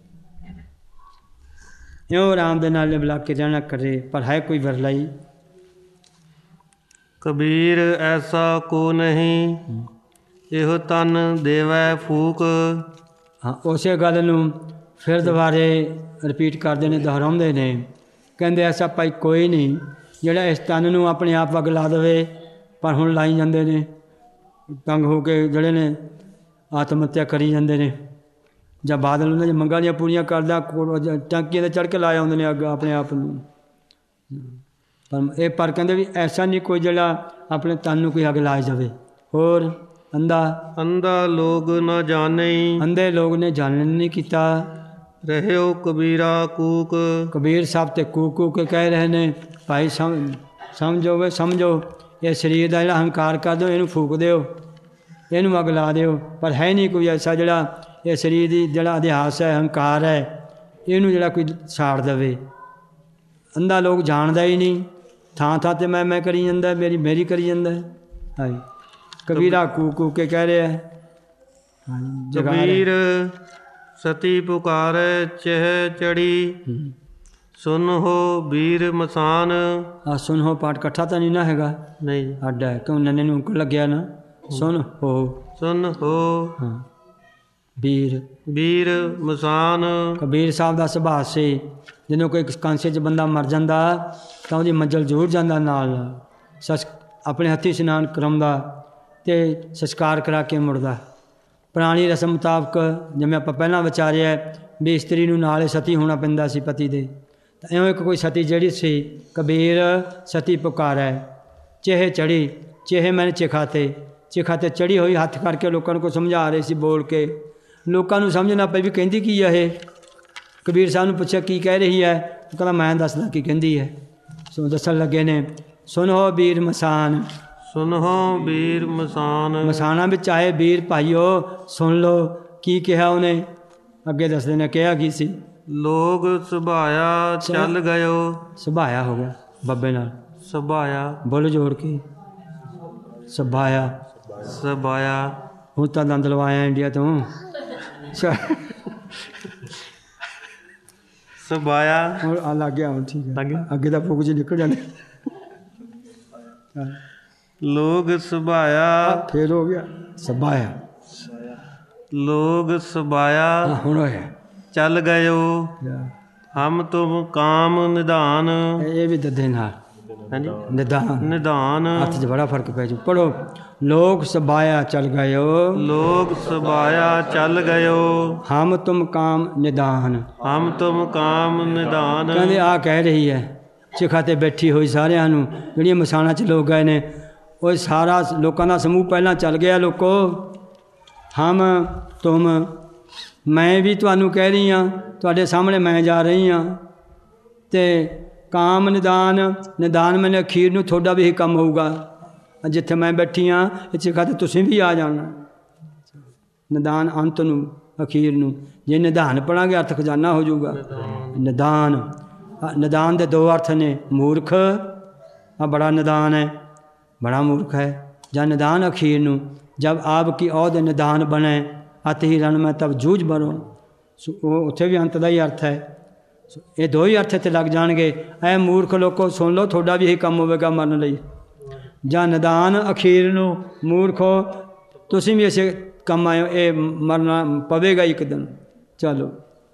ਇਉਂ ਰਾਮ ਦੇ ਨਾਲ ਲਿਵ ਲਾ ਕੇ ਰਹਿਣਾ ਕਰੇ, ਪਰ ਹੈ ਕੋਈ ਵਰਲਾਈ। ਕਬੀਰ ਐਸਾ ਕੋ ਨਹੀਂ, ਇਹੋ ਤਨ ਦੇਵੈ ਫੂਕ। ਹਾਂ ਉਸੇ ਗੱਲ ਨੂੰ ਫਿਰ ਦੁਬਾਰੇ ਰਿਪੀਟ ਕਰਦੇ ਨੇ, ਦੁਹਰਾਉਂਦੇ ਨੇ। ਕਹਿੰਦੇ ਐਸਾ ਭਾਈ ਕੋਈ ਨਹੀਂ ਜਿਹੜਾ ਇਸ ਤਨ ਨੂੰ ਆਪਣੇ ਆਪ ਅੱਗ ਲਾ ਦੇਵੇ, ਪਰ ਹੁਣ ਲਾਈ ਜਾਂਦੇ ਨੇ ਤੰਗ ਹੋ ਕੇ, ਜਿਹੜੇ ਨੇ ਆਤਮ ਹੱਤਿਆ ਕਰੀ ਜਾਂਦੇ ਨੇ, ਜਾਂ ਬਾਦਲ ਉਹਨਾਂ ਦੀਆਂ ਮੰਗਾਂ ਦੀਆਂ ਪੂਰੀਆਂ ਕਰਦਾ, ਟਾਂਕੀਆਂ 'ਤੇ ਚੜ੍ਹ ਕੇ ਲਾ ਆਉਂਦੇ ਨੇ ਅੱਗ ਆਪਣੇ ਆਪ ਨੂੰ। ਪਰ ਇਹ ਪਰ ਕਹਿੰਦੇ ਵੀ ਐਸਾ ਨਹੀਂ ਕੋਈ ਜਿਹੜਾ ਆਪਣੇ ਤਨ ਨੂੰ ਕੋਈ ਅੱਗ ਲਾ ਜਾਵੇ। ਹੋਰ ਅੰਧਾ ਅੰਧਾ ਲੋਗ ਨਾ ਜਾਣੇ, ਅੰਧੇ ਲੋਕ ਨੇ ਜਾਣਨ ਨਹੀਂ ਕੀਤਾ। ਰਹਿਓ ਕਬੀਰਾ ਕੂਕ। ਕਬੀਰ ਸਾਹਿਬ ਤੇ ਕੂਕ ਕੂਕ ਕੇ ਕਹਿ ਰਹੇ ਨੇ, ਭਾਈ ਸਮ ਸਮਝੋ ਵੇ ਸਮਝੋ, ਇਹ ਸਰੀਰ ਦਾ ਜਿਹੜਾ ਹੰਕਾਰ ਕਰ ਦਿਓ, ਇਹਨੂੰ ਫੂਕ ਦਿਓ, ਇਹਨੂੰ ਅੱਗ ਲਾ ਦਿਓ। ਪਰ ਹੈ ਨਹੀਂ ਕੋਈ ਐਸਾ ਜਿਹੜਾ ਇਹ ਸਰੀਰ ਦੀ ਜਿਹੜਾ ਅਧਿਆਸ ਹੈ, ਹੰਕਾਰ ਹੈ, ਇਹਨੂੰ ਜਿਹੜਾ ਕੋਈ ਸਾੜ ਦੇਵੇ। ਅੰਧਾ ਲੋਕ ਜਾਣਦਾ ਹੀ ਨਹੀਂ, ਥਾਂ ਥਾਂ 'ਤੇ ਮੈਂ ਮੈਂ ਕਰੀ ਜਾਂਦਾ, ਮੇਰੀ ਮੇਰੀ ਕਰੀ ਜਾਂਦਾ। ਹਾਂਜੀ, ਕਬੀਰਾ ਕੂ ਕੂ ਕੇ ਕਹਿ ਰਿਹਾ ਕਬੀਰ ਸਤੀ ਪੁਕਾਰੈ ਚਹਿ ਚੜੀ, ਸੁਨ ਹੋ ਵੀਰ ਮਸਾਨ। ਆ ਸੁਨ ਹੋ ਪਾਠ ਇਕੱਠਾ ਤਾਂ ਨਹੀਂ ਨਾ ਹੈਗਾ, ਨਹੀਂ ਅੱਡ ਹੈ, ਕਿਉਂ ਨੰਨੇ ਨੂੰ ਲੱਗਿਆ ਨਾ। ਸੁਨ ਹੋ, ਸੁਨ ਹੋ ਹਾਂ, ਵੀਰ ਵੀਰ ਮਸਾਨ। ਕਬੀਰ ਸਾਹਿਬ ਦਾ ਸੁਭਾਅ ਸੀ, ਜਦੋਂ ਕੋਈ ਕਾਂਸੇ 'ਚ ਬੰਦਾ ਮਰ ਜਾਂਦਾ ਤਾਂ ਉਹਦੀ ਮੰਜ਼ਲ ਜ਼ਰੂਰ ਜਾਂਦਾ ਨਾਲ ਸਸ ਆਪਣੇ ਹੱਥੀਂ ਇਸ਼ਨਾਨ ਕਰਾਉਂਦਾ ਅਤੇ ਸੰਸਕਾਰ ਕਰਾ ਕੇ ਮੁੜਦਾ। ਪੁਰਾਣੀ ਰਸਮ ਮੁਤਾਬਕ ਜਿਵੇਂ ਆਪਾਂ ਪਹਿਲਾਂ ਵਿਚਾਰਿਆ ਵੀ ਇਸਤਰੀ ਨੂੰ ਨਾਲ ਸਤੀ ਹੋਣਾ ਪੈਂਦਾ ਸੀ ਪਤੀ ਦੇ, ਤਾਂ ਇਉਂ ਇੱਕ ਕੋਈ ਸਤੀ ਜਿਹੜੀ ਸੀ, ਕਬੀਰ ਸਤੀ ਪੁਕਾਰੈ ਚਿਹੇ ਚੜੀ, ਚਿਹੇ ਮੈਨੇ ਚਿਖਾ 'ਤੇ, ਚਿਖਾ 'ਤੇ ਚੜੀ ਹੋਈ ਹੱਥ ਕਰਕੇ ਲੋਕਾਂ ਨੂੰ ਕੋਈ ਸਮਝਾ ਰਹੇ ਸੀ ਬੋਲ ਕੇ। ਲੋਕਾਂ ਨੂੰ ਸਮਝ ਨਾ ਪਈ ਵੀ ਕਹਿੰਦੀ ਕੀ ਹੈ ਇਹ। ਕਬੀਰ ਸਾਹਿਬ ਨੂੰ ਪੁੱਛਿਆ ਕੀ ਕਹਿ ਰਹੀ ਹੈ, ਉਹ ਕਹਿੰਦਾ ਮੈਂ ਦੱਸਦਾ ਕੀ ਕਹਿੰਦੀ ਹੈ। ਸੋ ਦੱਸਣ ਲੱਗੇ ਨੇ, ਸੁਣੋ ਵੀਰ ਮਸਾਨ, ਸੁਨਹੁ ਵੀਰ ਮਸਾਨ। ਮਸਾਨਾ ਵਿੱਚ ਆਏ ਵੀਰ ਭਾਈਓ ਸੁਣ ਲਓ ਕੀ ਕਿਹਾ ਉਹਨੇ। ਅੱਗੇ ਦੱਸਦੇ ਨੇ ਕਿਹਾ ਕੀ ਸੀ। ਲੋਗ ਸੁਭਾਇਆ ਚੱਲ ਗਇਓ। ਸੁਭਾਇਆ ਹੋ ਗਿਆ ਬੱਬੇ ਨਾਲ, ਸੁਭਾਇਆ ਬੋਲ ਜੋੜ ਕੇ, ਸੁਭਾਇਆ ਸੁਭਾਇਆ। ਹੁਣ ਤਾਂ ਦੰਦ ਲਵਾਇਆ ਇੰਡੀਆ ਤੋਂ। ਸੁਭਾਇਆ ਹੁਣ ਆ ਲੱਗ ਗਿਆ, ਹੁਣ ਠੀਕ ਹੈ, ਅੱਗੇ ਤਾਂ ਫੁੱਕ 'ਚ ਨਿਕਲ ਜਾਂਦੇ। ਲੋਗ ਸੁਭਾਇਆ ਫੇਰ ਹੋ ਗਿਆ ਸੁਭਾਇਆ, ਲੋਗ ਸੁਭਾਇਆ ਹੁਣ ਹੋਇਆ ਚੱਲ ਗਇਓ। ਹਮ ਤੁਮ ਕਾਮ ਨਿਧਾਨ। ਇਹ ਵੀ ਦੱਦੇ ਨਾਲ ਹਾਂਜੀ, ਨਿਦਾਨ ਨਿਧਾਨ। ਹੱਥ 'ਚ ਬੜਾ ਫਰਕ ਪੈ ਜੂ। ਪੜੋ, ਲੋਕ ਸਬਾਇਆ ਚੱਲ ਗਇਓ, ਲੋਗ ਸਬਾਇਆ ਚੱਲ ਗਇਓ। ਹਮ ਤੁਮ ਕਾਮ ਨਿਦਾਨ। ਹਮ ਤੁਮ ਕਾਮ ਨਿਧਾਨ। ਕਹਿੰਦੇ ਆ ਕਹਿ ਰਹੀ ਹੈ ਚਿਖਾ 'ਤੇ ਬੈਠੀ ਹੋਈ ਸਾਰਿਆਂ ਨੂੰ, ਜਿਹੜੀਆਂ ਮਸਾਣਾ 'ਚ ਲੋਕ ਗਏ ਨੇ, ਉਹ ਸਾਰਾ ਲੋਕਾਂ ਦਾ ਸਮੂਹ ਪਹਿਲਾਂ ਚੱਲ ਗਿਆ। ਲੋਕੋ ਹਮ ਤੁਮ, ਮੈਂ ਵੀ ਤੁਹਾਨੂੰ ਕਹਿ ਰਹੀ ਹਾਂ, ਤੁਹਾਡੇ ਸਾਹਮਣੇ ਮੈਂ ਜਾ ਰਹੀ ਹਾਂ। ਅਤੇ ਕਾਮ ਨਿਦਾਨ, ਨਿਦਾਨ ਮੈਨੇ ਅਖੀਰ ਨੂੰ ਤੁਹਾਡਾ ਵੀ ਇਹੀ ਕੰਮ ਹੋਊਗਾ। ਜਿੱਥੇ ਮੈਂ ਬੈਠੀ ਹਾਂ ਇਹ ਚਿਖਾ 'ਤੇ ਤੁਸੀਂ ਵੀ ਆ ਜਾਣਾ। ਨਿਦਾਨ ਅੰਤ ਨੂੰ, ਅਖੀਰ ਨੂੰ। ਜੇ ਨਿਦਾਨ ਪੜਾਂਗੇ ਅਰਥ ਖਜ਼ਾਨਾ ਹੋ ਜਾਊਗਾ। ਨਿਦਾਨ, ਨਿਦਾਨ ਦੇ ਦੋ ਅਰਥ ਨੇ, ਮੂਰਖ ਆ ਬੜਾ ਨਿਦਾਨ ਹੈ, बड़ा मूर्ख है। ਜਾਂ निदान अखीर ਨੂੰ, जब आपकी औद निदान बने अत ही रण में तब जूझ बनो। ਉਹ ਉੱਥੇ ਵੀ ਅੰਤ ਦਾ ਹੀ ਅਰਥ ਹੈ। ਇਹ ਦੋ ਹੀ ਅਰਥ ਇੱਥੇ ਲੱਗ ਜਾਣਗੇ। ਐ ਮੂਰਖ ਲੋਕੋ ਸੁਣ ਲਓ, ਤੁਹਾਡਾ ਵੀ ਇਹੀ ਕੰਮ ਹੋਵੇਗਾ ਮਰਨ ਲਈ। ਜਾਂ ਨਿਦਾਨ ਅਖੀਰ ਨੂੰ, ਮੂਰਖੋ ਤੁਸੀਂ ਵੀ ਇਸੇ ਕੰਮ ਆਏ ਹੋ, ਇਹ ਮਰਨਾ ਪਵੇਗਾ ਇੱਕ ਦਿਨ। ਚਲੋ।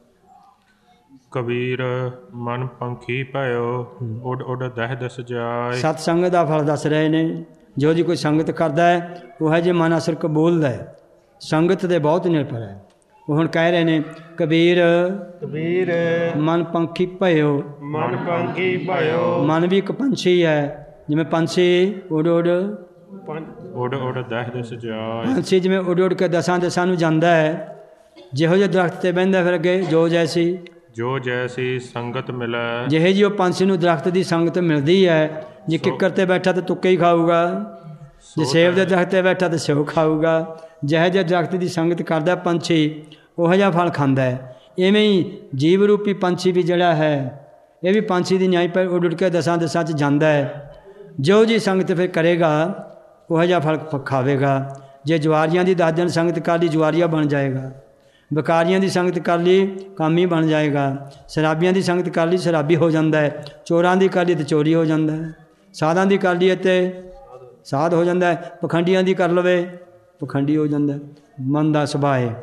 ਕਬੀਰ ਮਨ ਪੰਖੀ ਭਇਓ, ਉੱਡ ਉੱਡ ਦਹਿ ਦਸ ਜਾਏ। ਸਤ ਸੰਗਤ ਦਾ ਫਲ ਦੱਸ ਰਹੇ ਨੇ। ਜੋ ਜੀ ਕੋਈ ਸੰਗਤ ਕਰਦਾ ਹੈ ਉਹ ਹੈ ਜੇ ਮਨ ਅਸਰ ਕਬੂਲਦਾ ਹੈ। ਸੰਗਤ ਦੇ ਬਹੁਤ ਨਿਰਭਰ ਹੈ। ਉਹ ਹੁਣ ਕਹਿ ਰਹੇ ਨੇ ਕਬੀਰ ਕਬੀਰ ਮਨ ਪੰਖੀ ਭਇਓ। ਮਨ ਪੰਖੀ ਭਇਓ। ਮਨ ਵੀ ਇੱਕ ਪੰਛੀ ਹੈ, ਜਿਵੇਂ ਪੰਛੀ ਉੱਡ ਉੱਡ ਉੱਡ ਉੱਡ ਦਹਿ ਦਸ ਜਾਏ। ਪੰਛੀ ਜਿਵੇਂ ਉੱਡ ਉੱਡ ਕੇ ਦਸਾਂ ਦਿਸ਼ਾਂ ਨੂੰ ਜਾਂਦਾ ਹੈ। ਜਿਹੋ ਜਿਹੇ ਦਰਖਤ 'ਤੇ ਬਹਿੰਦਾ ਫਿਰ ਅੱਗੇ ਜੋ ਜੈਸੀ ਜੋ ਜੈਸੀ ਸੰਗਤ ਮਿਲੈ। ਜਿਹੇ ਜਿਹੀ ਉਹ ਪੰਛੀ ਨੂੰ ਦਰਖਤ ਦੀ ਸੰਗਤ ਮਿਲਦੀ ਹੈ। ਜੇ ਕਿੱਕਰ 'ਤੇ ਬੈਠਾ ਤਾਂ ਤੁੱਕੇ ਹੀ ਖਾਊਗਾ, ਜੇ ਸੇਬ ਦੇ ਦਰਖਤ 'ਤੇ ਬੈਠਾ ਤਾਂ ਸੇਬ ਖਾਊਗਾ। ਜਿਹੇ ਜਿਹੇ ਦਰਖਤ ਦੀ ਸੰਗਤ ਕਰਦਾ ਪੰਛੀ ਉਹੋ ਜਿਹਾ ਫਲ ਖਾਂਦਾ ਹੈ। ਇਵੇਂ ਹੀ ਜੀਵ ਰੂਪੀ ਪੰਛੀ ਵੀ ਜਿਹੜਾ ਹੈ, ਇਹ ਵੀ ਪੰਛੀ ਦੀ ਨਿਆਈ ਪਰ ਉੱਡ ਉੱਡ ਕੇ ਦਸਾਂ ਦਿਸ਼ਾਂ 'ਚ ਜਾਂਦਾ ਹੈ। ਜੋ ਜੀ ਸੰਗਤ ਫਿਰ ਕਰੇਗਾ ਉਹੋ ਜਿਹਾ ਫਲ ਖਾਵੇਗਾ। ਜੇ ਜਵਾਰੀਆਂ ਦੀ ਦਸ ਦਿਨ ਸੰਗਤ ਕਰ ਲਈ ਜਵਾਰੀਆ ਬਣ ਜਾਏਗਾ। ਬਕਾਰੀਆਂ ਦੀ ਸੰਗਤ ਕਰ ਲਈ ਕਾਮੀ ਬਣ ਜਾਏਗਾ। ਸ਼ਰਾਬੀਆਂ ਦੀ ਸੰਗਤ ਕਰ ਲਈ ਸ਼ਰਾਬੀ ਹੋ ਜਾਂਦਾ ਹੈ। ਚੋਰਾਂ ਦੀ ਕਰ ਲਈ ਤਾਂ ਚੋਰੀ ਹੋ ਜਾਂਦਾ ਹੈ। ਸਾਧਾਂ ਦੀ ਕਰ ਲਈ ਅਤੇ ਸਾਧ ਹੋ ਜਾਂਦਾ ਹੈ। ਪਖੰਡੀਆਂ ਦੀ ਕਰ ਲਵੇ ਪਖੰਡੀ ਹੋ ਜਾਂਦਾ ਹੈ। ਮਨ ਦਾ ਸੁਭਾਅ ਹੈ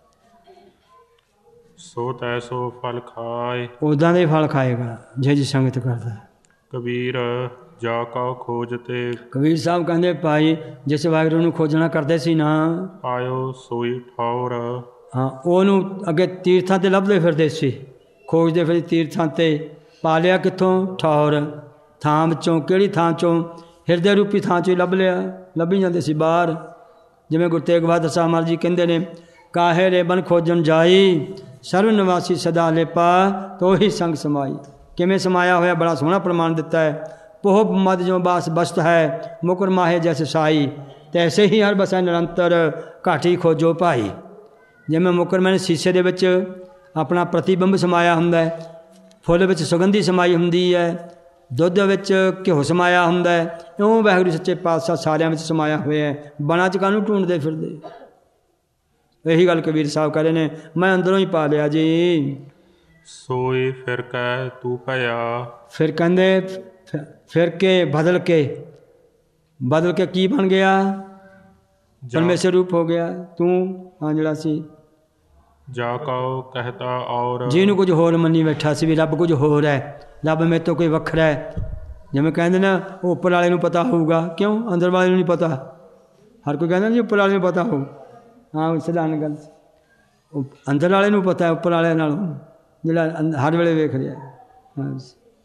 ਸੋ ਤੈ ਸੋ ਫਲ ਖਾਏ। ਉੱਦਾਂ ਦੇ ਫਲ ਖਾਏਗਾ ਜੇ ਜੀ ਸੰਗਤ ਕਰਦਾ। ਕਬੀਰ ਜਾ ਕਉ ਖੋਜ ਤੇ। ਕਬੀਰ ਸਾਹਿਬ ਕਹਿੰਦੇ ਭਾਈ ਜਿਸ ਵਾਹਿਗੁਰੂ ਨੂੰ ਖੋਜਣਾ ਕਰਦੇ ਸੀ ਨਾ, ਆਇਓ ਸੋਈ ਠੌਰ। ਹਾਂ, ਉਹਨੂੰ ਅੱਗੇ ਤੀਰਥਾਂ 'ਤੇ ਲੱਭਦੇ ਫਿਰਦੇ ਸੀ, ਖੋਜਦੇ ਫਿਰ ਤੀਰਥਾਂ 'ਤੇ। ਪਾ ਲਿਆ ਕਿੱਥੋਂ? ਠੌਰ। ਥਾਂ ਵਿੱਚੋਂ, ਕਿਹੜੀ ਥਾਂ 'ਚੋਂ? ਹਿਰਦੇ ਰੂਪੀ ਥਾਂ 'ਚੋਂ ਹੀ ਲੱਭ ਲਿਆ। ਲੱਭੀ ਜਾਂਦੇ ਸੀ ਬਾਹਰ। ਜਿਵੇਂ ਗੁਰੂ ਤੇਗ ਬਹਾਦਰ ਸਾਹਿਬ ਮਹਾਰਾਜ ਜੀ ਕਹਿੰਦੇ ਨੇ, ਕਾਹੇ ਰੇ ਬਨ ਖੋਜਣ ਜਾਈ, ਸਰਵ ਨਿਵਾਸੀ ਸਦਾ ਲੇਪਾ, ਤੋ ਹੀ ਸੰਗ ਸਮਾਈ। ਕਿਵੇਂ ਸਮਾਇਆ ਹੋਇਆ, ਬੜਾ ਸੋਹਣਾ ਪ੍ਰਮਾਣ ਦਿੱਤਾ ਹੈ। ਪੋਹ ਮਦ ਜੋ ਬਾਸ ਬਸਤ ਹੈ, ਮੁਕਰ ਮਾਹੇ ਜੈਸੇ ਸਾਈ, ਤੈਸੇ ਹੀ ਹਰ ਬਸੈ ਨਿਰੰਤਰ, ਘਾਟੀ ਖੋਜੋ ਭਾਈ। ਜਿਵੇਂ ਮੁਕਰਮਨ ਸ਼ੀਸ਼ੇ ਦੇ ਵਿੱਚ ਆਪਣਾ ਪ੍ਰਤੀਬਿੰਬ ਸਮਾਇਆ ਹੁੰਦਾ ਹੈ, ਫੁੱਲ ਵਿੱਚ ਸੁਗੰਧੀ ਸਮਾਈ ਹੁੰਦੀ ਹੈ, ਦੁੱਧ ਵਿੱਚ ਘਿਓ ਸਮਾਇਆ ਹੁੰਦਾ ਹੈ, ਇਉਂ ਵਾਹਿਗੁਰੂ ਸੱਚੇ ਪਾਤਸ਼ਾਹ ਸਾਰਿਆਂ ਵਿੱਚ ਸਮਾਇਆ ਹੋਇਆ ਹੈ। ਬਣਾ 'ਚ ਕਾਹਨੂੰ ਢੂੰਡਦੇ ਫਿਰਦੇ। ਇਹੀ ਗੱਲ ਕਬੀਰ ਸਾਹਿਬ ਕਹਿੰਦੇ ਨੇ, ਮੈਂ ਅੰਦਰੋਂ ਹੀ ਪਾ ਲਿਆ ਜੀ। ਸੋਈ ਫਿਰ ਕਹਿ ਤੂੰ ਭਇਆ। ਫਿਰ ਕਹਿੰਦੇ ਫਿਰ ਕੇ ਬਦਲ ਕੇ ਬਦਲ ਕੇ ਕੀ ਬਣ ਗਿਆ? ਪਰਮੇਸ਼ਰ ਰੂਪ ਹੋ ਗਿਆ ਤੂੰ। ਹਾਂ ਜਿਹੜਾ ਸੀ ਜਾ ਕਉ ਕਹਿਤਾ ਔਰ। ਜਿਹਨੂੰ ਕੁਝ ਹੋਰ ਮੰਨੀ ਬੈਠਾ ਸੀ ਵੀ ਰੱਬ ਕੁਝ ਹੋਰ ਹੈ, ਰੱਬ ਮੇਰੇ ਤੋਂ ਕੋਈ ਵੱਖਰਾ ਹੈ। ਜਿਵੇਂ ਕਹਿੰਦੇ ਨਾ ਉਹ ਉੱਪਰ ਵਾਲੇ ਨੂੰ ਪਤਾ ਹੋਊਗਾ, ਕਿਉਂ ਅੰਦਰ ਵਾਲੇ ਨੂੰ ਨਹੀਂ ਪਤਾ। ਹਰ ਕੋਈ ਕਹਿੰਦਾ ਜੀ ਉੱਪਰ ਵਾਲੇ ਨੂੰ ਪਤਾ ਹੋਊ। ਹਾਂ ਸਧਾਰਨ ਗੱਲ, ਉਹ ਅੰਦਰ ਵਾਲੇ ਨੂੰ ਪਤਾ, ਉੱਪਰ ਵਾਲੇ ਨਾਲੋਂ ਜਿਹੜਾ ਹਰ ਵੇਲੇ ਵੇਖ ਰਿਹਾ। ਹਾਂ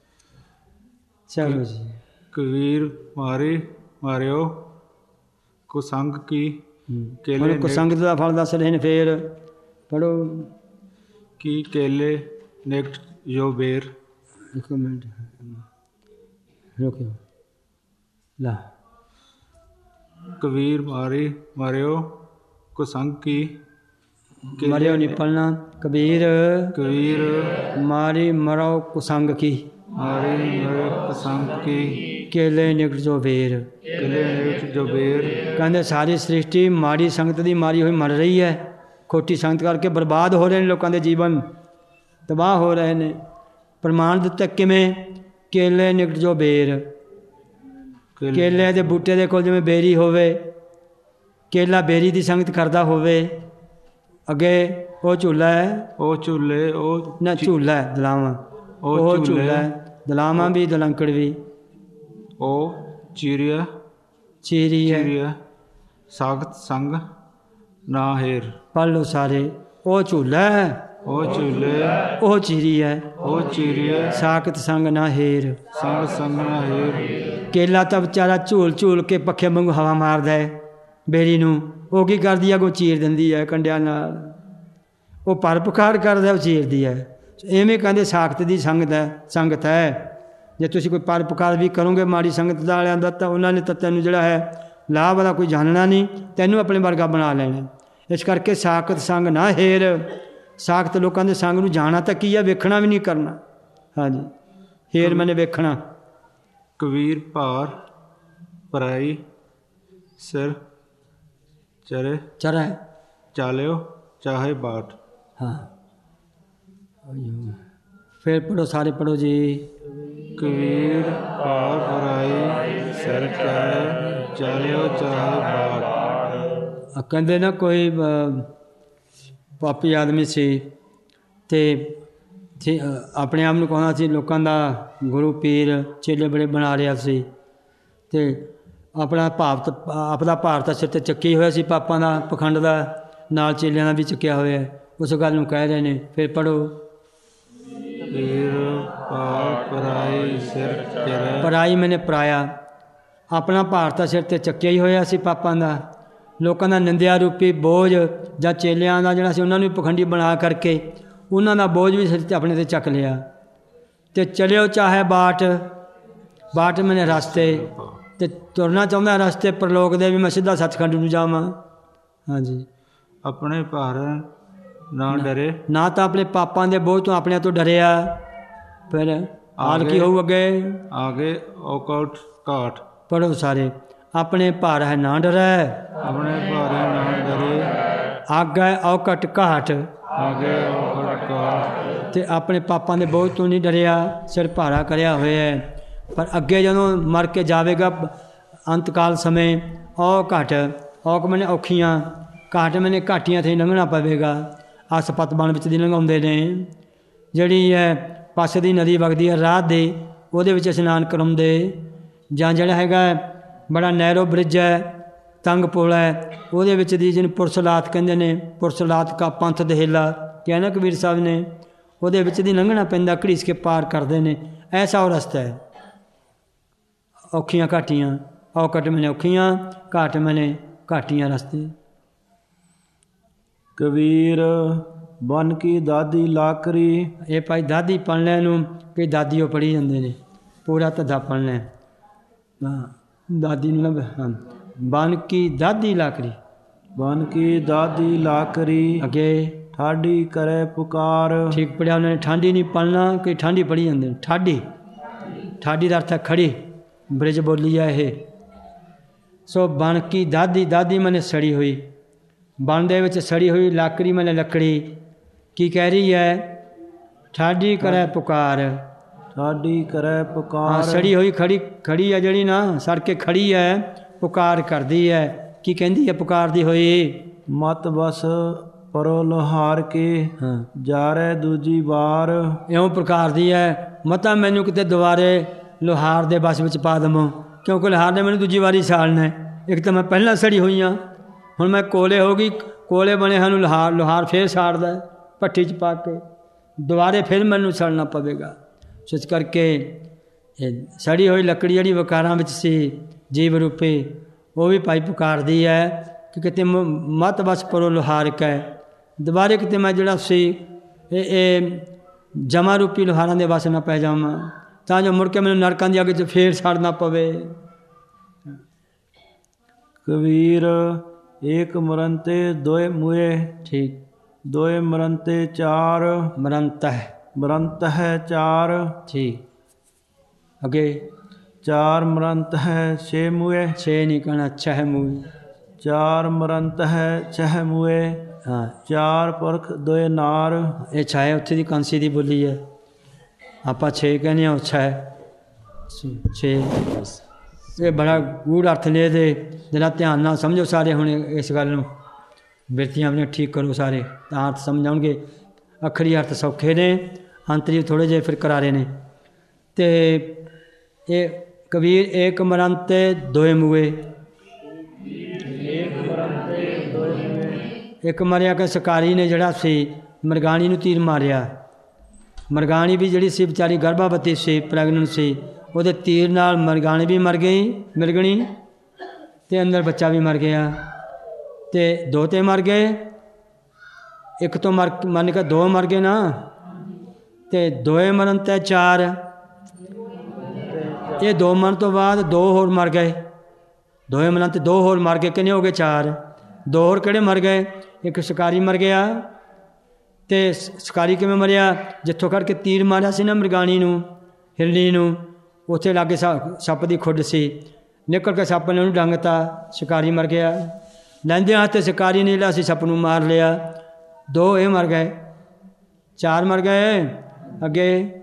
ਚਲੋ ਜੀ। ਕਬੀਰ ਮਾਰੇ ਮਾਰਿਓ ਕੁਸੰਗ ਕੀ ਹੁਣ ਕੁਸੰਗਤ ਦਾ ਫਲ ਦੱਸ ਰਹੇ ਨੇ। ਫੇਰ ਪੜੋ ਕੀ ਕੇਲੇ ਨਿਕਟ ਜੋ ਬੇਰ। ਇੱਕ ਮਿੰਟ ਰੁਕਿਓ ਲਾ। ਕਬੀਰ ਮਾਰੇ ਮਾਰਿਓ ਕੁਸੰਗ ਕੀ ਮਰਿਓ ਨਹੀਂ ਪੜਨਾ। ਕਬੀਰ ਕਬੀਰ ਮਾਰੀ ਮਰੋ ਕੁਸੰਗ ਕੀ। ਮਾਰੇ ਮਰੋ ਕੁਸੰਗ ਕੀ ਕੇਲੇ ਨਿਕਟ ਜੋ ਬੇਰ। ਕੇਲੇ ਨਿਕਟ ਜੋ ਬੇਰ। ਕਹਿੰਦੇ ਸਾਰੀ ਸ੍ਰਿਸ਼ਟੀ ਮਾੜੀ ਸੰਗਤ ਦੀ ਮਾਰੀ ਹੋਈ ਮਰ ਰਹੀ ਹੈ। ਖੋਟੀ ਸੰਗਤ ਕਰਕੇ ਬਰਬਾਦ ਹੋ ਰਹੇ ਨੇ, ਲੋਕਾਂ ਦੇ ਜੀਵਨ ਤਬਾਹ ਹੋ ਰਹੇ ਨੇ। ਪ੍ਰਮਾਣ ਦਿੱਤਾ ਕਿਵੇਂ? ਕੇਲੇ ਨਿਕਟ ਜੋ ਬੇਰ। ਕੇਲੇ ਦੇ ਬੂਟੇ ਦੇ ਕੋਲ ਜਿਵੇਂ ਬੇਰੀ ਹੋਵੇ, ਕੇਲਾ ਬੇਰੀ ਦੀ ਸੰਗਤ ਕਰਦਾ ਹੋਵੇ, ਅੱਗੇ ਉਹ ਝੂਲਾ ਹੈ। ਉਹ ਝੂਲੇ ਉਹ ਨਾ ਝੂਲਾ ਹੈ ਦਲਾਵਾਂ। ਉਹ ਝੂਲਾ ਹੈ ਦਲਾਵਾਂ ਵੀ ਦਲੰਕੜ ਵੀ। ਉਹ ਚੀਰਿਆ ਚੀਰੀ ਹੈ ਚੀਰਿਆ ਸਾਖਤ ਸੰਗ ਨਾ ਹੇਰ। ਪੜ੍ਹ ਲਓ ਸਾਰੇ। ਉਹ ਝੂਲਾ ਹੈ, ਉਹ ਝੂਲੇ ਉਹ ਚੀਰੀ ਹੈ, ਉਹ ਚੀਰਿਆ ਸਾਖਤ ਸੰਗ ਨਾ ਹੇਰ। ਸੰਗ ਸੰਗ ਨਾ ਹੇਰ। ਕੇਲਾ ਤਾਂ ਵਿਚਾਰਾ ਝੂਲ ਝੂਲ ਕੇ ਪੱਖੇ ਵਾਂਗੂ ਹਵਾ ਮਾਰਦਾ ਹੈ ਬੇਰੀ ਨੂੰ। ਉਹ ਕੀ ਕਰਦੀ ਹੈ? ਅੱਗੋਂ ਚੀਰ ਦਿੰਦੀ ਹੈ ਕੰਡਿਆਂ ਨਾਲ। ਉਹ ਪਰ ਪੁਕਾਰ ਕਰਦਾ, ਉਹ ਚੀਰਦੀ ਹੈ। ਐਵੇਂ ਕਹਿੰਦੇ ਸਾਖਤ ਦੀ ਸੰਗਤ ਹੈ ਸੰਗਤ ਹੈ। ਜੇ ਤੁਸੀਂ ਕੋਈ ਪਰ ਪੁਕਾਰ ਵੀ ਕਰੋਗੇ ਮਾੜੀ ਸੰਗਤ ਵਾਲਿਆਂ ਦਾ, ਤਾਂ ਉਹਨਾਂ ਨੇ ਤਾਂ ਤੈਨੂੰ ਜਿਹੜਾ ਹੈ ਲਾਭ ਵਾਲਾ ਕੋਈ ਜਾਣਨਾ ਨਹੀਂ, ਤੈਨੂੰ ਆਪਣੇ ਵਰਗਾ ਬਣਾ ਲੈਣਾ। ਇਸ ਕਰਕੇ ਸਾਖਤ ਸੰਗ ਨਾ ਹੇਰ। ਸਾਖਤ ਲੋਕਾਂ ਦੇ ਸੰਗ ਨੂੰ ਜਾਣਾ ਤਾਂ ਕੀ ਹੈ, ਵੇਖਣਾ ਵੀ ਨਹੀਂ ਕਰਨਾ। ਹਾਂਜੀ ਹੇਰ ਮੈਨੇ ਵੇਖਣਾ। ਕਬੀਰ ਭਾਰ ਪਰਾਈ ਸਿਰ ਚਰੇ ਚਰਾ ਚਾਲਿਓ ਚਾਹੇ ਬਾਟ। ਹਾਂ ਫਿਰ ਪੜੋ ਸਾਰੇ ਪੜੋ ਜੀ। ਕਬੀਰ ਭਾਰ ਪਰਾਈ ਸਿਰ ਚਰੇ ਚਾਲਿਓ ਚਾਹੇ ਬਾਟ। ਕਹਿੰਦੇ ਨਾ ਕੋਈ ਪਾਪੀ ਆਦਮੀ ਸੀ ਅਤੇ ਆਪਣੇ ਆਪ ਨੂੰ ਕਹਿੰਦਾ ਸੀ ਲੋਕਾਂ ਦਾ ਗੁਰੂ ਪੀਰ ਚੇਲੇ ਬੜੇ ਬਣਾ ਰਿਹਾ ਸੀ, ਅਤੇ ਆਪਣਾ ਭਾਰਤ ਆਪਦਾ ਭਾਰਤ ਸਿਰ 'ਤੇ ਚੱਕੀ ਹੋਇਆ ਸੀ, ਪਾਪਾਂ ਦਾ ਪਖੰਡ ਦਾ ਨਾਲ ਚੇਲਿਆਂ ਦਾ ਵੀ ਚੁੱਕਿਆ ਹੋਇਆ। ਉਸ ਗੱਲ ਨੂੰ ਕਹਿ ਰਹੇ ਨੇ। ਫਿਰ ਪੜ੍ਹੋ। ਪਰਾਈ ਸਿਰ ਚਰੇ। ਪਰਾਈ ਮੈਨੇ ਪਰਾਇਆ। ਆਪਣਾ ਭਾਰਤ ਸਿਰ 'ਤੇ ਚੱਕਿਆ ਹੀ ਹੋਇਆ ਸੀ ਪਾਪਾਂ ਦਾ। ਲੋਕਾਂ ਦਾ ਨਿੰਦਿਆ ਰੂਪੀ ਬੋਝ ਜਾਂ ਚੇਲਿਆਂ ਦਾ ਜਿਹੜਾ ਸੀ ਉਹਨਾਂ ਨੂੰ ਪਖੰਡੀ ਬਣਾ ਕਰਕੇ ਉਹਨਾਂ ਦਾ ਬੋਝ ਵੀ ਸਿਰ 'ਤੇ ਆਪਣੇ 'ਤੇ ਚੱਕ ਲਿਆ। ਅਤੇ ਚਲਿਓ ਚਾਹੇ ਬਾਟ। ਬਾਟ ਮੈਨੇ ਰਸਤੇ, ਅਤੇ ਤੁਰਨਾ ਚਾਹੁੰਦਾ ਰਸਤੇ ਪ੍ਰਲੋਕ ਦੇ ਵੀ ਮੈਂ ਸਿੱਧਾ ਸੱਚਖੰਡ ਨੂੰ ਜਾਵਾਂ। ਹਾਂਜੀ ਆਪਣੇ ਭਾਰ ਨਾ ਡਰੇ। ਨਾ ਤਾਂ ਆਪਣੇ ਪਾਪਾਂ ਦੇ ਬੋਝ ਤੋਂ ਆਪਣਿਆਂ ਤੋਂ ਡਰਿਆ। ਫਿਰ ਹਾਲ ਕੀ ਹੋਊ ਅੱਗੇ? ਆਗੇ ਔਕਟ ਘਾਟ। ਪੜ੍ਹੋ ਸਾਰੇ। ਆਪਣੇ ਭਾਰ ਹੈ ਨਾ ਡਰੈ। ਆਪਣੇ ਭਾਰੇ ਨਾ ਡਰੇ। ਆਗੇ ਔਕਟ ਘਾਟ। ਆਗੇ ਔਕਟ ਘਾਟ। ਅਤੇ ਆਪਣੇ ਪਾਪਾਂ ਦੇ ਬੋਝ ਤੋਂ ਨਹੀਂ ਡਰਿਆ, ਸਿਰ ਭਾਰਾ ਕਰਿਆ ਹੋਇਆ ਹੈ। ਪਰ ਅੱਗੇ ਜਦੋਂ ਮਰ ਕੇ ਜਾਵੇਗਾ ਅੰਤਕਾਲ ਸਮੇਂ, ਔ ਘਟ ਔਕ ਮੈਨੇ ਔਖੀਆਂ, ਘਾਟ ਮੈਨੇ ਘਾਟੀਆਂ 'ਤੇ ਲੰਘਣਾ ਪਵੇਗਾ। ਆਸਪਤ ਬਣ ਵਿੱਚ ਦੀ ਲੰਘਾਉਂਦੇ ਨੇ। ਜਿਹੜੀ ਹੈ ਪਾਸੇ ਦੀ ਨਦੀ ਵਗਦੀ ਹੈ ਰਾਹ ਦੇ, ਉਹਦੇ ਵਿੱਚ ਇਸ਼ਨਾਨ ਕਰਾਉਂਦੇ। ਜਾਂ ਜਿਹੜਾ ਹੈਗਾ ਬੜਾ ਨੈਰੋ ਬ੍ਰਿਜ ਹੈ, ਤੰਗ ਪੁਲ ਹੈ, ਉਹਦੇ ਵਿੱਚ ਦੀ ਜਿਹਨੂੰ ਪੁਰਸਲਾਤ ਕਹਿੰਦੇ ਨੇ, ਪੁਰਸਲਾਤ ਕਾ ਪੰਥ ਦਹੇਲਾ ਕਿਹਾ ਨਾ ਕਬੀਰ ਸਾਹਿਬ ਨੇ, ਉਹਦੇ ਵਿੱਚ ਦੀ ਲੰਘਣਾ ਪੈਂਦਾ, ਘੜੀਸ ਕੇ ਪਾਰ ਕਰਦੇ ਨੇ। ਐਸਾ ਉਹ ਰਸਤਾ ਹੈ। ਔਖੀਆਂ ਘਾਟੀਆਂ, ਔਕਟ ਮੈਨੇ ਔਖੀਆਂ, ਘਾਟ ਮੈਨੇ ਘਾਟੀਆਂ ਰਸਤੇ। ਕਬੀਰ ਬਨ ਕੀ ਦਾਦੀ ਲਾਕਰੀ। ਇਹ ਭਾਈ ਦਾਦੀ ਪੜ੍ਹਨੇ ਨੂੰ ਕਈ ਦਾਦੀ ਉਹ ਪੜ੍ਹੀ ਜਾਂਦੇ ਨੇ, ਪੂਰਾ ਧੱਦਾ ਪੜ੍ਹਨਾ। ਹਾਂ ਦਾਦੀ ਨੂੰ ਨਾ। ਹਾਂ ਬਨ ਕੀ ਦਾਦੀ ਲਾਕਰੀ। ਬਨ ਕੀ ਦਾਦੀ ਲਾਕਰੀ ਅੱਗੇ ਠਾਡੀ ਕਰੇ ਪੁਕਾਰ। ਠੀਕ ਪੜਿਆ ਉਹਨਾਂ ਨੇ, ਠਾਂਡੀ ਨਹੀਂ ਪੜ੍ਹਨਾ, ਕਈ ਠਾਂਡੀ ਪੜ੍ਹੀ ਜਾਂਦੇ ਨੇ। ਠਾਡੀ, ਠਾਡੀ ਦਾ ਅਰਥ ਹੈ ਖੜੀ, ਬ੍ਰਿਜ ਬੋਲੀ ਹੈ ਇਹ। ਸੋ ਬਣ ਕੀ ਦਾਦੀ, ਦਾਦੀ ਮੈਨੇ ਸੜੀ ਹੋਈ, ਬਣ ਦੇ ਵਿੱਚ ਸੜੀ ਹੋਈ ਲਾਕੜੀ ਮੈਨੇ ਲੱਕੜੀ। ਕੀ ਕਹਿ ਰਹੀ ਹੈ? ਠਾਡੀ ਕਰੇ ਪੁਕਾਰ, ਠਾਡੀ ਕਰੇ ਪੁਕਾਰ। ਹਾਂ, ਸੜੀ ਹੋਈ ਖੜੀ, ਖੜੀ ਹੈ ਜਿਹੜੀ ਨਾ, ਸੜ ਕੇ ਖੜੀ ਹੈ, ਪੁਕਾਰ ਕਰਦੀ ਹੈ। ਕੀ ਕਹਿੰਦੀ ਹੈ ਪੁਕਾਰਦੀ ਹੋਈ? ਮਤ ਬਸ ਪਰੋ ਲੋਹਾਰ ਕੇ ਹਾਂ, ਜਾ ਰਹੇ ਦੂਜੀ ਵਾਰ। ਇਉਂ ਪੁਕਾਰਦੀ ਹੈ, ਮਤਾ ਮੈਨੂੰ ਕਿਤੇ ਦੁਬਾਰੇ ਲੋਹਾਰ ਦੇ ਬਸ ਵਿੱਚ ਪਾ ਦੇਵਾਂ, ਕਿਉਂਕਿ ਲੋਹਾਰ ਨੇ ਮੈਨੂੰ ਦੂਜੀ ਵਾਰੀ ਸਾੜਨਾ। ਇੱਕ ਤਾਂ ਮੈਂ ਪਹਿਲਾਂ ਸੜੀ ਹੋਈ ਹਾਂ, ਹੁਣ ਮੈਂ ਕੋਲੇ ਹੋ ਗਈ, ਕੋਲੇ ਬਣੇ ਸਾਨੂੰ ਲੋਹਾਰ, ਲੋਹਾਰ ਫੇਰ ਸਾੜਦਾ ਭੱਠੀ 'ਚ ਪਾ ਕੇ, ਦੁਬਾਰੇ ਫਿਰ ਮੈਨੂੰ ਸੜਨਾ ਪਵੇਗਾ। ਸੋ ਇਸ ਕਰਕੇ ਇਹ ਸੜੀ ਹੋਈ ਲੱਕੜੀ ਜਿਹੜੀ ਵਿਕਾਰਾਂ ਵਿੱਚ ਸੀ ਜੀਵ ਰੂਪੀ, ਉਹ ਵੀ ਭਾਈ ਪੁਕਾਰਦੀ ਹੈ ਕਿ ਕਿਤੇ ਮ ਮਤ ਬਸ ਪਰੋ ਲੋਹਾਰ ਕੈ, ਦੁਬਾਰੇ ਕਿਤੇ ਮੈਂ ਜਿਹੜਾ ਸੀ ਇਹ ਇਹ ਜਮਾ ਰੂਪੀ ਲੋਹਾਰਾਂ ਦੇ ਵਸ ਨਾ ਪੈ ਜਾਵਾਂ, ਤਾਂ ਜੋ ਮੁੜ ਕੇ ਮੈਨੂੰ ਨਰਕਾਂ ਦੀ ਅੱਗ 'ਚ ਫੇਰ ਸੜਨਾ ਪਵੇ। ਕਬੀਰ ਏਕ ਮਰੰਤੇ ਦੋਏ ਮੂਏ। ਠੀਕ, ਦੋਏ ਮਰੰਤੇ ਚਾਰ। ਮਰੰਤ ਹੈ, ਮਰੰਤ ਹੈ ਚਾਰ। ਠੀਕ। ਅੱਗੇ ਚਾਰ ਮਰੰਤ ਹੈ ਛੇ ਮੂਏ। ਛੇ ਨਹੀਂ ਕਹਿਣਾ, ਛਹ ਮੂੰਹ। ਚਾਰ ਮਰੰਤ ਹੈ ਛਹ ਮੂਏ। ਹਾਂ, ਚਾਰ ਪੁਰਖ ਦੋਏ ਨਾਰ। ਇਹ ਛਾਏ ਉੱਥੇ ਦੀ ਕਾਂਸੀ ਦੀ ਬੋਲੀ ਹੈ, ਆਪਾਂ ਛੇ ਕਹਿੰਦੇ ਹਾਂ, ਉਹ ਛੇ ਛੇ। ਇਹ ਬੜਾ ਗੂੜ ਅਰਥ ਲੈ ਦੇ, ਜਰਾ ਧਿਆਨ ਨਾਲ ਸਮਝੋ ਸਾਰੇ। ਹੁਣ ਇਸ ਗੱਲ ਨੂੰ ਬਿਰਤੀਆਂ ਆਪਣੀਆਂ ਠੀਕ ਕਰੋ ਸਾਰੇ, ਤਾਂ ਅਰਥ ਸਮਝ ਆਉਣਗੇ। ਅੱਖਰੀ ਅਰਥ ਸੌਖੇ ਨੇ, ਅੰਤਰੀ ਥੋੜ੍ਹੇ ਜਿਹੇ ਫਿਰ ਕਰਾਰੇ ਨੇ। ਅਤੇ ਇਹ ਕਬੀਰ ਏਕ ਮਰੰਤੇ ਦੋਏ ਮੂਏ। ਇੱਕ ਮਰਿਆ ਕਿ ਸ਼ਿਕਾਰੀ ਨੇ ਜਿਹੜਾ ਸੀ ਮਰਗਾਣੀ ਨੂੰ ਤੀਰ ਮਾਰਿਆ। ਮਰਗਾਣੀ ਵੀ ਜਿਹੜੀ ਸੀ ਵਿਚਾਰੀ ਗਰਭਾਵਤੀ ਸੀ, ਪ੍ਰੈਗਨੈਂਟ ਸੀ, ਉਹਦੇ ਤੀਰ ਨਾਲ ਮਰਗਾਣੀ ਵੀ ਮਰ ਗਈ, ਮਿਰਗਣੀ, ਅਤੇ ਅੰਦਰ ਬੱਚਾ ਵੀ ਮਰ ਗਿਆ। ਅਤੇ ਦੋ ਤੇ ਮਰ ਗਏ, ਇੱਕ ਤੋਂ ਮਰ ਮੰਨ ਕੇ ਦੋ ਮਰ ਗਏ ਨਾ, ਅਤੇ ਦੋਏ ਮਰਨ ਤੇ ਚਾਰ। ਇਹ ਦੋ ਮਰਨ ਤੋਂ ਬਾਅਦ ਦੋ ਹੋਰ ਮਰ ਗਏ, ਦੋਏ ਮਰਨ ਤੇ ਦੋ ਹੋਰ ਮਰ ਗਏ, ਕਿੰਨੇ ਹੋ ਗਏ? ਚਾਰ। ਦੋ ਹੋਰ ਕਿਹੜੇ ਮਰ ਗਏ? ਇੱਕ ਸ਼ਿਕਾਰੀ ਮਰ ਗਿਆ। ਅਤੇ ਸ਼ਿਕਾਰੀ ਕਿਵੇਂ ਮਰਿਆ? ਜਿੱਥੋਂ ਕੱਢ ਕੇ ਤੀਰ ਮਾਰਿਆ ਸੀ ਨਾ ਮਰਗਾਣੀ ਨੂੰ, ਹਿਰਨੀ ਨੂੰ, ਉੱਥੇ ਲਾਗੇ ਸੱਪ ਦੀ ਖੁੱਡ ਸੀ, ਨਿਕਲ ਕੇ ਸੱਪ ਨੇ ਉਹਨੂੰ ਡੰਗਤਾ, ਸ਼ਿਕਾਰੀ ਮਰ ਗਿਆ। ਲੈਂਦੇ ਹੱਥ ਸ਼ਿਕਾਰੀ ਨੇ ਜਿਹੜਾ ਸੀ ਸੱਪ ਨੂੰ ਮਾਰ ਲਿਆ। ਦੋ ਇਹ ਮਰ ਗਏ, ਚਾਰ ਮਰ ਗਏ। ਅੱਗੇ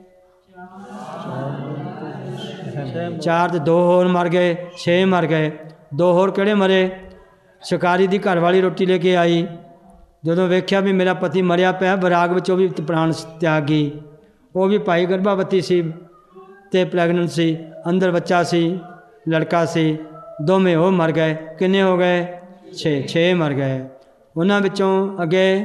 ਚਾਰ ਤੇ ਦੋ ਹੋਰ ਮਰ ਗਏ, ਛੇ ਮਰ ਗਏ। ਦੋ ਹੋਰ ਕਿਹੜੇ ਮਰੇ? ਸ਼ਿਕਾਰੀ ਦੀ ਘਰਵਾਲੀ ਰੋਟੀ ਲੈ ਕੇ ਆਈ, ਜਦੋਂ ਵੇਖਿਆ ਵੀ ਮੇਰਾ ਪਤੀ ਮਰਿਆ ਪਿਆ, ਬਰਾਗ ਵਿੱਚ ਉਹ ਵੀ ਪ੍ਰਾਣ ਤਿਆਗ ਗਈ। ਉਹ ਵੀ ਭਾਈ ਗਰਭਾਵਤੀ ਸੀ ਅਤੇ ਪ੍ਰੈਗਨੈਂਟ ਸੀ, ਅੰਦਰ ਬੱਚਾ ਸੀ, ਲੜਕਾ ਸੀ, ਦੋਵੇਂ ਉਹ ਮਰ ਗਏ। ਕਿੰਨੇ ਹੋ ਗਏ? ਛੇ। ਛੇ ਮਰ ਗਏ। ਉਹਨਾਂ ਵਿੱਚੋਂ ਅੱਗੇ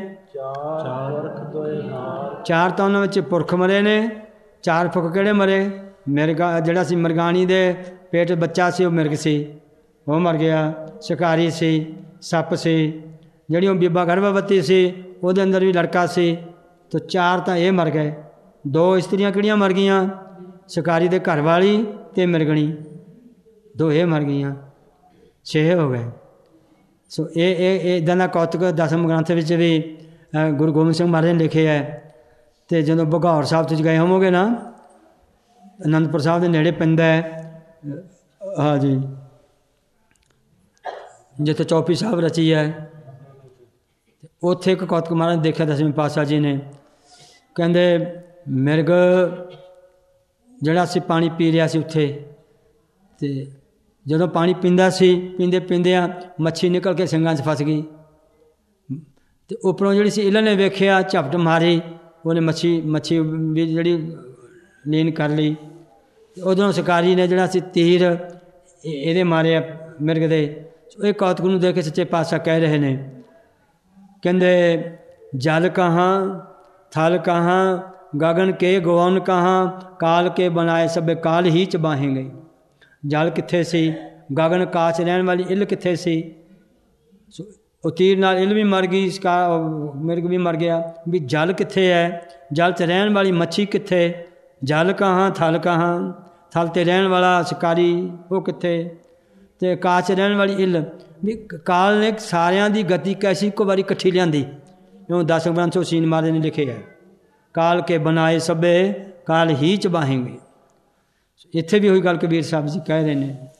ਚਾਰ ਤਾਂ ਉਹਨਾਂ ਵਿੱਚ ਪੁਰਖ ਮਰੇ ਨੇ। ਚਾਰ ਪੁਰਖ ਕਿਹੜੇ ਮਰੇ? ਮਿਰਗਾ ਜਿਹੜਾ ਸੀ ਮਰਗਾਣੀ ਦੇ ਪੇਟ ਬੱਚਾ ਸੀ, ਉਹ ਮਿਰਗ ਸੀ, ਉਹ ਮਰ ਗਿਆ। ਸ਼ਿਕਾਰੀ ਸੀ, ਸੱਪ ਸੀ, ਜਿਹੜੀ ਉਹ ਬੀਬਾ ਗਰਭਵਤੀ ਸੀ, ਉਹਦੇ ਅੰਦਰ ਵੀ ਲੜਕਾ ਸੀ। ਤਾਂ ਚਾਰ ਤਾਂ ਇਹ ਮਰ ਗਏ। ਦੋ ਇਸਤਰੀਆਂ ਕਿਹੜੀਆਂ ਮਰ ਗਈਆਂ? ਸ਼ਿਕਾਰੀ ਦੇ ਘਰ ਵਾਲੀ ਅਤੇ ਮਿਰਗਣੀ, ਦੋ ਇਹ ਮਰ ਗਈਆਂ, ਛੇ ਹੋ ਗਏ। ਸੋ ਇਹ ਇਹ ਇੱਦਾਂ ਦਾ ਕੌਤਕ ਦਸਮ ਗ੍ਰੰਥ ਵਿੱਚ ਵੀ ਗੁਰੂ ਗੋਬਿੰਦ ਸਿੰਘ ਮਹਾਰਾਜ ਨੇ ਲਿਖੇ ਹੈ। ਅਤੇ ਜਦੋਂ ਬਘੌਰ ਸਾਹਿਬ ਤੁਸੀਂ ਗਏ ਹੋਵੋਗੇ ਨਾ, ਅਨੰਦਪੁਰ ਸਾਹਿਬ ਦੇ ਨੇੜੇ ਪੈਂਦਾ ਹੈ, ਹਾਂਜੀ, ਜਿੱਥੇ ਚੌਪੀ ਸਾਹਿਬ ਰਚੀ ਹੈ, ਉੱਥੇ ਇੱਕ ਕੌਤਕ ਮਹਾਰਾਜ ਨੇ ਦੇਖਿਆ ਦਸਵੇਂ ਪਾਤਸ਼ਾਹ ਜੀ ਨੇ। ਕਹਿੰਦੇ ਮਿਰਗ ਜਿਹੜਾ ਸੀ ਪਾਣੀ ਪੀ ਰਿਹਾ ਸੀ ਉੱਥੇ, ਅਤੇ ਜਦੋਂ ਪਾਣੀ ਪੀਂਦਾ ਸੀ, ਪੀਂਦੇ ਪੀਂਦਿਆਂ ਮੱਛੀ ਨਿਕਲ ਕੇ ਸਿੰਘਾਂ 'ਚ ਫਸ ਗਈ। ਅਤੇ ਉੱਪਰੋਂ ਜਿਹੜੀ ਸੀ ਇਹਨਾਂ ਨੇ ਵੇਖਿਆ, ਝਪਟ ਮਾਰੀ, ਉਹਨੇ ਮੱਛੀ ਮੱਛੀ ਵੀ ਜਿਹੜੀ ਲੀਨ ਕਰ ਲਈ। ਉਧਰੋਂ ਸ਼ਿਕਾਰੀ ਨੇ ਜਿਹੜਾ ਸੀ ਤੀਰ ਇਹਦੇ ਮਾਰਿਆ ਮਿਰਗ ਦੇ। ਇਹ ਕੌਤਕ ਨੂੰ ਦੇਖ ਕੇ ਸੱਚੇ ਪਾਤਸ਼ਾਹ ਕਹਿ ਰਹੇ ਨੇ, ਕਹਿੰਦੇ ਜਲ ਕਹਾਂ ਥਲ ਕਹਾਂ ਗਗਨ ਕੇ ਗੌਨ ਕਹਾਂ ਕਾਲ ਕੇ ਬਣਾਏ ਸਭੇ ਕਾਲ ਹੀ ਚ ਬਾਹੇਂਗੇ। ਜਲ ਕਿੱਥੇ ਸੀ? ਗਗਨ ਆਕਾਸ਼ ਰਹਿਣ ਵਾਲੀ ਇੱਲ ਕਿੱਥੇ ਸੀ? ਉਹ ਤੀਰ ਨਾਲ ਇੱਲ ਵੀ ਮਰ ਗਈ, ਸ਼ਿਕਾਰ ਮਿਰਗ ਵੀ ਮਰ ਗਿਆ। ਵੀ ਜਲ ਕਿੱਥੇ ਹੈ? ਜਲ 'ਚ ਰਹਿਣ ਵਾਲੀ ਮੱਛੀ ਕਿੱਥੇ? ਜਲ ਕਹਾਂ ਥਲ ਕਹਾਂ, ਥਲ 'ਤੇ ਰਹਿਣ ਵਾਲਾ ਸ਼ਿਕਾਰੀ ਉਹ ਕਿੱਥੇ? ਤੇ ਕਾਲ 'ਚ ਰਹਿਣ ਵਾਲੀ ਇੱਲ ਵੀ ਕਾਲ ਨੇ ਸਾਰਿਆਂ ਦੀ ਗਤੀ ਕੈਸੀ ਇੱਕੋ ਵਾਰੀ ਇਕੱਠੀ ਲਿਆਂਦੀ। ਇਉਂ ਦਸ ਗ੍ਰੰਥੋਂ ਸੀਨ ਮਹਾਰਾਜ ਨੇ ਲਿਖਿਆ ਕਾਲ ਕੇ ਬਣਾਏ ਸਭੇ ਕਾਲ ਹੀ ਚ ਬਾਹੇਂਗੇ। ਇੱਥੇ ਵੀ ਉਹੀ ਗੱਲ ਕਬੀਰ ਸਾਹਿਬ ਜੀ ਕਹਿ ਰਹੇ ਨੇ।